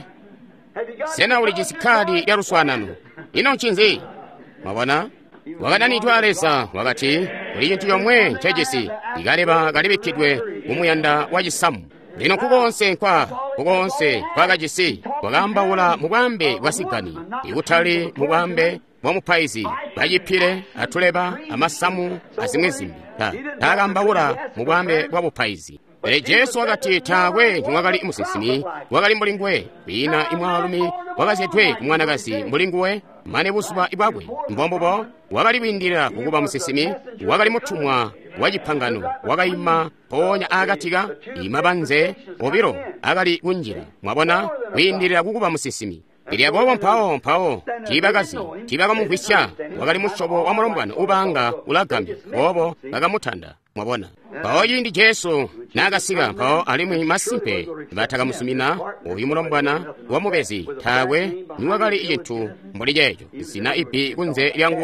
sena uli jisikadi ya ruswanano ino nchinzi wabona wakadani twalesa wakati uli jintu yomwe chejesi igaleba galibikidwe umuyanda wajisamu lino kugonse kwagajisi kwagambawula mubwambe wasigani ikutali mubwambe wamupaizi bajipile atuleba amasamu azimwezimbi tagambawula mubwambe wabupaizi Yesu wakati tagwe mwagali imusisini wagali mbulingwe bina imwalumi wagazetwe kumwanagasi mbulingwe mane busuba ibagwe mbombobo wagali bindira kukuba musisini wagali mutumwa wajipangano wagayima ponya agatiga imabanze obiro agali unjira mwabona windirira kukuba musisini Iliabobo mpao kibagazi kibaga mukwisya wagali mushobo wamulombwana ubanga ulagambya bobo bagamutanda mwabona baoyi ndi Yesu nagasiga mpao alimwi masimpe bataga musumina uyu mulombwana wamubezi tawe niwagali ijintu mbuli jejo sina ipi kunze lyanguwe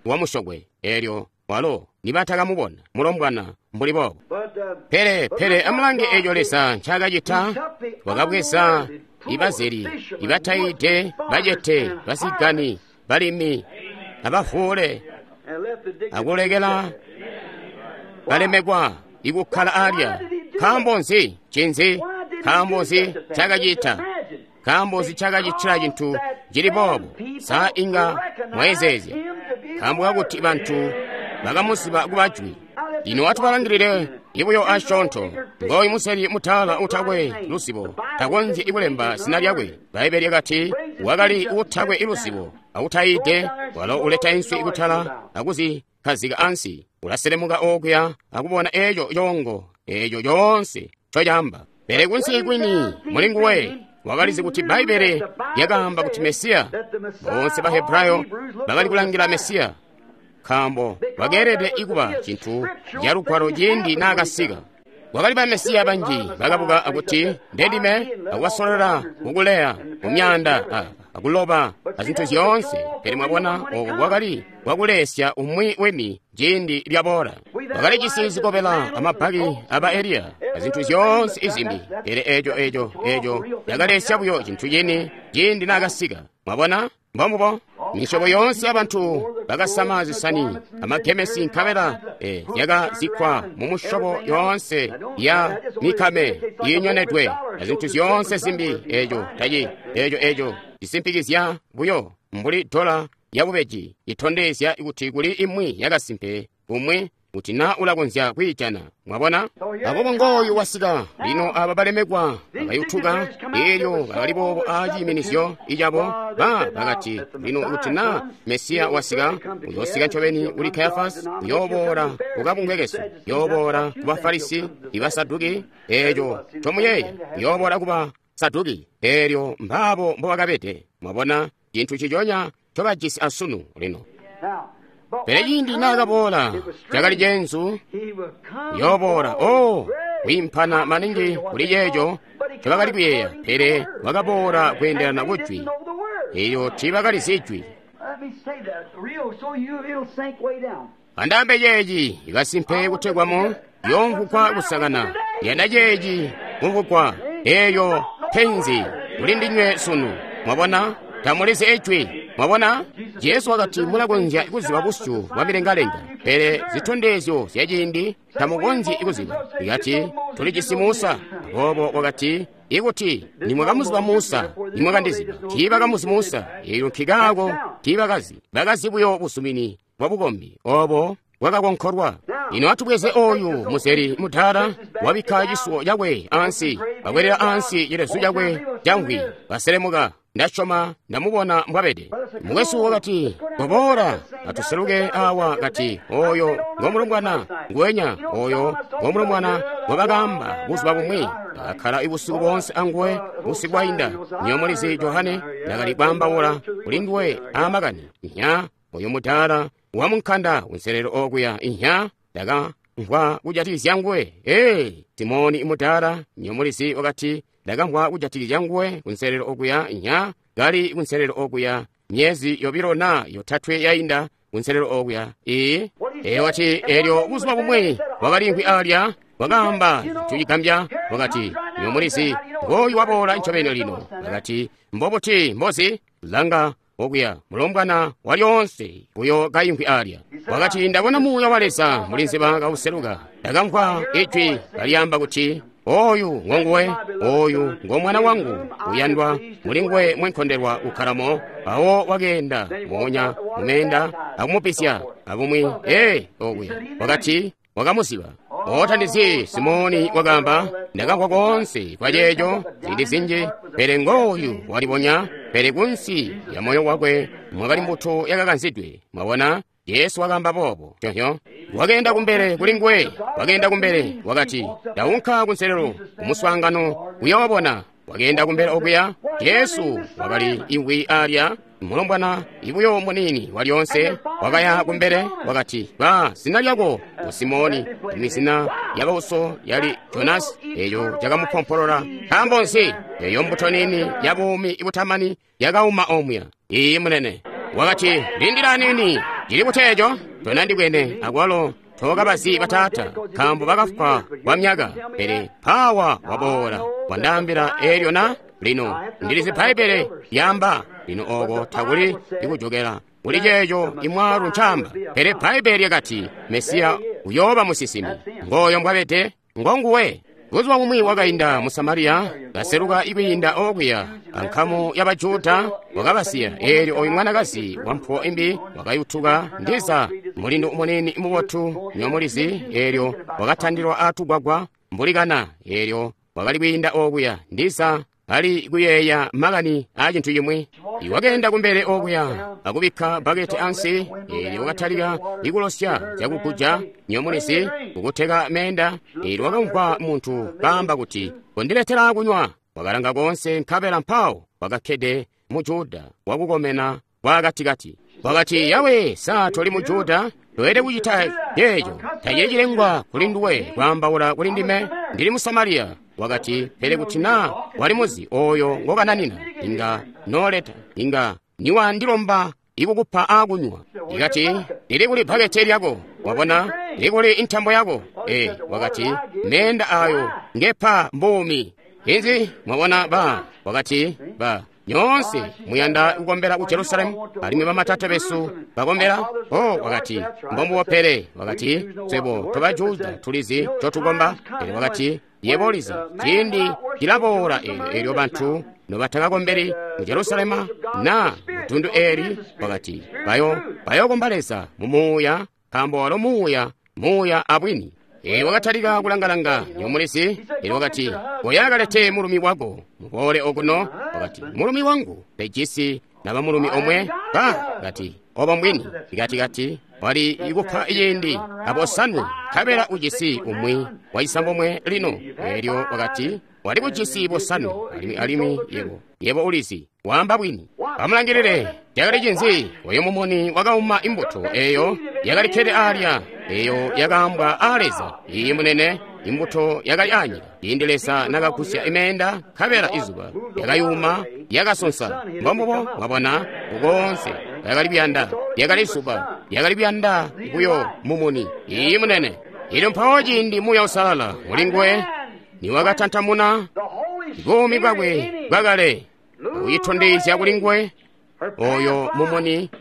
wamusogwe eryo walo nibaatakamubona mulombwana mbuli bobo pere amulange ejo lesa nchakachita wakabwesa ibazeri ibatayite bajete basigani balimi abafuule akulekela balemekwa ikukhala alya kambonzi chinzi kambonzi chakachita kambonzi chakachitira chinthu chili bobo sa inga mwezeze kambo kakuti banthu bakamusiba kubachwi ino watu balangirire ibuyo ashonto ngoyi museri mutala utakwe lusibo takonzi ikulemba sina lyakwe baibeli kati wakali utakwe ilusibo autayide walo uleta insu ikutala akuzi kazika ansi ulaselemuka okuya akubona ejo yongo ejo yonse choyamba pere kunsi ikwini mulinguwe wakalizi kuti baibeli yakamba kuti mesiya bonse bahebrayo bakali kulangira mesiya kambo wagerede ikuba chinthu yalukwalo jindi nakasika wakali ba mesiya banji bakabuka akuti ndendime akuwasolera ukuleya umyanda akuloba azinthu ziyonse pere mwabona wakali wakulesya umwi weni jindi lyabora wakali chisizi kopela amabhaki aba eliya azinthu ziyonse izimbi pere ejo yakalesya buyo chinthu chini jindi nakasika mwabona mbombo mishobo yonse abantu bakasamazi sani amakemesi nkabera yakazikwa mu mushobo yonse ya mikame yinyonedwe azinthu ziyonse zimbi ejo isimpikizya buyo mbuli dola yabubeji itondesya ikuti kuli imwi yakasimpe umwe kuti na ulakonzya kuyitana mwabona apopo ngoyu wasika lino aba balemekwa abayuthuka iyo bakalipo achimenisyo ijabo bakati lino kuti na mesiya wasika uyosika nchoveni uli Kayafasi uyobora ukapungwekeso yobora kuba farisi ibasaduki ejo chomuyeya uyobora kuba saduki eryo mbabo mbowakapete mwabona chinthu chichonya chokajisi asunu lino pere yindi nakabola chakali jenzu yobora wimpana maningi kuli yejo chibakali kuyeya pere wakabora kuendera na kuchwi iyo chibakali sichwi andambe yeji ikasimpe kutegwamo yomvukwa kusakana yenda yeji muvukwa eyo penzi ulindinywe sunu mwabona tamulese echwi mwabona Yesu wakati mulakonzya ikuziba bushu bwamilengalenga pere zitondezyo zyajindi tamukonzi ikuziba ikati tulijisimusa bobo wakati ikuti nimwakamuziba Musa nimwakandiziba tibakamuzimusa iyo nkigako tibakazi bakazibuyo busumini bwabukombi obo wakakonkhorwa ino atubweze oyu museri mutara wabika jisuo yakwe ansi bakwerera ansi yerezu yakwe jangwi baselemuka ndachoma ndamubona mbwabede mwesu wakati bobora atuseruke awa kati oyo ngomulumbwana ngwenya oyo ngomulumbwana wabagamba buziba bumwi akhala ibusiku bonse angwe busiku bwayinda nyomolizi Yohane nakali kwambawula ulindwe amakani nya oyo mutala wamunkanda unserero okuya inya daga ngwa kujatizya ngwe Simoni imutala nyomolizi wakati daga ngwa kujatizya ngwe unserero okuya inya gali unserero okuya myezi yobirona yotatwe yayinda unserero okuya wati eryo buziba bumwe wakalinkwi alya wakamba tuyikambya wakati nyomolizi ngoyu wabola nchoveno lino wakati mboboti mbozi langa okuya mulombwana walyonse uyo kayinkwi alya wakati ndabona muya walesa mulinzi banga useruka dakamkwa ichwi kaliyamba kuti oyu ngongwe oyu ngomwana wangu uyandwa mulingwe mwenkhonderwa ukhalamo awo wakenda monya mumenda akumupisya akumwi okuya wakati wakamusiba othandizi Simoni wakamba ndakakwa konse kwajejo zindi zinji pere ngoyu waliponya pere kunsi ya moyo wakwe mwakali mbuthu yakakanzidwe mwabona Yesu wakamba popo choncho wakenda kumbere kulingwe wakenda kumbere wakati daunkha kunserero kumuswangano uya wabona wakenda kumbere okuya Yesu wakali inkwi alya mulombwana ibuyo munini walyonse wakaya kumbere wakati sinalyako Simoni imisina yabahuso yali Jonasi eyo jakamuphompholola hambonsi eyo mbuto nini yabumi ibutamani yakauma omya munene wakati lindiranini jili kutejo tonandi kwene akwalo toka basi batata kambo bakafa wamyaga pere pawa wabora wandambira eryona lino ndilizi paipere yamba lino oko takuli ikujogera ulijejo imwaru nchamba pere paipere yakati Mesiya uyoba musisimi ngoyo mbwabete ngonguwe Guzu wamumwi wakainda mu Samariya gaseruka ikuyinda okuya ankhamu y'abajuda wakabasiya eri oyu mwanakasi wampho imbi wakayuthuka ndiza mulindo umoneni imuwothu nyomulizi eryo wakathandirwa athu gwagwa mbulikana eryo wakalipinda okuya ndiza ali kuyeya makani a chinthu chimwe iwakenda kumbere okuya akubikha baketi ansi eri wakathalika ikulosya chakukuja nyomulizi kukutheka menda eri wakamva munthu kamba kuti kundilethera kunywa wakalanga konse nkhapera mphawo wakakhede mu Juda wakukomena wakatikati wakati yawe sathu mu Juda toyete kuchita yeyo tayechilengwa kulinduwe kwambaula kulindime ndili mu Samariya wakati pere kuti na walimuzi oyo ngokananina inga noleta inga niwa ndilomba ikukupha akunywa ikati ili kuli baketi lyako wapona ili kuli inthambo yako wakati menda ayo ngepha mbumi inzi mwapona wakati nyonse muyanda kukombera ku Jerusalemu alimi bamatata besu bakombera wakati mbombo wopere wakati sebo tobajuda tulizi chotukomba wakati yeboliza tindi kilabora eryo bantu nobatanga komberi mu Jerusalema na mutundu eri wakati bayo kombaleza mumuya kambo walo muya abwini wakathalika kulangalanga nyomulizi wakati goyagalete mulumi wako mupole okuno wakati mulumi wangu pejisi na bamulumi omwe gati oba mwini ikati wali ikupha iyindi abosanu kabera ujisi umwi waisambo mwe lino eryo wakati wali kujisi bosanu alimi yebo ulizi wamba bwini pamulangirire yakali jinzi oyo mumoni wakauma imbuto eyo yakalikhere alya eyo yakambwa aleza iyi munene imbuto yakali anyira yindelesa nakakusya imenda kabera izuba yakayuma yakasonsa mbombo mwabona ukonse yakali suba yakali byanda ikuyo mumuni iyi munene ili mphawoji ndi muya usalala ulingwe ni wakatanthamuna gumi kwakwe kwakale uyithondezi yakulingwe oyo mumuni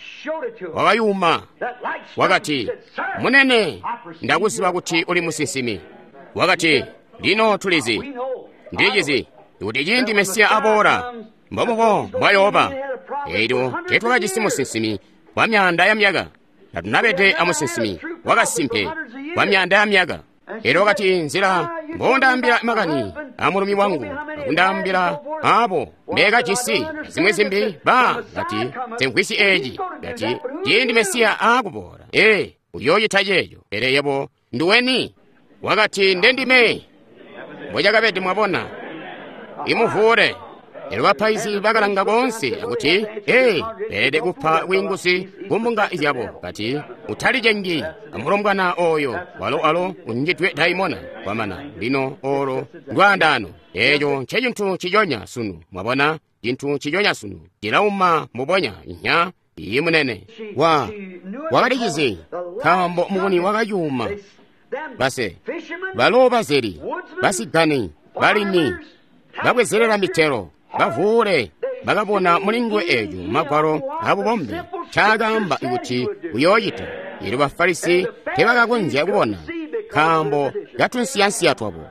wakayuma wakati munene ndakuziwa kuti uli musisimi wakati lino tulizi ndijizi kuti chindi Mesiya abora mbombo mwayoba eyo tetwakachisi musisimi kwa myanda ya myaga natunapete amusisimi wakasimpe kwa myanda ya myaga ero wakati nzira mbondambira makani amulumi wangu akundambira apo mbeka chisi zimwe zimbi gati zenkwisi eji gati chindi Mesiya akupora uyoyi tajeyo ere yebo nduweni wakati ndendime mbojakapete mwapona imuvure ero wapaizi bakalanga konse akuti pede kupha wingusi kumbunga izyabo kati uthalijengi amulomwana oyo alo unjitwe daimona kwamana lino oro ndwandano eyo chinthu chijonya sunu mwabona chinthu chijonya sunu chilauma mubonya nya iyi munene wakalikizi kambo mukuni wakayuma base baloba zeri basigani balimi bakwezerera mitero bavule bakabona mulingwe ejo magwaro abo bombi chagamba ikuti uyoyita ili bafarisi tebakakonja kubona kambo gatunsiyansi yatwabo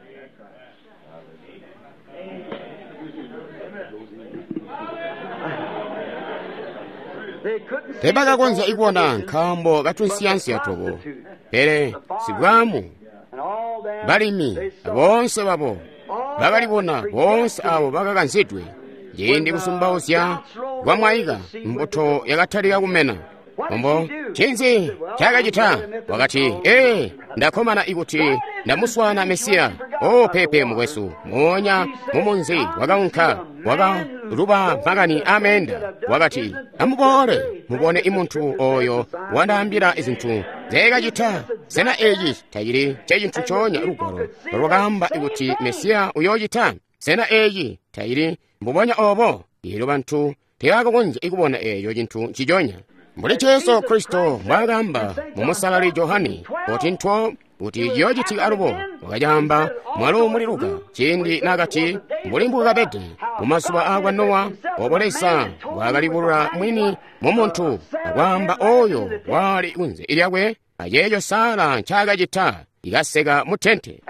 tebakakonja ikubona kambo gatunsiyansi yatwabo pere sigwamu balimi bonse babo bakalibona bonse abo bakakanzidwe ndi kusumbausya kwamwayika mbuto yakathalika kumena ombo chinzi chakachita wakati ndakhomana ikuti ndamuswana Mesiya pepe mukwesu monya mumunzi wakaunkha wakaluba makani amenda wakati mubone imunthu oyo wandambira izinthu zekachita sena eji tayiri chechinthu chonya lugolo lwakamba ikuti Mesiya uyochita sena eji tayiri mbubonya obo ilo banthu teyakakonja ikubona eyo chinthu chijonya mbuli Yesu Kristo mwagamba mumusalali Yohani 14:12 kuti yochitika alubo wakajamba mwalo muliruka chindi nakati mbuli mbuga bete mumasuba agwa Nowa obolesa wakalibulula mwini mumuntu akwamba oyo wali unze ilyakwe ayeyo sala nchaga jita ikaseka mu tente.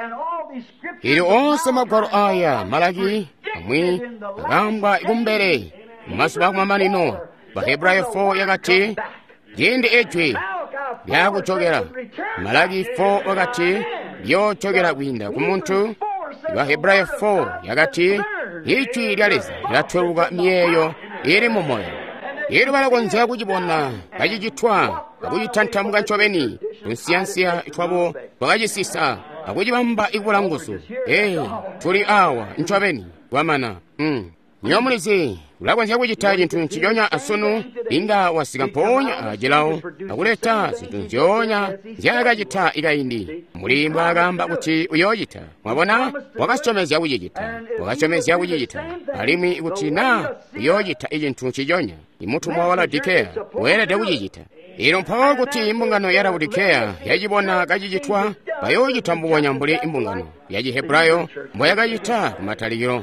Ili onse magwaro aya Malaki amwi akamba ikumbere mumasuba akumamanino Baheburayo 4 yakati yindi echwe lyakuchokera. Malaki 4 wakati lyochokera kwinda kumuntu. Baheburayo 4 yakati ichwi lyaleza lyatweruka myeyo ili mumoyo. Ili balakonzera kuchibona kachitwa akuchitanthamuka nchoveni tunsiyansiya itwabo twakachisisa akuchipamba ikulangusu tuli awa nchoveni wamana nyomulizi ulakonzera kuchita chinthu nchichonya asunu inga wasika mponya ajilawo akuleta zinthu nchonya nzyakachita ikayindi mulimbo akamba kuti uyochita mwabona wakachomezya kuchichita alimwi ikuti na uyochita ichinthu nchichonya imutu mwa Laodikeya werede kuchichita. Ilo mphawa kuti imbungano ya Laodikeya yachibona kachichitwa payochita mbuwonya mbuli imbungano yachiheburayo mboyakachita kumatalikiro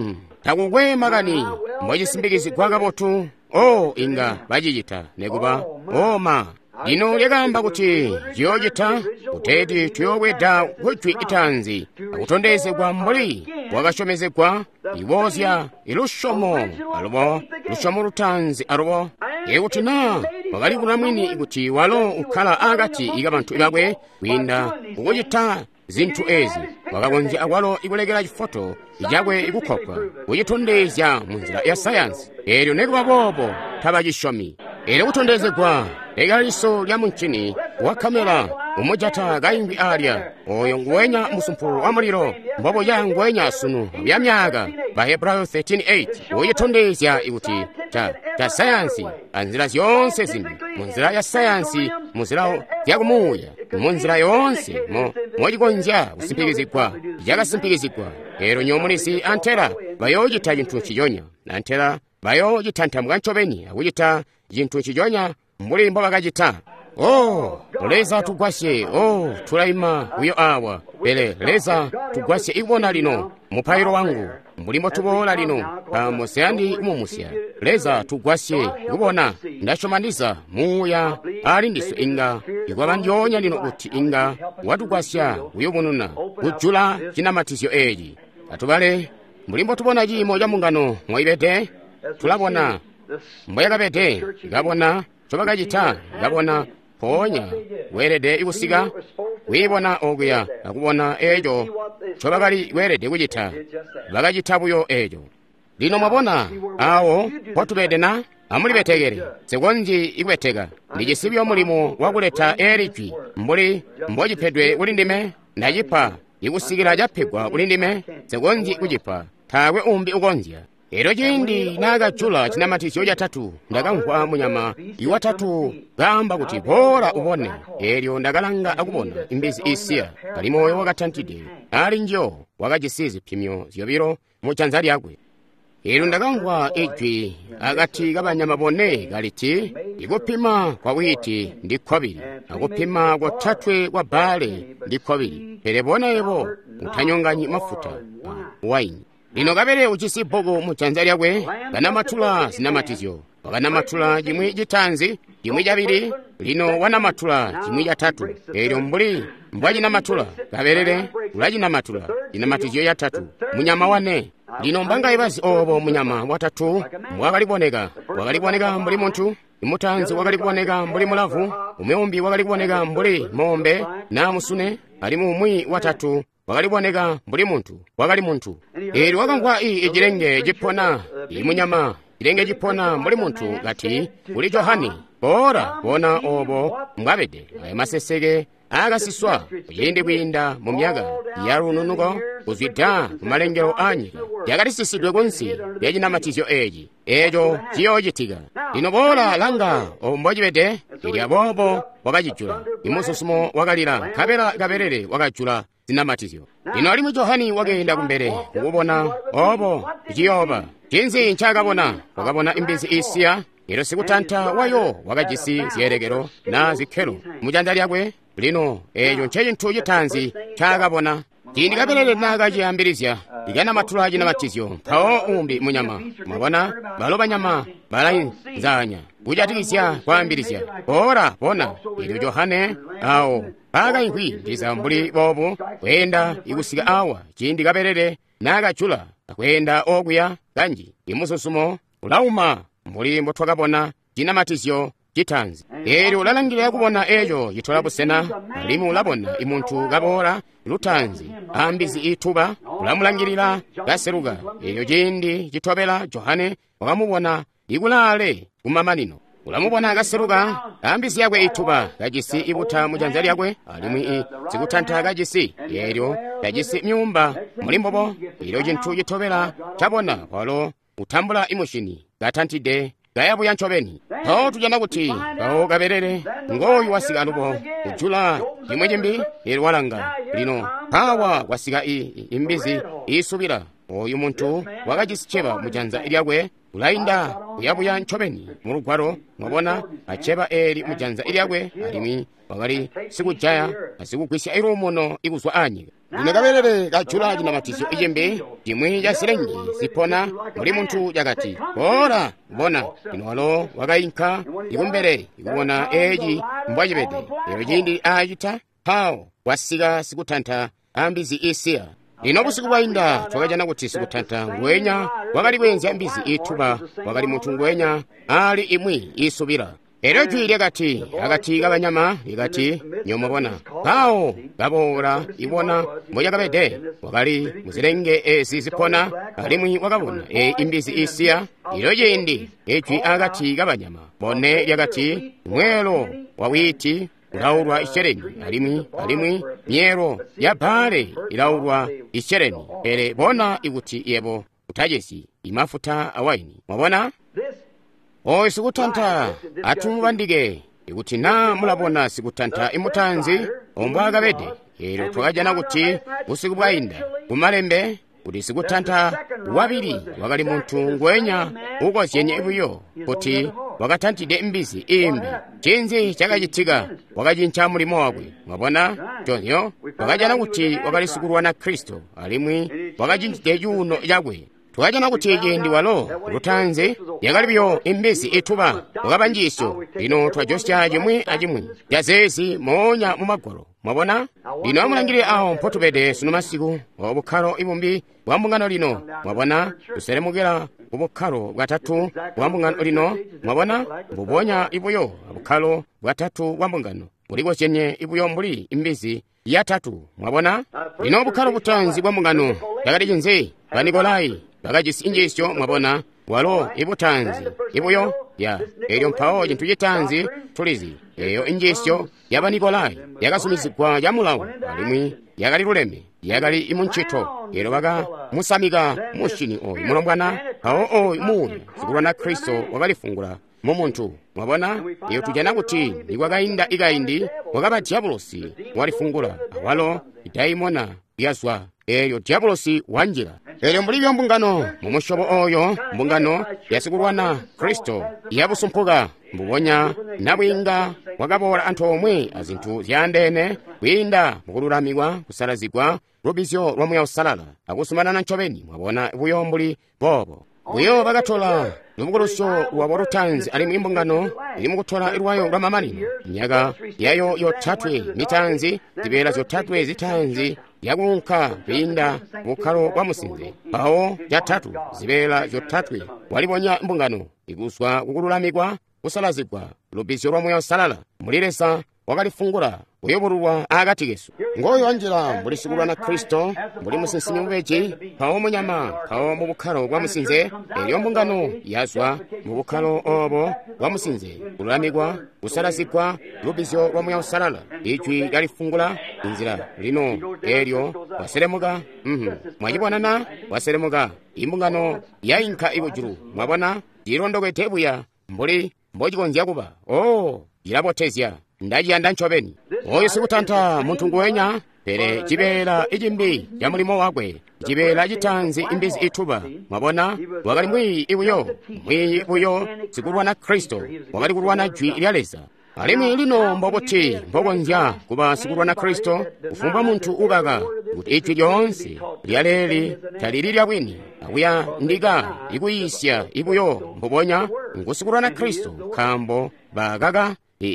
takukwema kani mbochisimbikizi kwakapotu inga bachichita nekuba ma lino lyakamba kuti yochita kuteti tuyoweda kuchwi itanzi akutondezedwa mbuli wakachomezedwa iwozya ilushomo alubo lushomo lutanzi alubo ikuti na wakali kuna mwini ikuti walo ukhala akati ikabanthu ibakwe kwinda ukuchita zinthu ezi wakakonzi akwalo ikulekera chifoto ijakwe ikukhokwa kuchitondezya munzira ya sayansi elyo nekuba bobo thaba chishomi ele kutondezedwa ekaliso lya munchini wa kamera umujata kayimbi alya oyo nguwenya musumpulu wa muliro mbobo ya nguwenya sunu bya myaka Baheburayo 13:8 uyitondezya ikuti ta sayansi anzira yonse zimbi munzira ya sayansi munzira yakumuya munzira yonse mochikonja kusimpikizikwa yakasimpikizikwa ero nyomulisi antera bayochita chinthu chichonya antera bayochitanthamuka nchoveni akuchita chinthu chichonya mulimbo bakachita leza tugwasye tulaima uyo awa pele leza tugwasye ikubona lino muphayiro wangu mulimbo tubola lino pamuseyandi umumusya leza tugwasye ikubona ndachomaniza muya ali ndiso inga ikwabandyonya lino kuti inga watugwasya uyo bununa kujula chinamatisyo eji atubale mulimbo tubona jimo ja mungano mwaibete tulabona mboyakapete ikabona chobakachita ikabona ponya werede ikusika wibona okuya akubona ejo chobakali werede kuchita bakachita buyo ejo lino mwabona awo potubedena amulibetegere sekonji ikweteka ndichisibyo mulimo wakuleta erichwi mbuli mbochipedwe ulindime ndachipa ikusikira japhegwa ulindime sekonji kuchipa thakwe umbi ukonzya ero chindi nakachula chinamatisyo chatatu ndakamva munyama iwatatu gamba kuti bora ubone eryo ndakalanga akubona imbizi isiya kali moyo wakathantide ali njo wakachisizi phimyo ziyobiro muchanza lyakwe ero ndakamva ijwi akati kabanyama bone kaliti ikupima kwa witi ndi khwabiri akupima kwa thatwe kwa bale ndi khwabiri pere bona ebo uthanyonganyi mafuta waini lino kabere uchisipogo muchanza lyakwe kanamatula sinamatizyo wakanamatula chimwi chitanzi chimwi chabiri lino wanamatula chimwi chatatu eryo mbuli mbwachinamatula kaberere ulachinamatula chinamatizyo yatatu munyama wane lino mbanga ibazi obo munyama watatu wakaliboneka mbuli munthu imutanzi wakaliboneka mbuli mulavu umeumbi wakaliboneka mbuli mombe na musune ali mumwi watatu wakaliboneka mbuli munthu wakali munthu eri wakangwa ijilenge jipona imunyama ilenge jipona mbuli munthu kati uli Yohani bora bona obo mwabede maseseke akasiswa kuyindi kwinda mu myaka yalununuko kuzwida kumalengero anyika yakatisisidwe kunsi yachinamatizyo eji ejo chiyochitika lino bora langa ombojibede ili abobo wakachijula imususumo wakalira kaberere wakachula zinamatizyo lino alimu Yohani wakenda kumbere kukubona obo kuchiyoba chinzi nchakabona wakabona imbizi isiya ero sikutantha wayo wakachisi ziyerekero na zikhelo mujanja lyakwe lino eyo nche chinthu chithanzi chakapona tindikapelele nakachiyambirizya ikana mathulaji na matizyo mphawo umbi munyama mwabona balo banyama balayinzanya kuchatikisya kwayambirizya ora pona ili Yohane awo paka inkwi ndizambuli bobo kwenda ikusika awa chindikapelele nakachula kwenda okuya kanji imususumo ulauma mulimbo twakapona china matizyo chithanzi eri ulalangirira kubona eyo yithola busena alimu ulabona imunthu kabola luthanzi ambizi ithuba ulamulangirira kaseruka eyo chindi chithopera Yohane wakamubona ikulale kumamanino ulamubona kaseruka ambizi yakwe ithuba kachisi ibutha mujanja lyakwe alimwi sikutantha kachisi eryo kachisi nyumba mulimbopo ilo chinthu chithopera chabona palo uthambula imushini kathantide gayabuya nchoveni awo tujana kuti awo kaperere ngoyu wasika alupo kujula chimwe chimbi eri walanga lino hawa wasika imbizi isubira oyu munthu wakachisicheva mujanza ilyakwe kulayinda kuyabuya nchoveni mulugwaro mwabona acheva eri mujanza ilyakwe alimi wakali sikujaya asikugwisya iru muno ikuzwa anyika ine kaperere kachulaji na matizyo ichimbi chimwe chasilenji sipona muli munthu jakati ora bona inolo wakayinka ikumbere ikubona eji mbwachipete ero chindi achita hawo wasika sikutantha ambizi isiya lino busiku bwayinda twakachana kuti sikutantha ngwenya wakali bwenzi ambizi ithuba wakali munthu ngwenya ali imwi isubira ero jwiri akati kabanyama ikati nyomobona kawo kabola ibona moja kabede wakali muzilenge ezizipona alimwi wakabona imbizi isiya ilo jindi ejwi akati kabanyama bone yakati mwelo wawiti ilaurwa ishereni alimwi nyero yapale ilaurwa ishereni ere bona ikuti yebo utajesi imafuta awaini mwabona oyi sikutantha atumubandike ikuti na mulabona sikutantha imutanzi ombo akapede ero twakajana kuti usiku bwayinda kumalembe kuti sikutantha wabiri wakali munthu ngwenya ukosyenye ibuyo kuti wakathantide imbizi imbi chinzi chakachitika wakachincha mulimo wakwe mwabona chonyo wakajana kuti wakalisukulwa na Kristo alimwi wakachinchite chuno chakwe twakajana kuti ichi ndi walo luthanzi yakalibiyo imbizi ithuba wakapanjiso lino twajosya chimwe achimwe jazezi monya mumagolo mwabona lino amulangire awo mphotupede sino masiku wabukhalo ibumbi bwambungano lino mwabona tuseremukira ubukhalo bwatatu bwambungano lino mwabona bubonya ibuyo bukhalo bwatatu bwambungano buliko chenye ibuyo mbuli imbizi yatatu mwabona lino bukhalo butanzi bwambungano yakati chinzi banikolai bakachisinjisyo mwabona walo ibutanzi ibuyo ya eryo mphawo chinthu chitanzi tulizi eyo injisyo yabanikolai yakasumizigwa yamulawu alimwi yakali luleme yakali imunchito ero baka musamika mushini oyi mulombwana awo oyi muuli sikulwa na Kristo wakalifungula mumuntu mwabona iyo tujana kuti ikwakayinda ikayindi wakapa diabolosi walifungula awalo idaimona yaswa eyo diabolosi wanjira eryo mbulibyo mbungano mumushobo oyo mbungano yasikulwa na Kristo yabusumpuka mbubonya nabwinga wakabola anthu omwe azinthu zyandene kwinda mukululamikwa kusalazigwa lubizyo lwamweya usalala akusumana na nchoveni mwabona ibuyo mbuli bobo buyo bakathola lubukuluso lwabo luthanzi ali mwimbungano ili mukuthola ilwayo lwa mamanino myaka yayo yothatwe mitanzi zipera zothatwe zithanzi yakunkha kwinda bukhalo bwa musinze awo jatatu zipera zothatwe waliponya mbungano ikuswa kukululamikwa kusalazigwa lubizyo lwamweya usalala mulilesa wakalifungula uyobululwa akatikeso ngoyo anjira mulisikulwa na Kristo muli musinsinyi mubeji pawo munyama pawo mubukhalo bwa musinze eryo mbungano yaswa mubukhalo obo bwa musinze kululamikwa kusalazigwa lubizyo lwamweya usalala ijwi lyalifungula inzira lino eryo waseremuka mwachibonana waseremuka imbungano yayinkha ibujuru mwabona ilondokete ibuya mbuli mbochikonzi yakuba ilapotezya ndajiyanda nchoveni oyo sikutantha munthu ngwenya pere chipera ichimbi ya mulimo wakwe chipela chitanzi imbezi ithuba mwabona wakati mwiyi ibuyo sikulwana khristu wakati kulwana jwi lyaleza alimi lino mbokoti mbokonja kuba sikulwana khristu kufumba munthu ukaka kuti ijwi lyonse lyaleli talili lyabwini akuya ndika ikuyisya ibuyo mboponya nkusikulwana khristu khambo bakaka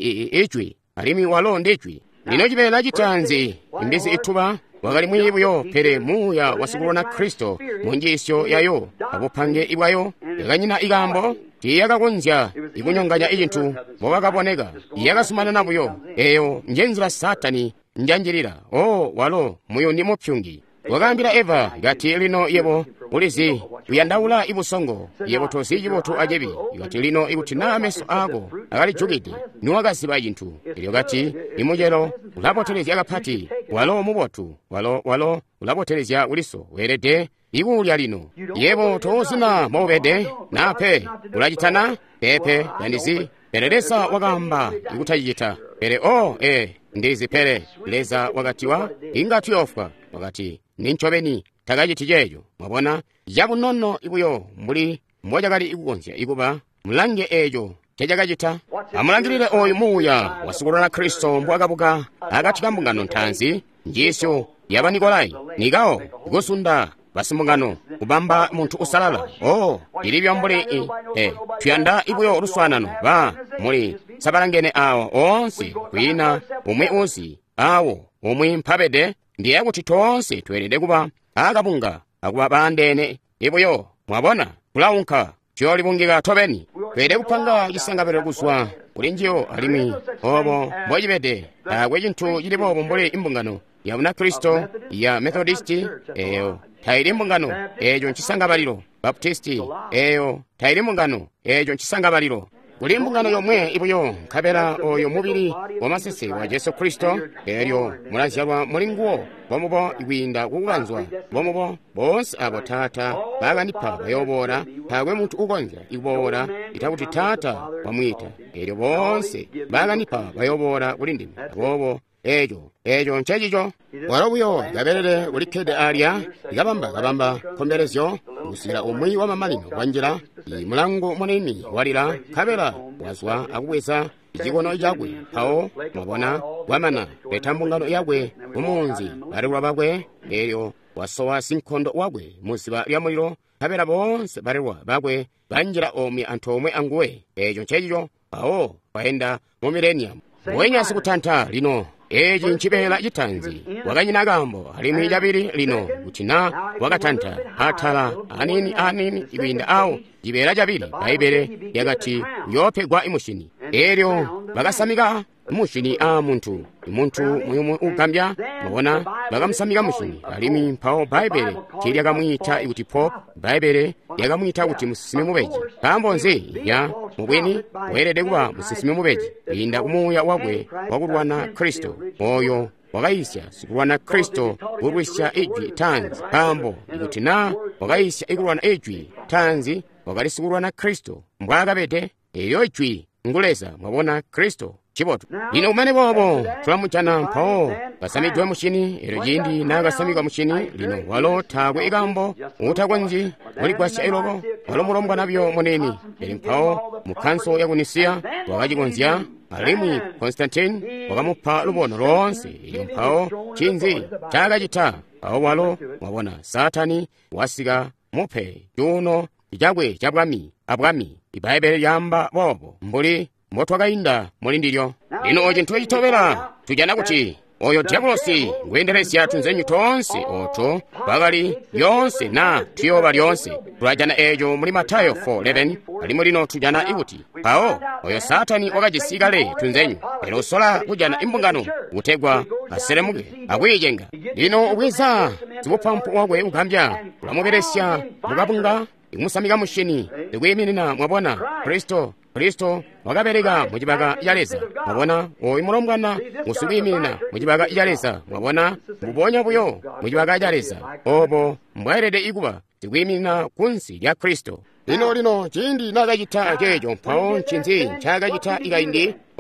ijwi alimi walonde ijwi lino chipela chitanzi imbezi ithuba wakati mwiyibuyo pere muya wasikulwana khristu munjisyo yayo akuphange ibwayo yakanyina ikambo tiyakakonja ikunyonganya ichinthu mowakaponeka iyakasumana nabuyo eyo njenzira satani njanjirira walo muyo ndi mupsyungi wakambira eva ngati lino yebo ulizi uyandaula ibusongo yebo tosi chibotho ajebi ngati lino ikuthina ameso ako akalijukide niwakasiba ichinthu ilyo kati imujero ulapotelezya akaphati walo mubothu walo ulapotelezya uliso werede ikulya lino yebo tosina mobede nape ulachitana pepe yandizi pereresa wakamba ikutachita pere ndizi pere leza wakatiwa ingati yofwa wakati ninchobeni takachiti cheyo mwabona yabunono ibuyo muli mmoja kali ikukonja ikuba mlange ejo chachakachita amulangirire oyu muya wasikulwana khristu mbwakabuka akathika mbungano nthanzi njisyo yaba nikolai nikawo ikusunda basimbungano kubamba munthu usalala ilibyo mbuli tuyanda ibuyo luswanano ba muli sabalangene awo onse kwina umwe unsi awo umwe mphabede ndiye kuti tonse twerede kuba akabunga akuba bandene ibuyo mwabona kulaunka cholibungika thobeni twede kupanga chisangapero kuswa kuli njiyo alimi obo mbojibede akwe chinthu chilipopo mbuli imbungano yabuna khristu ya methodisti eyo tayiri mbungano ejo nchisangabaliro baptisti eyo tayiri mbungano ejo nchisangabaliro kuli mbungano yomwe ibuyo nkhabera oyo mubiri wamasese wa yesu khristu eryo mulazalwa mulinguwo bomubo iwinda kukukanzwa bomubo bonse abo tata bakanipha bayobora thakwe munthu ukonja ikubora itakuti tata wamwita eryo bonse bakanipha bayobora kuli ndimi abobo ejo nchechicho walobuyo gaberere ulikhede alya ikabamba khomberezyo usira umwi wa mamalino wanjira imulango muneni walira khabera wazwa akubweza ichikono chakwe awo mwabona wamana petambungano yakwe umunzi balelwa bakwe eyo wasowa sinkhondo wakwe musiba lya muliro khabera bonse balelwa bakwe banjira omwe anthu omwe anguwe ejo nchechicho awo wayenda mu millennium wenyasi kuthantha lino eji nchipela chitanzi wakanyina kambo alimi jabiri lino kuchina wakatantha athala anini ibinda awo jibela jabiri baibele yakati yopegwa imushini eryo bakasamika mushini munthu muyumu ukambya mabona bakamusamika mushini alimi mphawo baibele chili yakamwitha ikuti pop baibele yakamwitha kuti musisime mubeji pambonzi ya mubweni werede kuba musisime mubeji inda kumuya wakwe wakulwana khristu moyo wakayisya sikulwana khristu urwisya ijwi tanzi pambo ikuti na wakayisya ikulwana ijwi tanzi wakali sikulwana khristu mbwakapete eyo ijwi nguleza mwabona khristu chiboto ino umene bobo tulamuchana mphawo kasamidwe muchini ero jindi nakasamika muchini lino walo thakwe ikambo uthakwenji uligwasya iloko walo mulombwa nabyo moneni eli mphawo mukhanso yakunisiya wakachikonzya alimwi Constantine wakamupha lubono lonse iyo mphawo chinzi chakachitha awo walo mwabona satani wasika muphe chuno chakwe chabwami abwami ibaibele yamba bobo mbuli mbotwakayinda muli ndilyo lino chinthu chitobera tujana kuti oyo diabolosi nguyenderesya tunzenyu tonse otho pakali yonse na thiyoba lyonse tulajana ejo muli Matayo 4:11 alimo lino tujana ikuti pawo oyo satani wakajisikale tunzenyu lero sola kujana imbungano utegwa aselemuke akwijenga lino ubwiza zimuphampu wakwe ukambya ulamuberesya mukapunga ikumusamika mushini ikuyimilina mwabona Kristo wakabereka muchipaka yaleza mwabona oyi mulombwana musukuyimilina muchipaka yaleza mwabona muponya buyo muchipaka yaleza opo mbwaerede ikuba tikuyimilina kunsi lya Kristo lino chindi nakachitha checho mphawo nchinzi nchakachitha ikayindi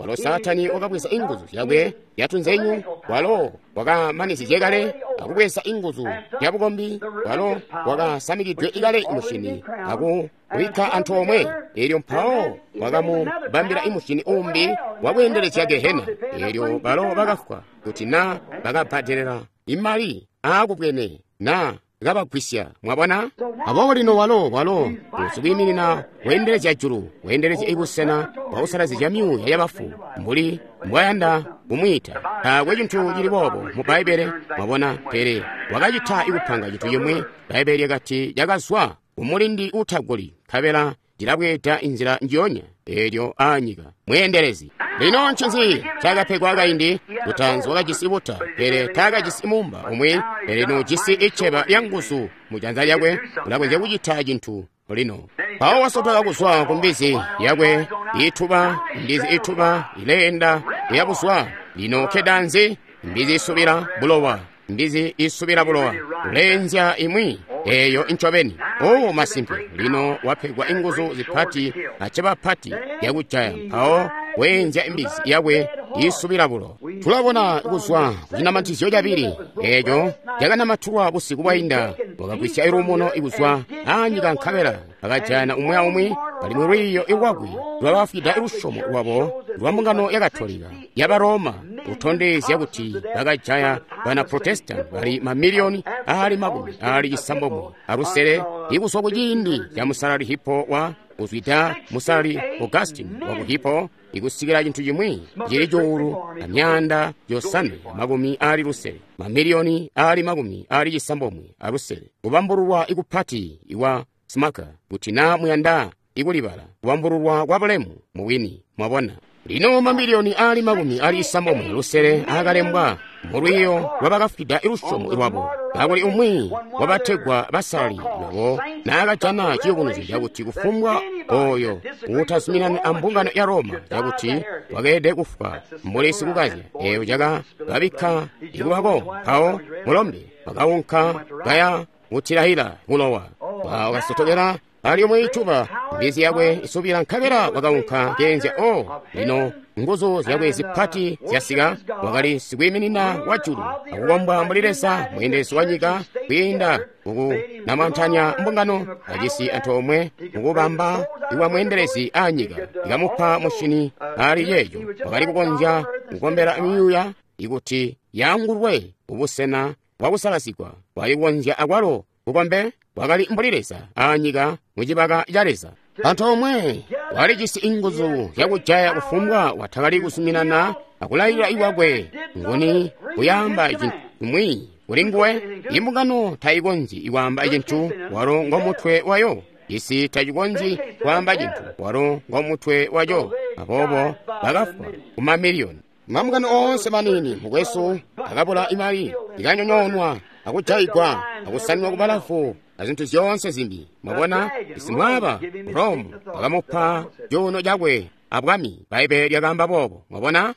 walo satani wakabweza inguzu yakwe yatunzenyu walo wakamanizije kale akubweza inguzu yabukombi walo wakasamikidwe ikale imushini akuwika anthu omwe eryo mphawo wakamubambira imushini umbi wakuyendereza gehena eryo balo bakafwa kuti na bakabhaderera imali akubwene na kabagwisya mwabona abo lino walo kusubimirina wendereza julu wendereza ibusena wausalazi jamyu yabafu mbuli mwayanda umwita tawe chintu chili bobo mu Baibele mwabona pere wakachita ikupanga chitu yemwe Baibele yakati yakazwa umulindi uthagoli kabela ndilabweta inzira njonya eryo anyika mwenderezi lino nchinzi chakapegwa akaindi kutanzi wakachisibuta pere takachisimumba omwe pere no chisi icheba yangusu mujanza yakwe ulakwenze kuchita chinthu lino pawo wasotoka kuswa kumbizi yakwe ithuba mbizi ithuba ilenda yakuswa lino kedanzi mbizi isubira bulowa mbizi isubira bulowa ulenzya imwi eyo inchobeni masimpi lino wapegwa inguzu ziphati achebapati yakuchaya mphawo wenja imbizi yakwe isubira bulo tulabona kuswa kuchinamathiziyo chapiri echo yakanamathulwa busiku bwayinda wakagwisya iromuno ikuswa anyika nkhabera akajana umwe pali mwiriyo iwakwi lwalafida ilushomo iwabo lwambungano yakatholika yabaroma uthondezi yakuti bakajaya bana protestant bali mamiliyoni ali makumi ali isambomwe alusere ikuswa kuchindi ya musalali hipo wa uzwita musalali Augustine wakuhipo ikusikira chinthu chimwe chili chowulu amyanda yosane makumi ali lusere mamiliyoni ali makumi ali chisambomwe alusere kupambululwa ikuphati iwa smaka kuti na muyanda ikulipala kupambululwa kwa bulemu muwini mwabona lino mamiliyoni ali makumi ali isambomwe lusere akalembwa mulwiyo wabakafida ilushomo iwabo akuli umwi wabathegwa basali iwabo nakajana chiyukunuzi chakuti kufumbwa oyo utasumirani ambungano ya Roma chakuti wakede kufwa mbulesi kukazya eyo chaka babikha ikuwako pawo mulombe wakawunka kaya uthirahira kulowa wakasotokera ali omwe ithuba mbizi yakwe isubira nkhabera wakawunkha kenza lino nguzo yakwe ziphati ziyasika wakali sikwiminina wachulu akukombwa mulilesa muyendesi wanyika kuyinda uku namanthanya mbungano achisi anthu omwe mukupamba iwa muyenderesi anyika ikamupha mushini ali yeyo wakali kukonja kukombera miyuya ikuti yangulwe ubusena wakusalasikwa wayikonja akwalo kukombe wakali mbulilesa anyika muchipaka chalesa anthu omwe wali chisi inguzu yakuchaya kufumbwa wathakali kusumirana akulayira iwakwe ngoni kuyamba chimwi kulinguwe imbungano thayikonzi iwamba chinthu walo ngomuthwe wayo isi tachikonzi kwamba chinthu walo ngomuthwe wacho apopo bakafwa kumamiliyoni mamukano onse manini mukweso akapula imali ikanyonyonwa akuchayikwa akusanwa kubalafu azinthu zonse zimbi mwabona isimwaba Rome akamupha jono jakwe abwami Baibeli yakamba bobo mwabona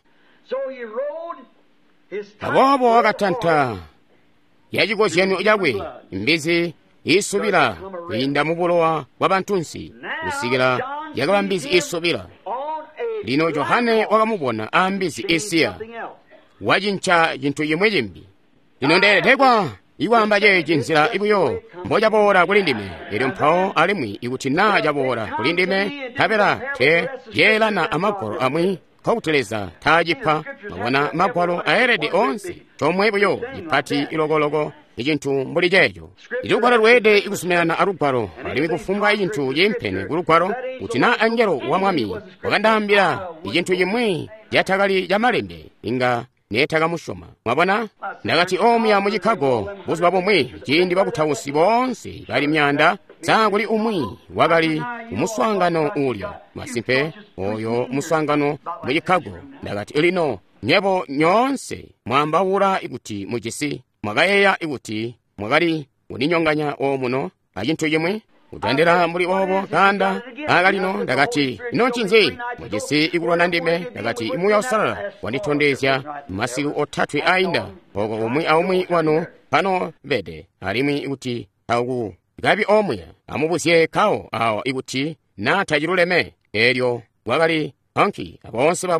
abobo wakatantha yachikosi yanu jakwe mbizi isubira kuyinda mubulowa wa bantunsi kusikira yakaba mbizi isubira lino Yohane wakamubona ambizi isiya wachincha chinthu chimwe chimbi lino nderetekwa iwamba je chinzira ibuyo mboja bora kulindime eri mphawo alimwi ikuti na jabora kulindime kapera te yelana amagwalo amwi kauteleza tajipha mabona magwalo aeredi onse chomwe ibuyo iphati ilogologo ichinthu mbuli jejo ilugwalo lwede ikusumirana alugwalo alimi kufunga ichinthu yimphene kulugwalo kuti na angelo wa mwami wakandambira ichinthu chimwe yathakali jamalembe inga nethaka mushoma mwabona ndakati omya muchikhago buzi babomwe chindi bakuthawusi bonse bali myanda tsakuli umwi wakali umuswangano ulya masimpe oyo muswangano muchikhago ndakati lino nyebo nyonse mwambawula ikuti muchisi mwakayeya ikuti mwakali uninyonganya omuno achinthu chimwe utandera muli obo kanda akalino ndakati ino chinzi muchisi ikulwana ndime ndakati imuya usalala wandithondezya masiku othatu ayinda oko omwe wano pano bede alimwi ikuti auku ikapi omwe amubusye kawo awo ikuti nathachiluleme eryo wakali anki aponse babo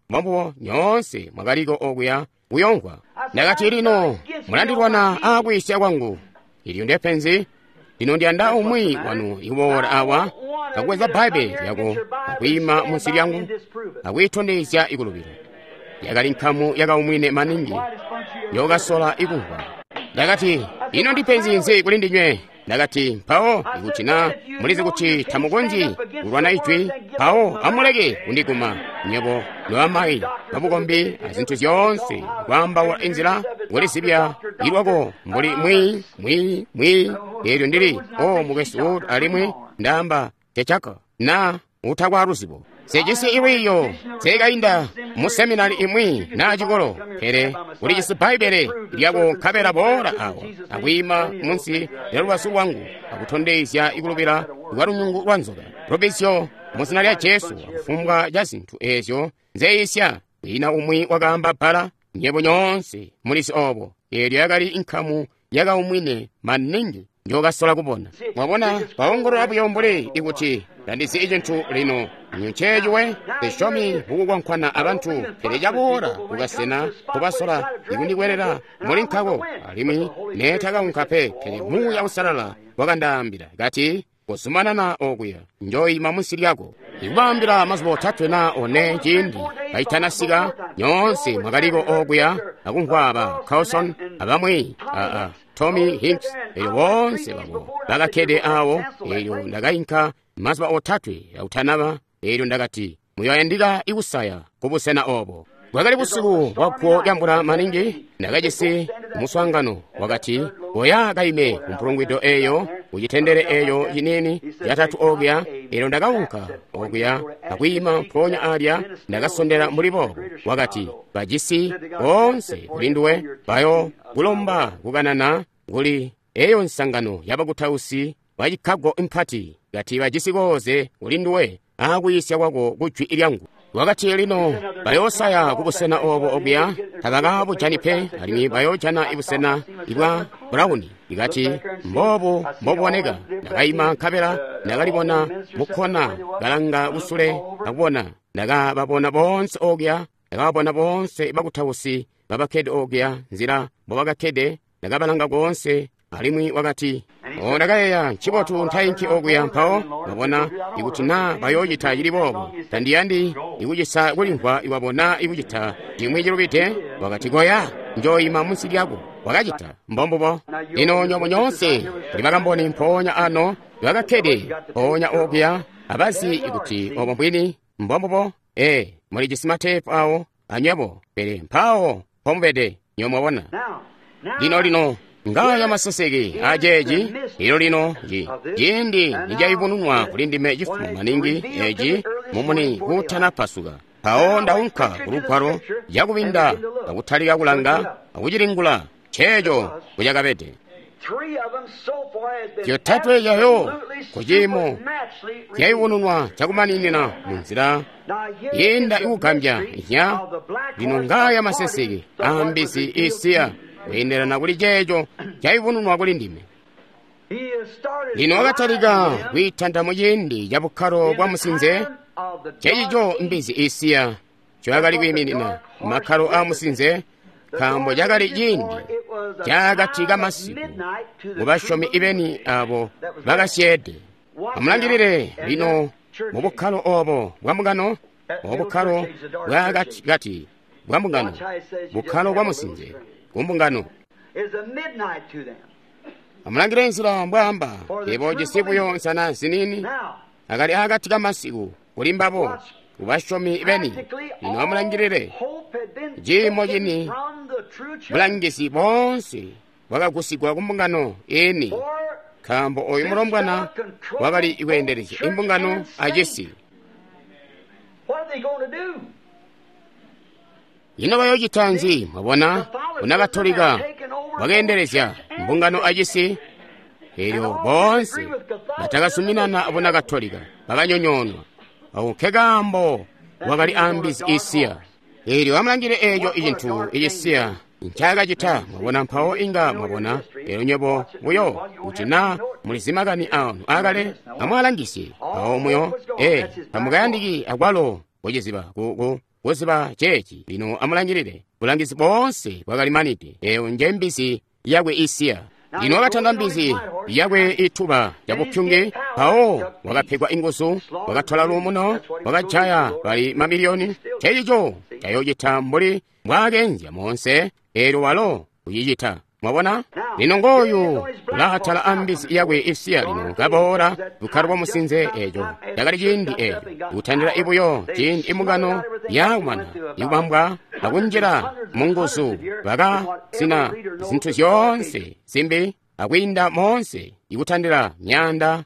mbombo nyonse mwagaliko okuya kuyongwa ndakati lino mulandirwana akuyisya kwangu ili ndepenzi lino ndiyanda umwi wanu iwora awa kakweza bhaibeli yako akuyima munsi lyangu akuyithondezya ikulupiro yakali nkhamu yakaumwine maningi yokasola ikuhwa ndakati ino ndipenzi nzi kuli ndinywe ndakati mphawo ikuchina mulize kuti thamukonzi kulwana ichwi mphawo amuleke kundikuma nyepo no amayi pabukombi azinthu zonse kwamba wa enzira welisibya ilwako mbuli mwi lero ndili mukesi alimwe ndamba techaka na uthakwa arusipo sejisi iwiyo sekayinda mu seminari imwi na chikolo pere kuli chisi bhaibele lyako khabera bora awa akuyima munsi lero lwasu lwangu akuthondezya ikulupira lwalunyungu lwa nzoka robesyo musina lya Yesu akufumbwa ja zinthu ezyo nzeyisya wina umwi wakamba phala nyepo nyonse mulisi obo lero yakali nkhamu yakaumwine maningi njokasola kupona mwabona paongolo abuyombole ikuti landisi ijenthu lino nyunchejiwe teshomi ukukwankhwana abantu pere jakuhora kukasena kupasola ikundikwerera muli nkhako alimi nethaka unkhape pere muya usalala wakandambira kati kusumanana okuya njoyima munsi lyako ikubambira mazubo 3 na one chindi kaitanasika nyonse mwakaliko okuya akunkhwapa Carlson abamwi Tommy Hinks eyo wonse babo bakakhede awo eyo ndakayinkha mazuba 3 yauthanaba eyo ndakati muyoyandika ikusaya kubusena obo wakali busiku wakwo lyambula maningi ndakachisi muswangano wakati oya kaime kumpulungwido eyo kuyithendere eyo yinini yatatu okuya ero ndakawunka okuya akuyima mponya alya ndakasondera mulipo wakati bajisi onse kulinduwe bayo kulomba kukanana kuli eyo nsangano yapakuthausi wachikhago mphati ngati bajisi koze kulinduwe akuyisya kwako kuchwi ilyangu wakati lino bayosaya kubusena obo okuya tabaka bujanipe alimi bayojana ibusena ibwa brown ikati mboboneka ndakayima nkhabera ndakalibona mukhona galanga usule akubona ndakababona bonse okuya ndakababona bonse bakuthausi babakhede okuya nzira bobakakhede ndakabalanga konse alimwi wakati ndakayeya chibotu nthayinki okuya mphawo babona ikuti na bayoyitha yilibobo tandiyandi ikuchisa kulimphwa iwabona ikuchitha timwe chilupite wakati koya njoyima munsi lyako wakachitha mbombopo ino nyomo nyonse limakamboni mponya ano wakakhede ponya okuya abasi ikuti obo mbwini mbombopo muli chisimatepu awo anywepo pere mphawo pombede nyomwabona lino ngaya maseseke ajeji ilo lino jindi nijayivununwa kulindime jifumu maningi eji mumuni kuthana pasuka pawo ndaunkha kuluphwalo yakupinda akuthalika kulanga akuchiringula chejo kuchakapete yothatu ejayo kuchimo yayivununwa chakumaninina munzira yenda ikugambya nya lino ngaya maseseke ambisi isiya kuyenderana kuli checho chayivununwa kuli ndime lino wakathalika kuithandamo chindi cha bukhalo bwa musinze chechicho mbisi isiya choyakali kuyimirira makhalo a musinze khambo chakali chindi chakathika masiku mubashomi ibeni abo bakasyede amulangirire lino mubukhalo obo bwamugano obukhalo bwakatikati bwamugano bukhalo bwa musinze kumbungano amulangire nsila mbwamba ebo jisipu yonse na sinini akali akatika masiku kulimbapo kubashomi ibeni lino amulangirire jimo jini bulangisi bonse wakakusigwa kumbungano eni khambo oyo mulombwana wakali iwendereze imbungano ajesi ino bayojitanzi mabona unakatolika wakendereza mbungano ajisi ero bonse batakasuminana abonakatolika bakanyonyonwa aukegambo wakali ambisi isiya ero amulangire ejo ijinthu ijisiya nchaga jita mabona mphawo inga mabona ero nyebo muyo utina mulizimakani anu akale amwalangisi pawo muyo pamukayandiki akwalo kujiziba kuziba chechi lino amulangirire bulangizi bonse bwakalimanite eyo nje mbisi yakwe isiya lino wakatanda mbisi yakwe ithuba lyabuphyungi pawo wakaphikwa ingusu wakathola lumuno wakajaya pali mamiliyoni chechicho chayochitha mbuli mwakenja monse ero walo kuyichitha mwabona lino ngoyu lathala ambisi yakwe isiya lino kabora bukhali bwa musinze ejo yakali chindi ejo ikuthandira ibuyo chindi imungano yaumana ikubambwa akunjira mungusu paka sina zinthu zonse simbi akwinda monse ikuthandira myanda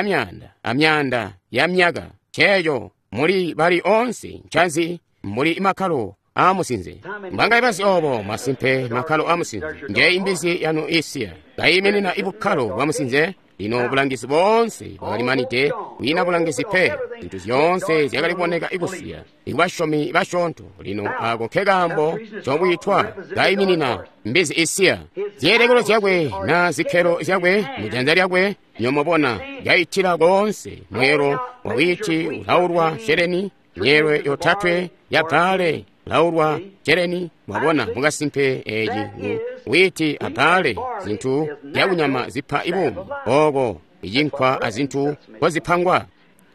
amyanda ya mnyaga checho muli bali onse nchanzi muli imakhalo amusinze mbanga ibasi obo masimphe makhalo amusinze nje imbisi yanu isiya gayimenena ibukhalo bwamusinze lino bulangisi bonse bwakalimanite wina bulangisi phe zinthu zonse ziyakalikuoneka ikusiya ikubashomi bashonto lino akokhekambo chobwithwa gayimenena mbisi isiya ziyelekelo zyakwe na zikhelo zyakwe mujanza lyakwe nyomobona yayithira konse mwero wawiti ulaulwa shereni nyerwe yothathwe yabhale laulwa jereni mwabona mukasimphe eji witi abhale zinthu yakunyama zipha ibumi oko ijinkwa azinthu koziphangwa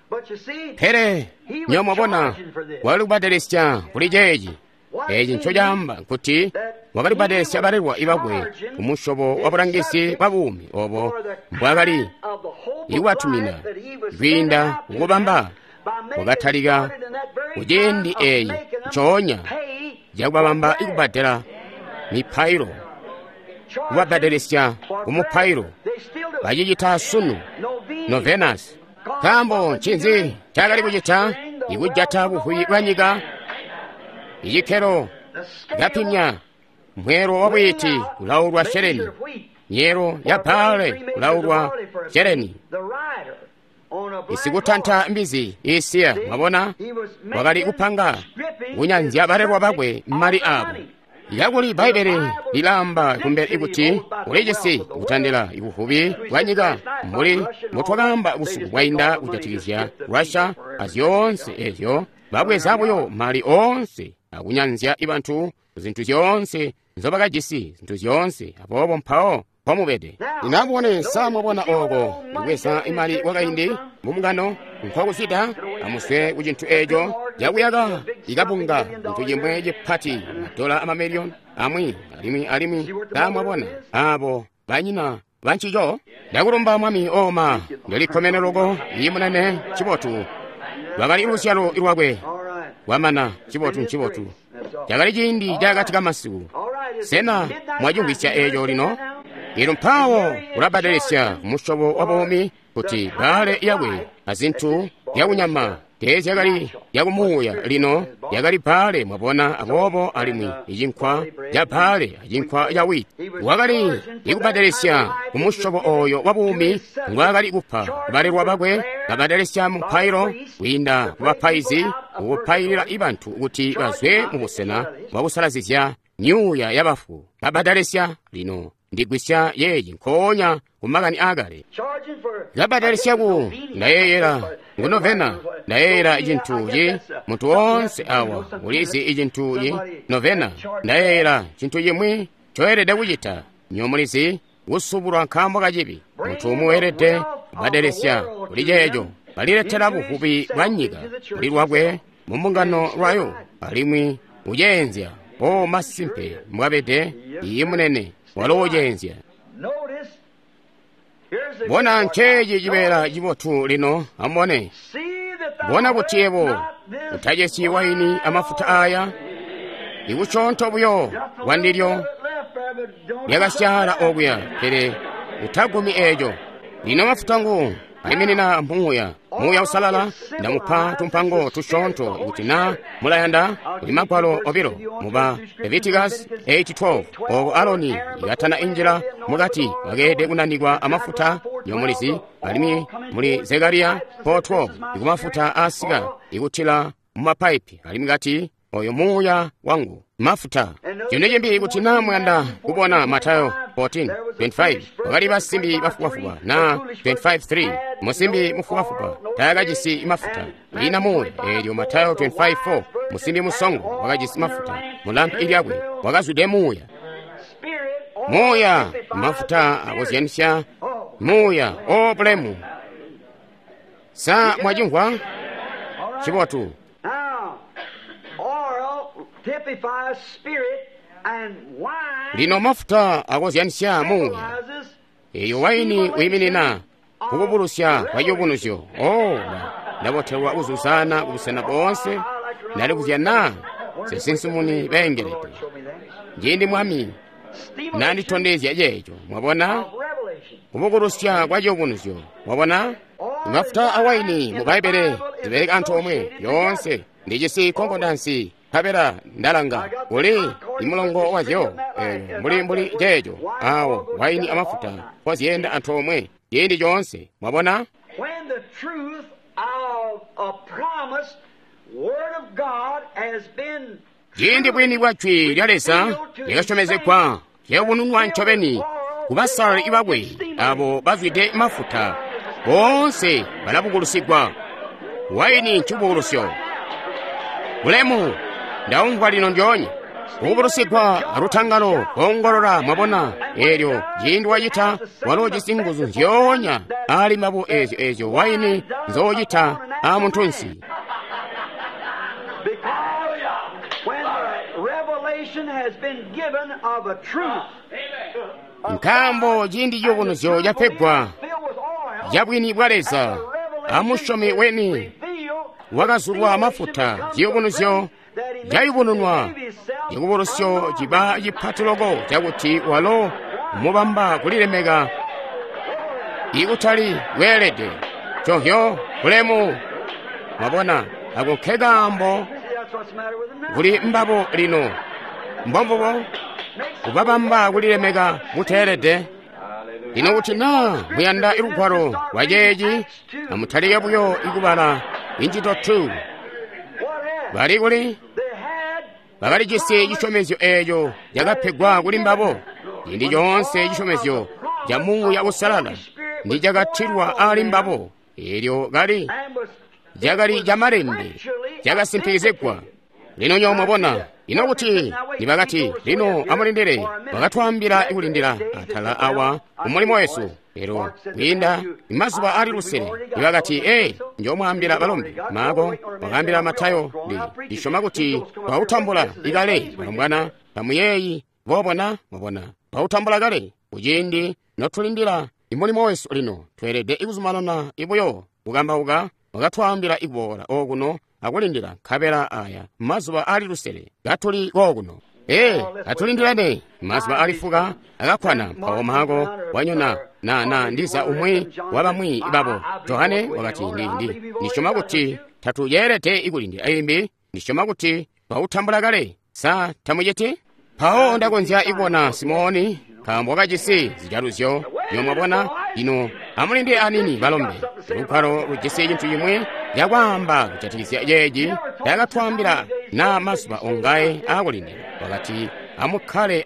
phere nyomwabona walikubadelesya kuli jeji eji nchodyamba kuti wakalibadelesya balelwa ibakwe kumushobo wa bulangisi bwabumi obo mbwakali iwathumina gwinda ukubamba wakathalika kujendi eyi nchonya jakubabamba ikubadela miphailo kubabadelesya kumuphailo bajijitha sunu novenas kambo nchinzi chakali kuchitha ikujatha buhuyi bwanyika ijikhelo yapimya mwero wabwiti kulaulwa shereni nyero yabhale kulaulwa shereni isikutantha mbizi isiya mwabona wakali kuphanga kunyanzya balelwa bakwe mmali abo yakuli baibele lilamba kumbele ikuti ulejesi ikuthandira ibuhubi bwanyika muli muthwakamba usiku bwayinda kujatikizya russia aziyonse ezyo bakwe zaboyo mali onse akunyanzya ibanthu zinthu zonse nzobakajisi zinthu zonse apopo mphawo pomubede inabone samwabona oko ikwesa imali wakayindi mumungano nkwakusita amuswe kuchinthu ejo yakuyaka ikapunga nthu chimwe chiphati madola amamiliyoni amwi alimi samwabona abo banyina banchicho ndakulumba mwami oma ndalikhomeneloko imunene chipotu wakali ilusyalo ilwakwe wamana chipotu jakali chindi jakatika masiku sena mwajungwisya ejo lino ilo mphawo kulabadelesya mushobo wabomi kuti bale yakwe azinthu yakunyama tezi yakali yakumuya lino yakali bale mwabona apopo alimwi ijinkwa ya bale ajinkwa yawiti wakali ikubadelesya kumushobo oyo wabumi ngwakali kupha balelwa bakwe babadelesya muphailo winda kubaphayizi ukuphayilira ibanthu kuti bazwe mubusena mwakusalazizya nyuya yabafu babadelesya lino ndigwisya yeyi nkhonya kumakani akale labadelesyaku ndayeyera ngunovena ndayeyera ijinthuyi munthu wonse awa ulizi ijinthuyi novena ndayeyera chinthu chimwe choyeredwa kuchitha nyomulizi usubulwa nkhambo kachipi munthu umuwerede kubadelesya kulijejo palilethera buhupi bwanyika kulilwakwe mumbungano lwayo palimwi ujenzya o masimphe mwapete iye munene walowojenzya bona ncheji jibera jibotu lino amone bona kutiyebo utajesi waini amafuta aya ikuchonto buyo wandilyo yakasyala obuya pere utagumi ejo lino mafutangu alimenena muya usalala ndamupha tumpango tushonto ikutina mulayanda ulimakwalo obiro muba Leviticus 8:12 ogo Aroni ikatana injira mugati wagede kunanigwa amafuta yomulizi alimi muli Zekariya 4:12 ikumafuta asiga ikutila mumapaipi alimi gati oyo muya wangu mafuta chineje mbi ikutina mwanda kubona Matayo 14:25 wakali basimbi bafuwafuwa na 25:3 musimbi mufuwafuwa tayagajisi imafuta ina moya elyo Matayo 25:4 musimbi musongo wakajisi mafuta mulampi ilyabwe wakazude moya mafuta akoziyanisha moya obulemu sa mwajingwa chibotu. Lino mafuta akoziyanisha moya eyo waini wiminina kukubulusya kwayobunosyo ndabotelwa uzusana kubusana bonse nali kuzyana sesinsumuni bengerete njindi mwami nanditondezya yejo mwabona kubulusya kwayobunosyo mwabona mafuta awaini mubaibele zibereka anthu omwe yonse ndijisi konkodansi kabera ndalanga uli imulongo wazyo mbuli jejo awo waini amafuta kwaziyenda anthu omwe yindi jonse mwabona. When the truth of a promised word of God has been yindi bwini bwachwi lyalesa likashomezekwa yebununwa nchoveni kubasala ibabwe abo bavide mafuta bonse balabugulusigwa waini nchubulusyo bulemu ndaumva lino ndyonyi kubulusigwa arutangalo kongolola mwabona elyo yindi wayita walojisinguzu nzyonya ali mabu ezo waini nzoyita amuntunsi. Nkambo yindi yobunosyo yapegwa yabwini bwaleza amushomi weni wakasulwa mafuta yobunosyo yayibununwa yikubulusyo jiba yipatulogo jakuti walo mubamba kulilemega ikutali welede chohyo kulemu mwabona akukegambo kuli mbabo lino mbombobo kubabamba kulilemega mutelede lino kuti na muyanda ilukwalo wajeji amutali yabuyo ikubala injito 2 bali kuli bakali jisi jishomezyo ejo jagapegwa kuli mbabo indi jonse jishomezyo ja Mungu ya usalala ndi jagatirwa ali mbabo elyo gali jagali jamalembe jagasimpizekwa lino nyomwe bona ino kuti nibagati lino amulindire bagatwambira ikulindira atala awa umulimo Yesu lero kwinda imazuba ali lusere nibagati njomwambira balombe mago bagambira Matayo ishoma kuti bautambula igale balombwana pamuyeyi bobona mubona bautambula gale ujindi notulindira imulimo Yesu lino twerede ikuzumalona ibuyo ugamba uga bagatwambira igubora oguno akulindira kabera aya mazuba ali lusere gatuli oguno atulindirane mazuba alifuga agakwana pawo mago wanyona na ndiza umwe wabamwi ibabo Yohane wakati ndi nishoma kuti tatu yerete ikulindira ayimbi nishoma kuti bautambula gale sa tamujete pawo ndagonzya ibona Simoni kambo kajisi zijaruzyo nyomwabona ino amulindi anini balombe lukalo lujisi yintu yimwe yagwamba kuchatilisya yeji yagatwambira na masuba ongaye akulindira wakati amukale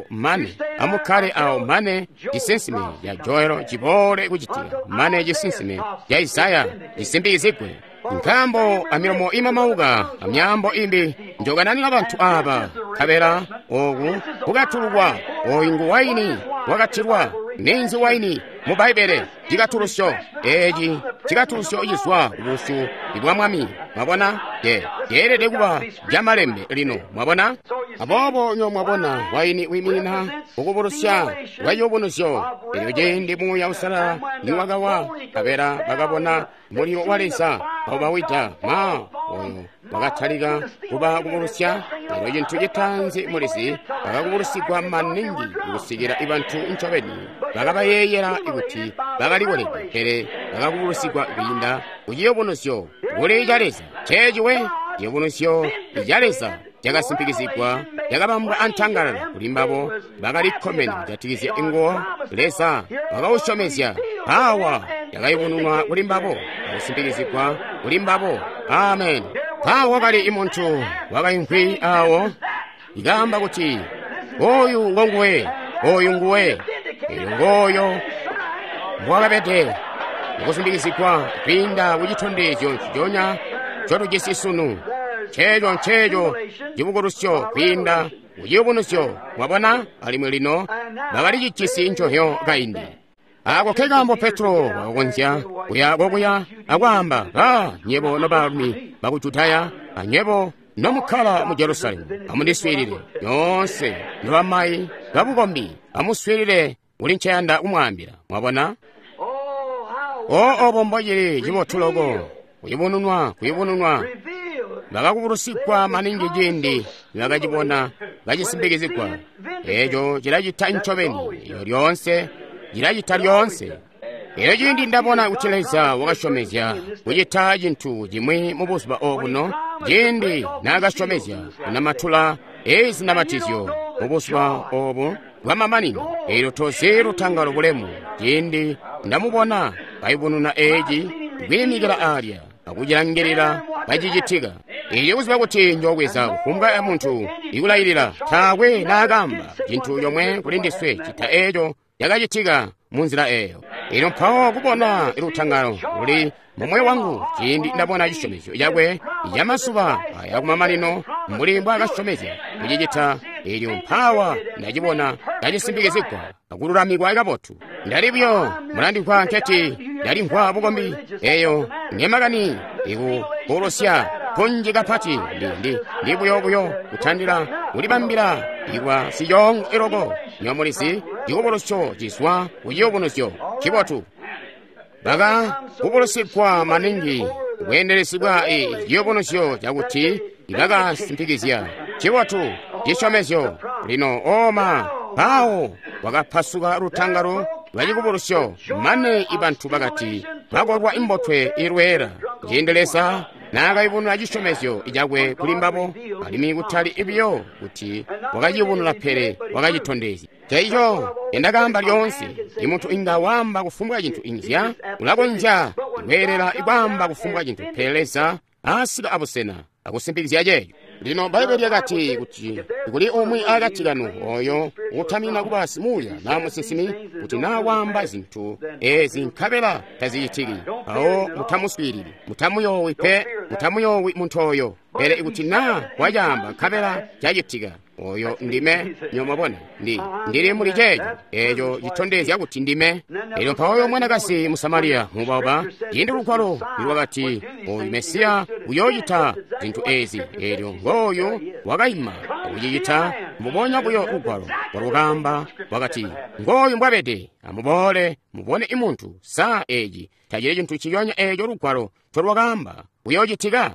ao mane jisensime ya Joelo jibole kuchitira mane jisensime ya Isaya jisimbizikwe nkambo amilomo imamauga amyambo imbi njogananira abantu aba kabera ogu kugatulwa oyingu waini wagatirwa nenzi waini mu Baibele jigatulusyo eji jigatulusyo yiswa ubusu ibwamwami mwabona yerede kuba jamalembe lino mwabona abobo nyo mwabona waini wimina ukubulusya wayobunosyo iyo jendi mu ya usala niwagawa kabera bagabona muliro walesa bawita oyo bagataliga kuba kubulusya iyo jintu jitanze mulisi bagakuburusigwa maningi ugusigira ibantu incobeni bagabayeyera iguti bagaliwole here bagakuburusigwa binda uyiyobunosyo ule jareza chejiwe yobunosyo jareza jagasimpikizikwa jagabambwa antangalala kulimbabo bagalikomena jatigizya ingo lesa bagawushomezya hawa jagayibununwa kulimbabo bagasimpikizikwa kulimbabo amen hawa gali imuntu wagayinkwi awo igamba kuti oyu ngongwe oyu nguwe ngoyo mwakapete mukusimbikizidwa kwinda kuchithondezo chijonya chotuchisisunu checho chivukutusyo kwinda kuchivunuso mwabona alimwe lino bakali chichisi nchohyo kaindi ako kekambo Petro wakonzya kuya akwamba nyebo nobalumi bakuchutaya anyebo nomukhala mu Jerusalemu amundiswirire yonse nobamayi babukombi amuswirire uli nchayanda umwambira mwabona bomboyere chibothulogo kuyibununwa bakakuburusikwa maningi jindi bakachibona bachisimbikizikwa echo chilachita nchoveni iyo lyonse chilachita lyonse iyo jindi ndabona kucheleza wakashomezya kuchita chinthu chimwe mubusuba obuno jindi nakashomezya kunamathula ezi namatizyo mubusuba obu bwamamanini ilo tonse luthangalo bulemu jindi ndamubona kayibununa eji kwimikira alya akujilangirira bachichitika iyo kuziba kuti njokweza kufumbwa ya munthu ikulayirira thakwe nakamba chinthu chomwe kulindiswe chitha echo yakachitika munzira eyo ino mphawo kubona iluthangalo uli momwe wangu chindi ndabona chishomezo chakwe yamasuba ayakumamalino mbulimbo akashomeza kuchichitha ili mphawa ndachibona ndachisimbikizikwa akululamikwa ikapothu ndalipyo mulandikwa nketi ndalimkwa bukombi eyo ngemakani iku polosya kunjika phati ndibuyobuyo kuthandira ulibambira ikwa siyong iroko nyomulisi ikupolosyo chiswa uyiyobunosyo chipothu baka kupolosikwa maningi kuyenderesibwa iyiyobunosyo chakuti ibakasimpikizya chipothu chishomezyo lino oma pawo wakaphasuka luthangalo lwachikupolosyo mane ibanthu bakati bakolwa imbothwe irwera kuyendelesa nakayibunula chishomezyo ichakwe kulimbapo alimi kuthali ibyo kuti wakachibunula phere wakachithondezi chaicho endakamba lyonse imunthu ingawamba kufumbwa chinthu inzya ulakonja iwerera ikwamba kufumbwa chinthu phereleza asika aposena akusimbikizya cheyo lino Baibuli yakati kuti kuli omwe akatikano oyo uthamina kupasi muya namusisimi kuti nawamba zinthu zinkhabela tazichitiki awo muthamuswirire muthamuyowi muthamuyowi munthu oyo pere ikuti na wajamba khabela chachitika oyo ndime nyomabona ndili muli checho echo chithondezi akuti ndime ilo mphawoyo mwanakasi mu Samariya mubaba yindi lukwalo ili wakati oyu Mesiya uyochitha zinthu ezi elyo ngoyo wakayima ukuchichitha muponya kuyo lukwalo walukamba wakati ngoyu mbwapete amubole mubone imunthu sa eji tachire chinthu chiyonya echo lukwalo cholwakamba uyochithika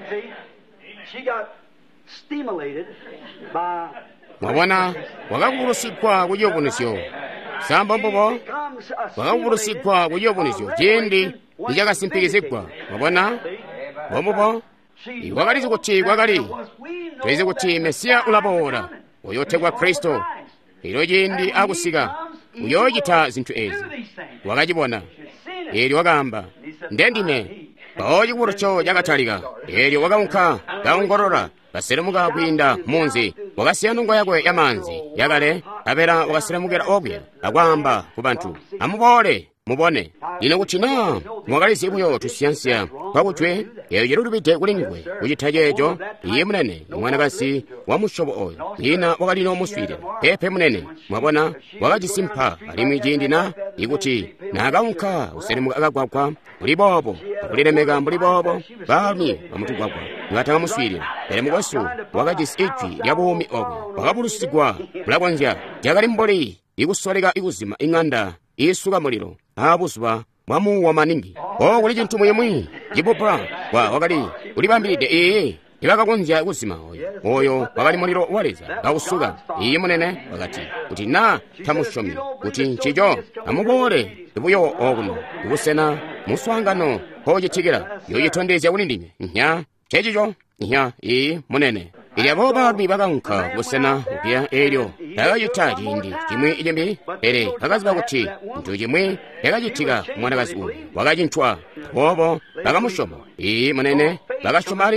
mwabona wakakupulusikwa kuchiyopunisyo sambombopo wakakupulusikwa kuchiyopunisyo chindi ndichakasimpikizikwa mwabona bombopo wakalizi kuti kwakali twezi kuti Mesiya ulapoora uyothekwa Kristo ilo chindi akusika uyochitha zinthu ezi wakachibona ili wakamba ndendine pawo chikupulosyo chakathalika ili wakaunkha kaungorora kaselemuka kwinda munzi wakasiya nungo yakwe yamanzi yakale kapera wakaselemukira obya akwamba kupanthu amupole mubone ine kuti na mwakalizi ibuyo tusiyansiya kwakutwe eyo chilutupite kulingwe kuchitha checho iye munene mwanakasi wa mushopo oyo ina wakalino muswire pepe munene mwabona wakachisimpha alimwi chindina ikuti nakaunkha uselemuka akagwagwa mulibopo akulilemeka mulibopo balmi pamutugwagwa ngatanga muswire pere mukwesu wakachisi ichwi lyabumi okwe wakapulusigwa mulakonja jakali mboli ikusoleka ikuzima ing'anda isuka muliro abusupa mwamuwa maningi kuli chinthu mwimwi chipopa wakali ulipambiride ibakakonja ikuzima oyo wakali muliro waleza kausuka iye munene wakati kuti na thamushomi kuti nchicho amukole ibuyo okuno ikusena muswangano hochithikira yochithondezya kuli ndime nya chechicho nya iyi munene ilyapo balumi bakankha kusena upya elyo takachitha chindi chimwe ichembe ere pakazipa kuti nthu chimwe yakachithika mwanakazi uyu wakachintchwa popo bakamushoma iyi munene bakashoma alingwe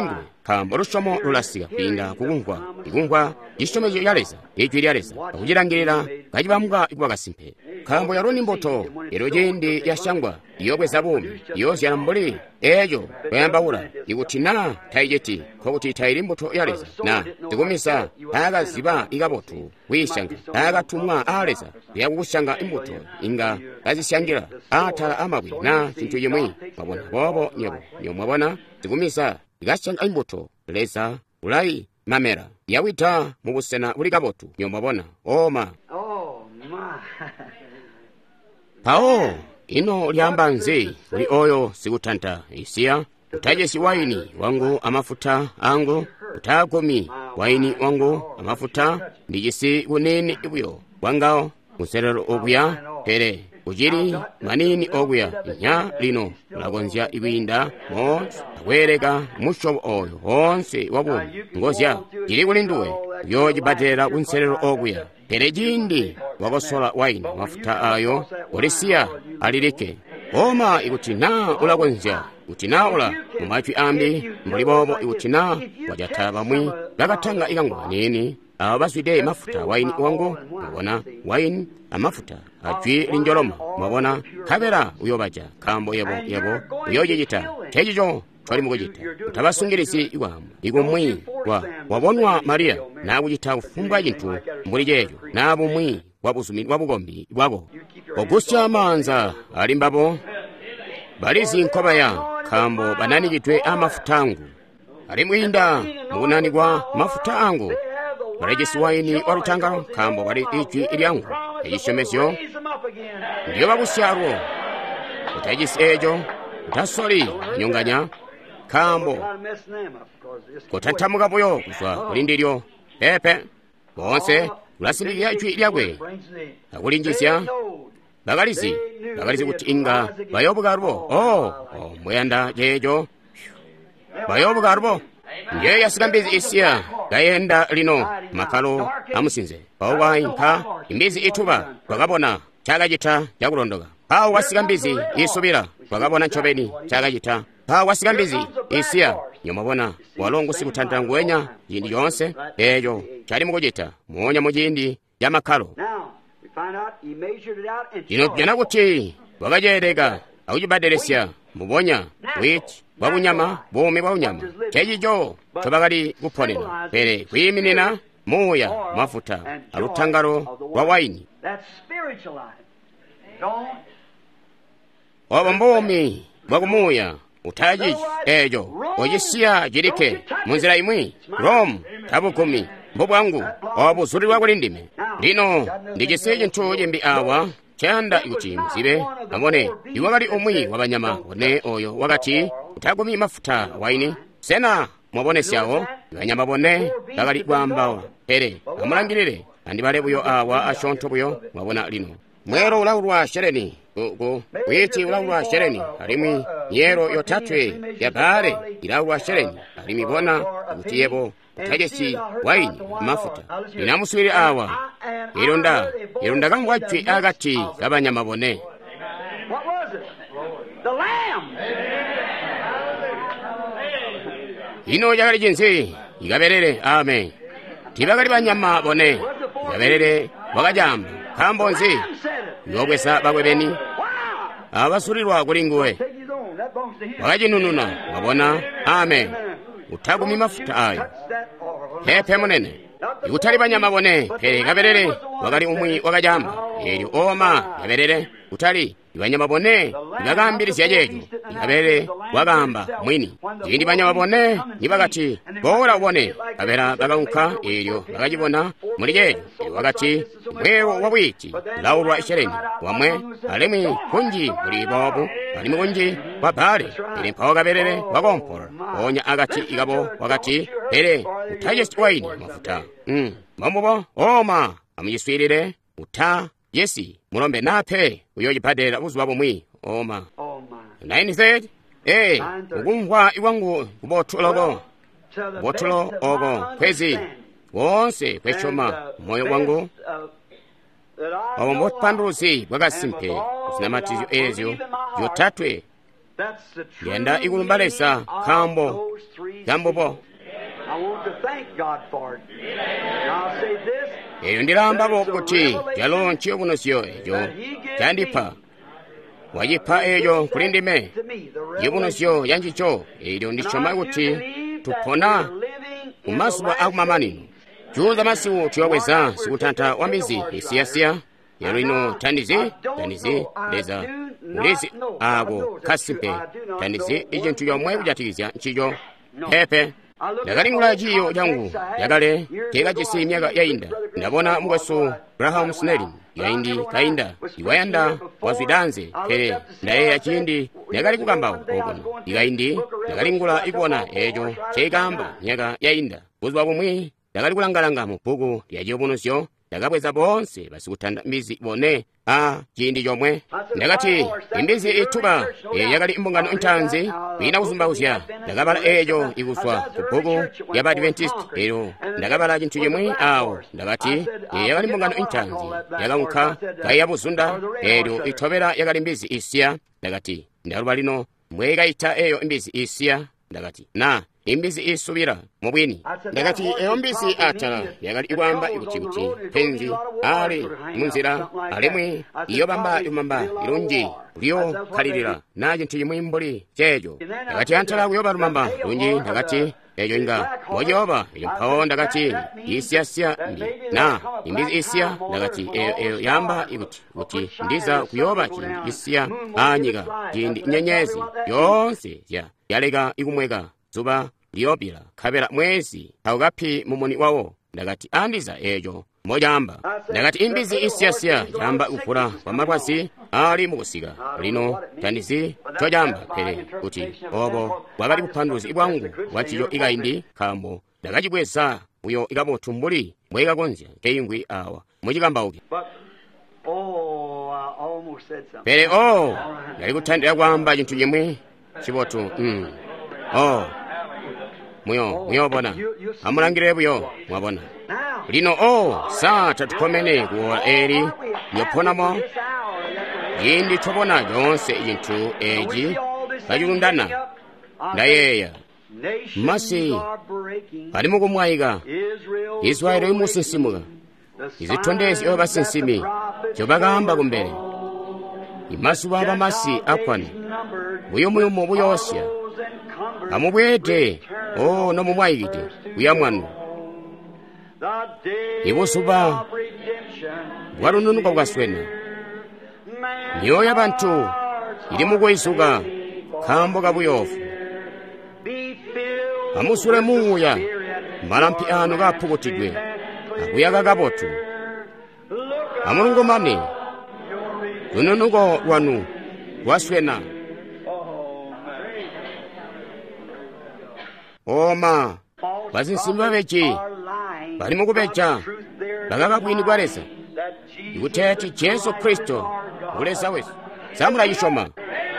khambo lushomo lulasika pinda kukungwa ikungwa ishomezo yaleza icho lyaleza akujilangirira kachipamuka ikuwakasimphe khambo yaloni mboto ero jendi yashangwa iyokweza bumi iyozyala mbuli ejo oyambawula ikutina taijeti kokuti taili mboto yaleza na tikumisa akaziba ikabotu wishanga akatumwa aleza yakukushanga imboto inga kazishangira atala amabwi na chintu yemwe mwabona bobo nyebo mwabona tikumisa ikashanga imboto leza ulai mamera yawita mubusena buli kabotu nyomwabona oma pao ino lyamba nze uli oyo sikutanta isiya utajesi waini wangu amafuta angu utagumi waini wangu amafuta ndijisi unene ibuyo wangao muserero oguya tere ujiri manini oguya inya lino ulagonzya ibinda mo wereka mushobo oyo onse wabu ngozya jiri kulinduwe yojibatera unserero oguya tere jindi wagosola waini mafuta ayo olisiya alirike oma ikutina ulagonzya ikutina ula mumachwi ambi mbulibobo ikutina wajata bamwi bakatanga ikangwa nini aba baswide mafuta waini wangu mabona waini amafuta ajwi linjoloma mabona kabera uyobaja kambo yebo uyojejita tejijo twali mukujita utabasungirisi iwamu igumwi wabonwa Maria nakujita ufumba jintu mbuli jejo nabumwi wabugombi bwabo ogusya manza alimbabo balizi nkobaya kambo banani jitwe amafuta angu alimwinda munani gwa mafuta angu barejesi waini warutanga kambo bali ichi ilyangu ejishomesyo ndiyo bagusyarwo utajisi ejo utasoli nyonganya kambo kotantamuka buyo kuswa kulindiryo pepe bonse ulasindikira ichi ilyagwe akulinjisya bagalizi kuti inga bayobugarbo mwenda jejo bayobugarbo ndiye yasikambizi isiya gayenda lino makalo amusinze bawainka imbizi ituba bagabona chagajita jakulondoga pawo wasikambizi isubira bagabona nchobeni chagajita pawo wasikambizi isiya nyomabona walongo sikutantangwenya jindi yonse ejo chali mukujita muonya mujindi ya makalo ino jana kuti wagajerega aujibaderesya mubonya wich wabunyama bome wabunyama chejijo chobagali guponena pere kwiminina muya mafuta alutangaro wa waini obombomi bagumuya utaji ejo ojisiya jirike munzira imwe rom tabukumi mbobwangu obusuri wakulindime lino ndijiseje ntoje mbi awa chanda ikuti mzibe amone iwagali omwi wabanyama one oyo wakati utagumi mafuta waini sena mwabone syawo banyama bone bagali gwamba pere amulangirire andi bale buyo awa ashonto buyo mwabona lino mwero ulawulwa shereni witi ulawulwa shereni alimwi nyero yotatwe ya bahare ilawulwa shereni alimi bona utiyebo utajesi waini mafuta inamuswiri awa ironda kangwachwe agati kabanyama bone ino jagali jinsi igaberere amen tibagali banyama bone igaberere wakajamba kambonzi yobwesa bagwebeni abasurirwa kulinguwe wakajinununa wabona amen utagumi mafuta ayo hepe munene ikutali banyama bone pere gaberere wagali umwi wakajamba elyo oma gaberere utali ibanyama bone ibagambirisi jejo gaberere wagamba mwini jindi banyama bone nibagati bora ubone abera baganka elyo bagajibona muri jejo wakati mwero wabwiti laurwa ishereni wamwe alemi kunji muri bobo ali munji babare iri mpawa gaberere wagompora onya agati igabo wakati pere utajesti waini mafuta mamubo oma amuyiswirire uta yesi mulombe nape uyojipadera uzwabo mwi oma 93 ugungwa iwangu kubotologo botolo ogo kwezi wonse kwechoma moyo wangu ombotpanduzi bwagasimpe usinamatizo ezyo yotatwe yenda igulumbalesa kambo bo I want to thank God for it. And I'll say this. eyo ndilambako kuti yalonchi yobunosyo eyo yandipa wayipa eyo kuli ndime yobunosyo yanjicho eyo ndichoma kuti tupona umasuba akumamanino chuza masiku tuyobweza sikutantha wamizi isiyasiya yalo ino thandizi leza ulezi ako kasimpe thandizi ichintu yomwe kujatikizya nchicho pepe ndakalingula chiyo changu yakale teka chisi myaka yayinda ndabona mukweso Graham Snelling yaindi kainda iwayanda wazwidanze pere ndaye yachindi ndakali kukambawo okono ikaindi ndakalingula ikuona echo cheikamba myaka yayinda kuzwa pomwe ndakali kulangalanga mu buku lyachiyobunosyo ndakabweza bonse basikuthanda mbizi bone chindi chomwe ndakati imbizi ithuka yakali imbungano nthanzi kwina kuzimbauzya ndakabala echo ikuswa ku buku ya Adventist ero ndakabala chinthu chimwe awo ndakati yakali imbungano nthanzi yakankha kayiyabuzunda ero ithopera yakali imbizi isiya ndakati ndaluba lino mwekayitha eyo imbizi isiya ndakati na imbizi isubira mubwini ndakati eyo mbizi atala yakali ikwamba ikuchikuchi penzi ali munzira alemwe iyo bamba lumamba ilunji liyo khalirira na chinthu chimwe mbuli checho ndakati antala kuyoba lumamba lunji ndakati eyo inga moyoba iyo mphawo ndakati isiyasiya na imbizi isiya ndakati eyo yamba ikuti ndiza kuyoba chindi isiya anyika chindi nyenyezi yonse yaleka ikumweka zuba liyopira khabera mwezi awukaphi mumoni wawo ndakati andiza echo moyamba ndakati imbizi isiyasiya yamba ukula kwa makwasi ali mukusika lino thandizi choyamba pere kuti obo wakati kuphanduzi ibwangu wachiyo ikaindi khambo ndakachibweza uyo ikapotumbuli mwekakonzya keingwi awa muchikambauki pere ndali kuthandira kwamba chinthu chimwe chipotu muyobona amulangire buyo mwabona lino sata tukomene kuwola eri yoponamo yindi tobona yonse inthu eji kayulundana ndayeya masi ali mukumwayika Israeli imusinsimuka izithondezi oyo basinsimi kyobagamba kumbere imasuba abamasi akwana buyomuyumu buyosya amubwete nomumwayikite uyamwanu ibusuba bwalununuka bwaswena niyo y'abantu iri mukuyisuka khambo kabuyofu amusule muuya malampi anu kaphukutidwe akuyaka kabotu amulungumane lununuko lwanu lwaswena oma bazinsimba bechi bali mukubecha bakakakwini kwalesa ikutheti Yesu Kristo ulesa wesu samulayishoma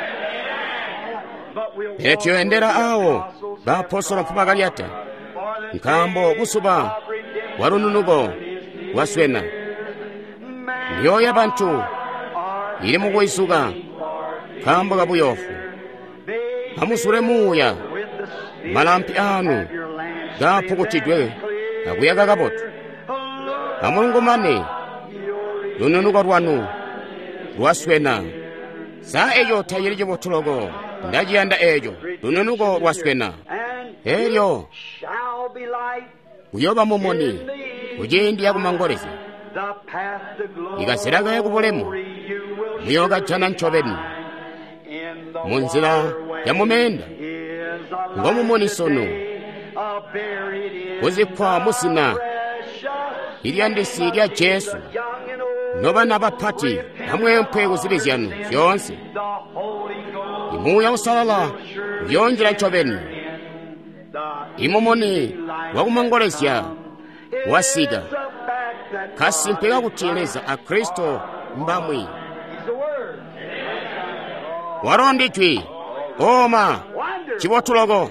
etyoendera awo baapostolo mpumakalyata nkhambo busuba walununuko waswena niyo y'abantu ili mukuyisuka khambo kabuyofu amusule muuya malampi anu gaphukutidwe akuyaka kabotu amulungumane lununuko lwanu lwaswena saa eyo thayili cibotuloko ndajiyanda ejo lununuko lwaswena elyo kuyoba mumoni kujindi yakumangoleza ikaziraka yakubulemu muyoka jana ncobeni munzira ya mumenda ngomumoni sono kuzipha musina ilyandisi lya Yesu nobana baphati hamwe mpweko zili zyanu vyonse imuya usalala vyonjera ncobeni imumoni wakumangolesya wasiga kasimpeka kutyeleza akristo mbamwi waronditwi oma cibotuloko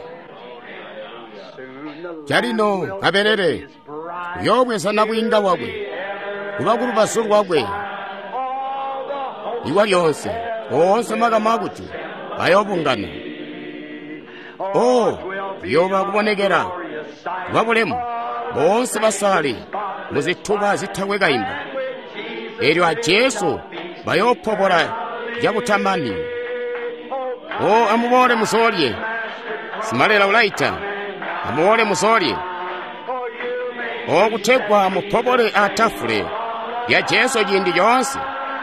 calino kaperere yobwesa na bwinga wabwe kubakulu baso lwabwe iwa lyonse onse makamakuti ayobungana yoba kubonekera lwabulemu bonse basale mu zittuba zittawegayimba eryo ajesu bayopobola jabutamani o amuboole musolye simalela ulaita amuwoole musolye okutegwa mupobole atafule ya jesu jindi yonse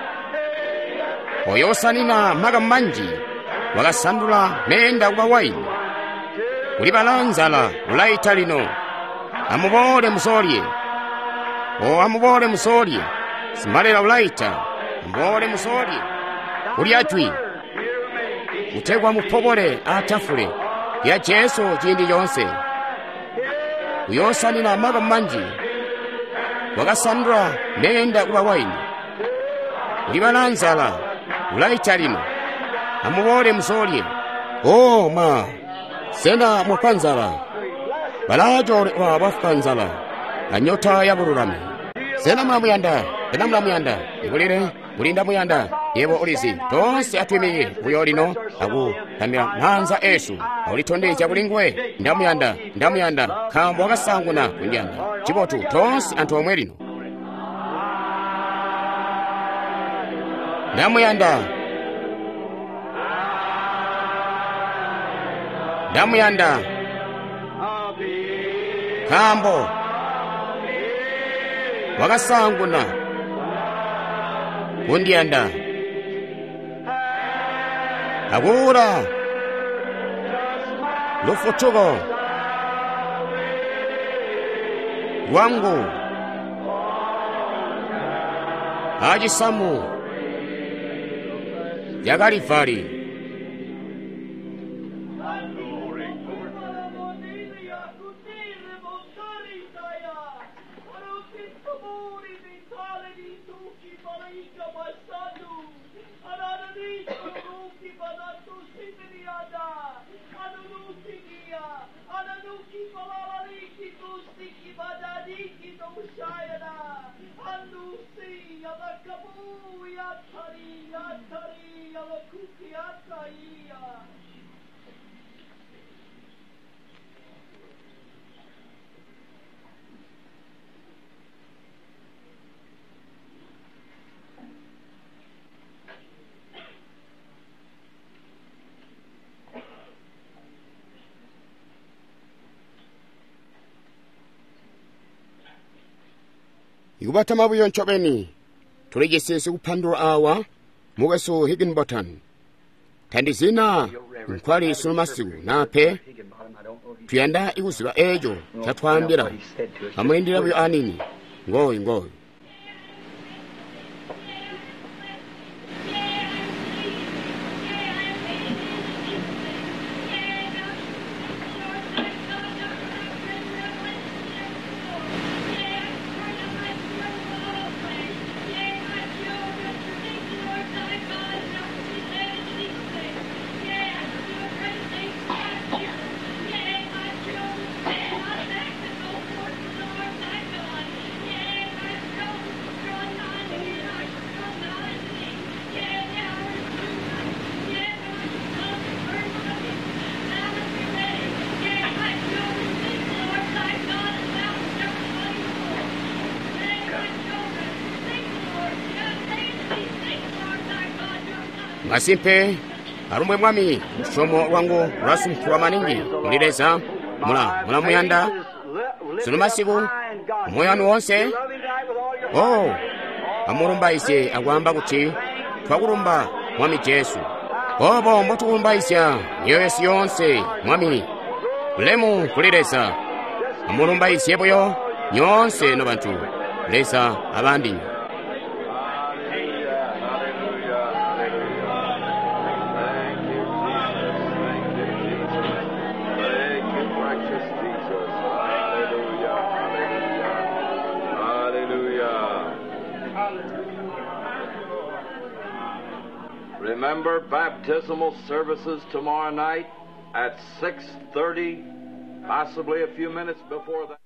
oyosanina maga manji wagasandula nenda uba waini uli balanzala ulaita lino amuboole musolye o amuboole musolye simalela ulaita amuboole musolye uli ajwi utegwa mupobole atafule ya jesu jindi yonse uyosanina maga manji wagasandula nenda uba waini uli balanzala ulaita lino amuboole musolye o ma sena mwakanzala balajo wabafukanzala anyota ya bululami sena mwamuyanda ena mulamuyanda ibulire mulinda muyanda yebo olisi tonse atwimiye buyo lino agu tamira nanza esu aulitondeja bulingwe ndamuyanda kambo agasanguna kunjanda chibotu tonse antu omwe lino ndamuyanda kambo wagasanguna kundyanda abura lufutugo lwangu ajisamu yagalifali Igubatama buyo nchobeni tulegesese kupandura awa mugeso Higginbottom tandizina nkwali sulumasigu nape tuyanda igusiba ejo tatwambira amwendera buyo anini ngoyi Asimpe arumwe mwami somo wangu rasumkuwa maningi mulireza mula muyanda sulumasigu moyanu wonse amurumbaise agwamba kuti twagurumba mwami Jesu obo mbotukumbaisya yesu yonse mwami lemu kulireza amurumbaisye boyo nyonse no bantu lesa abandi Remember baptismal services tomorrow night at 6:30, possibly a few minutes before that.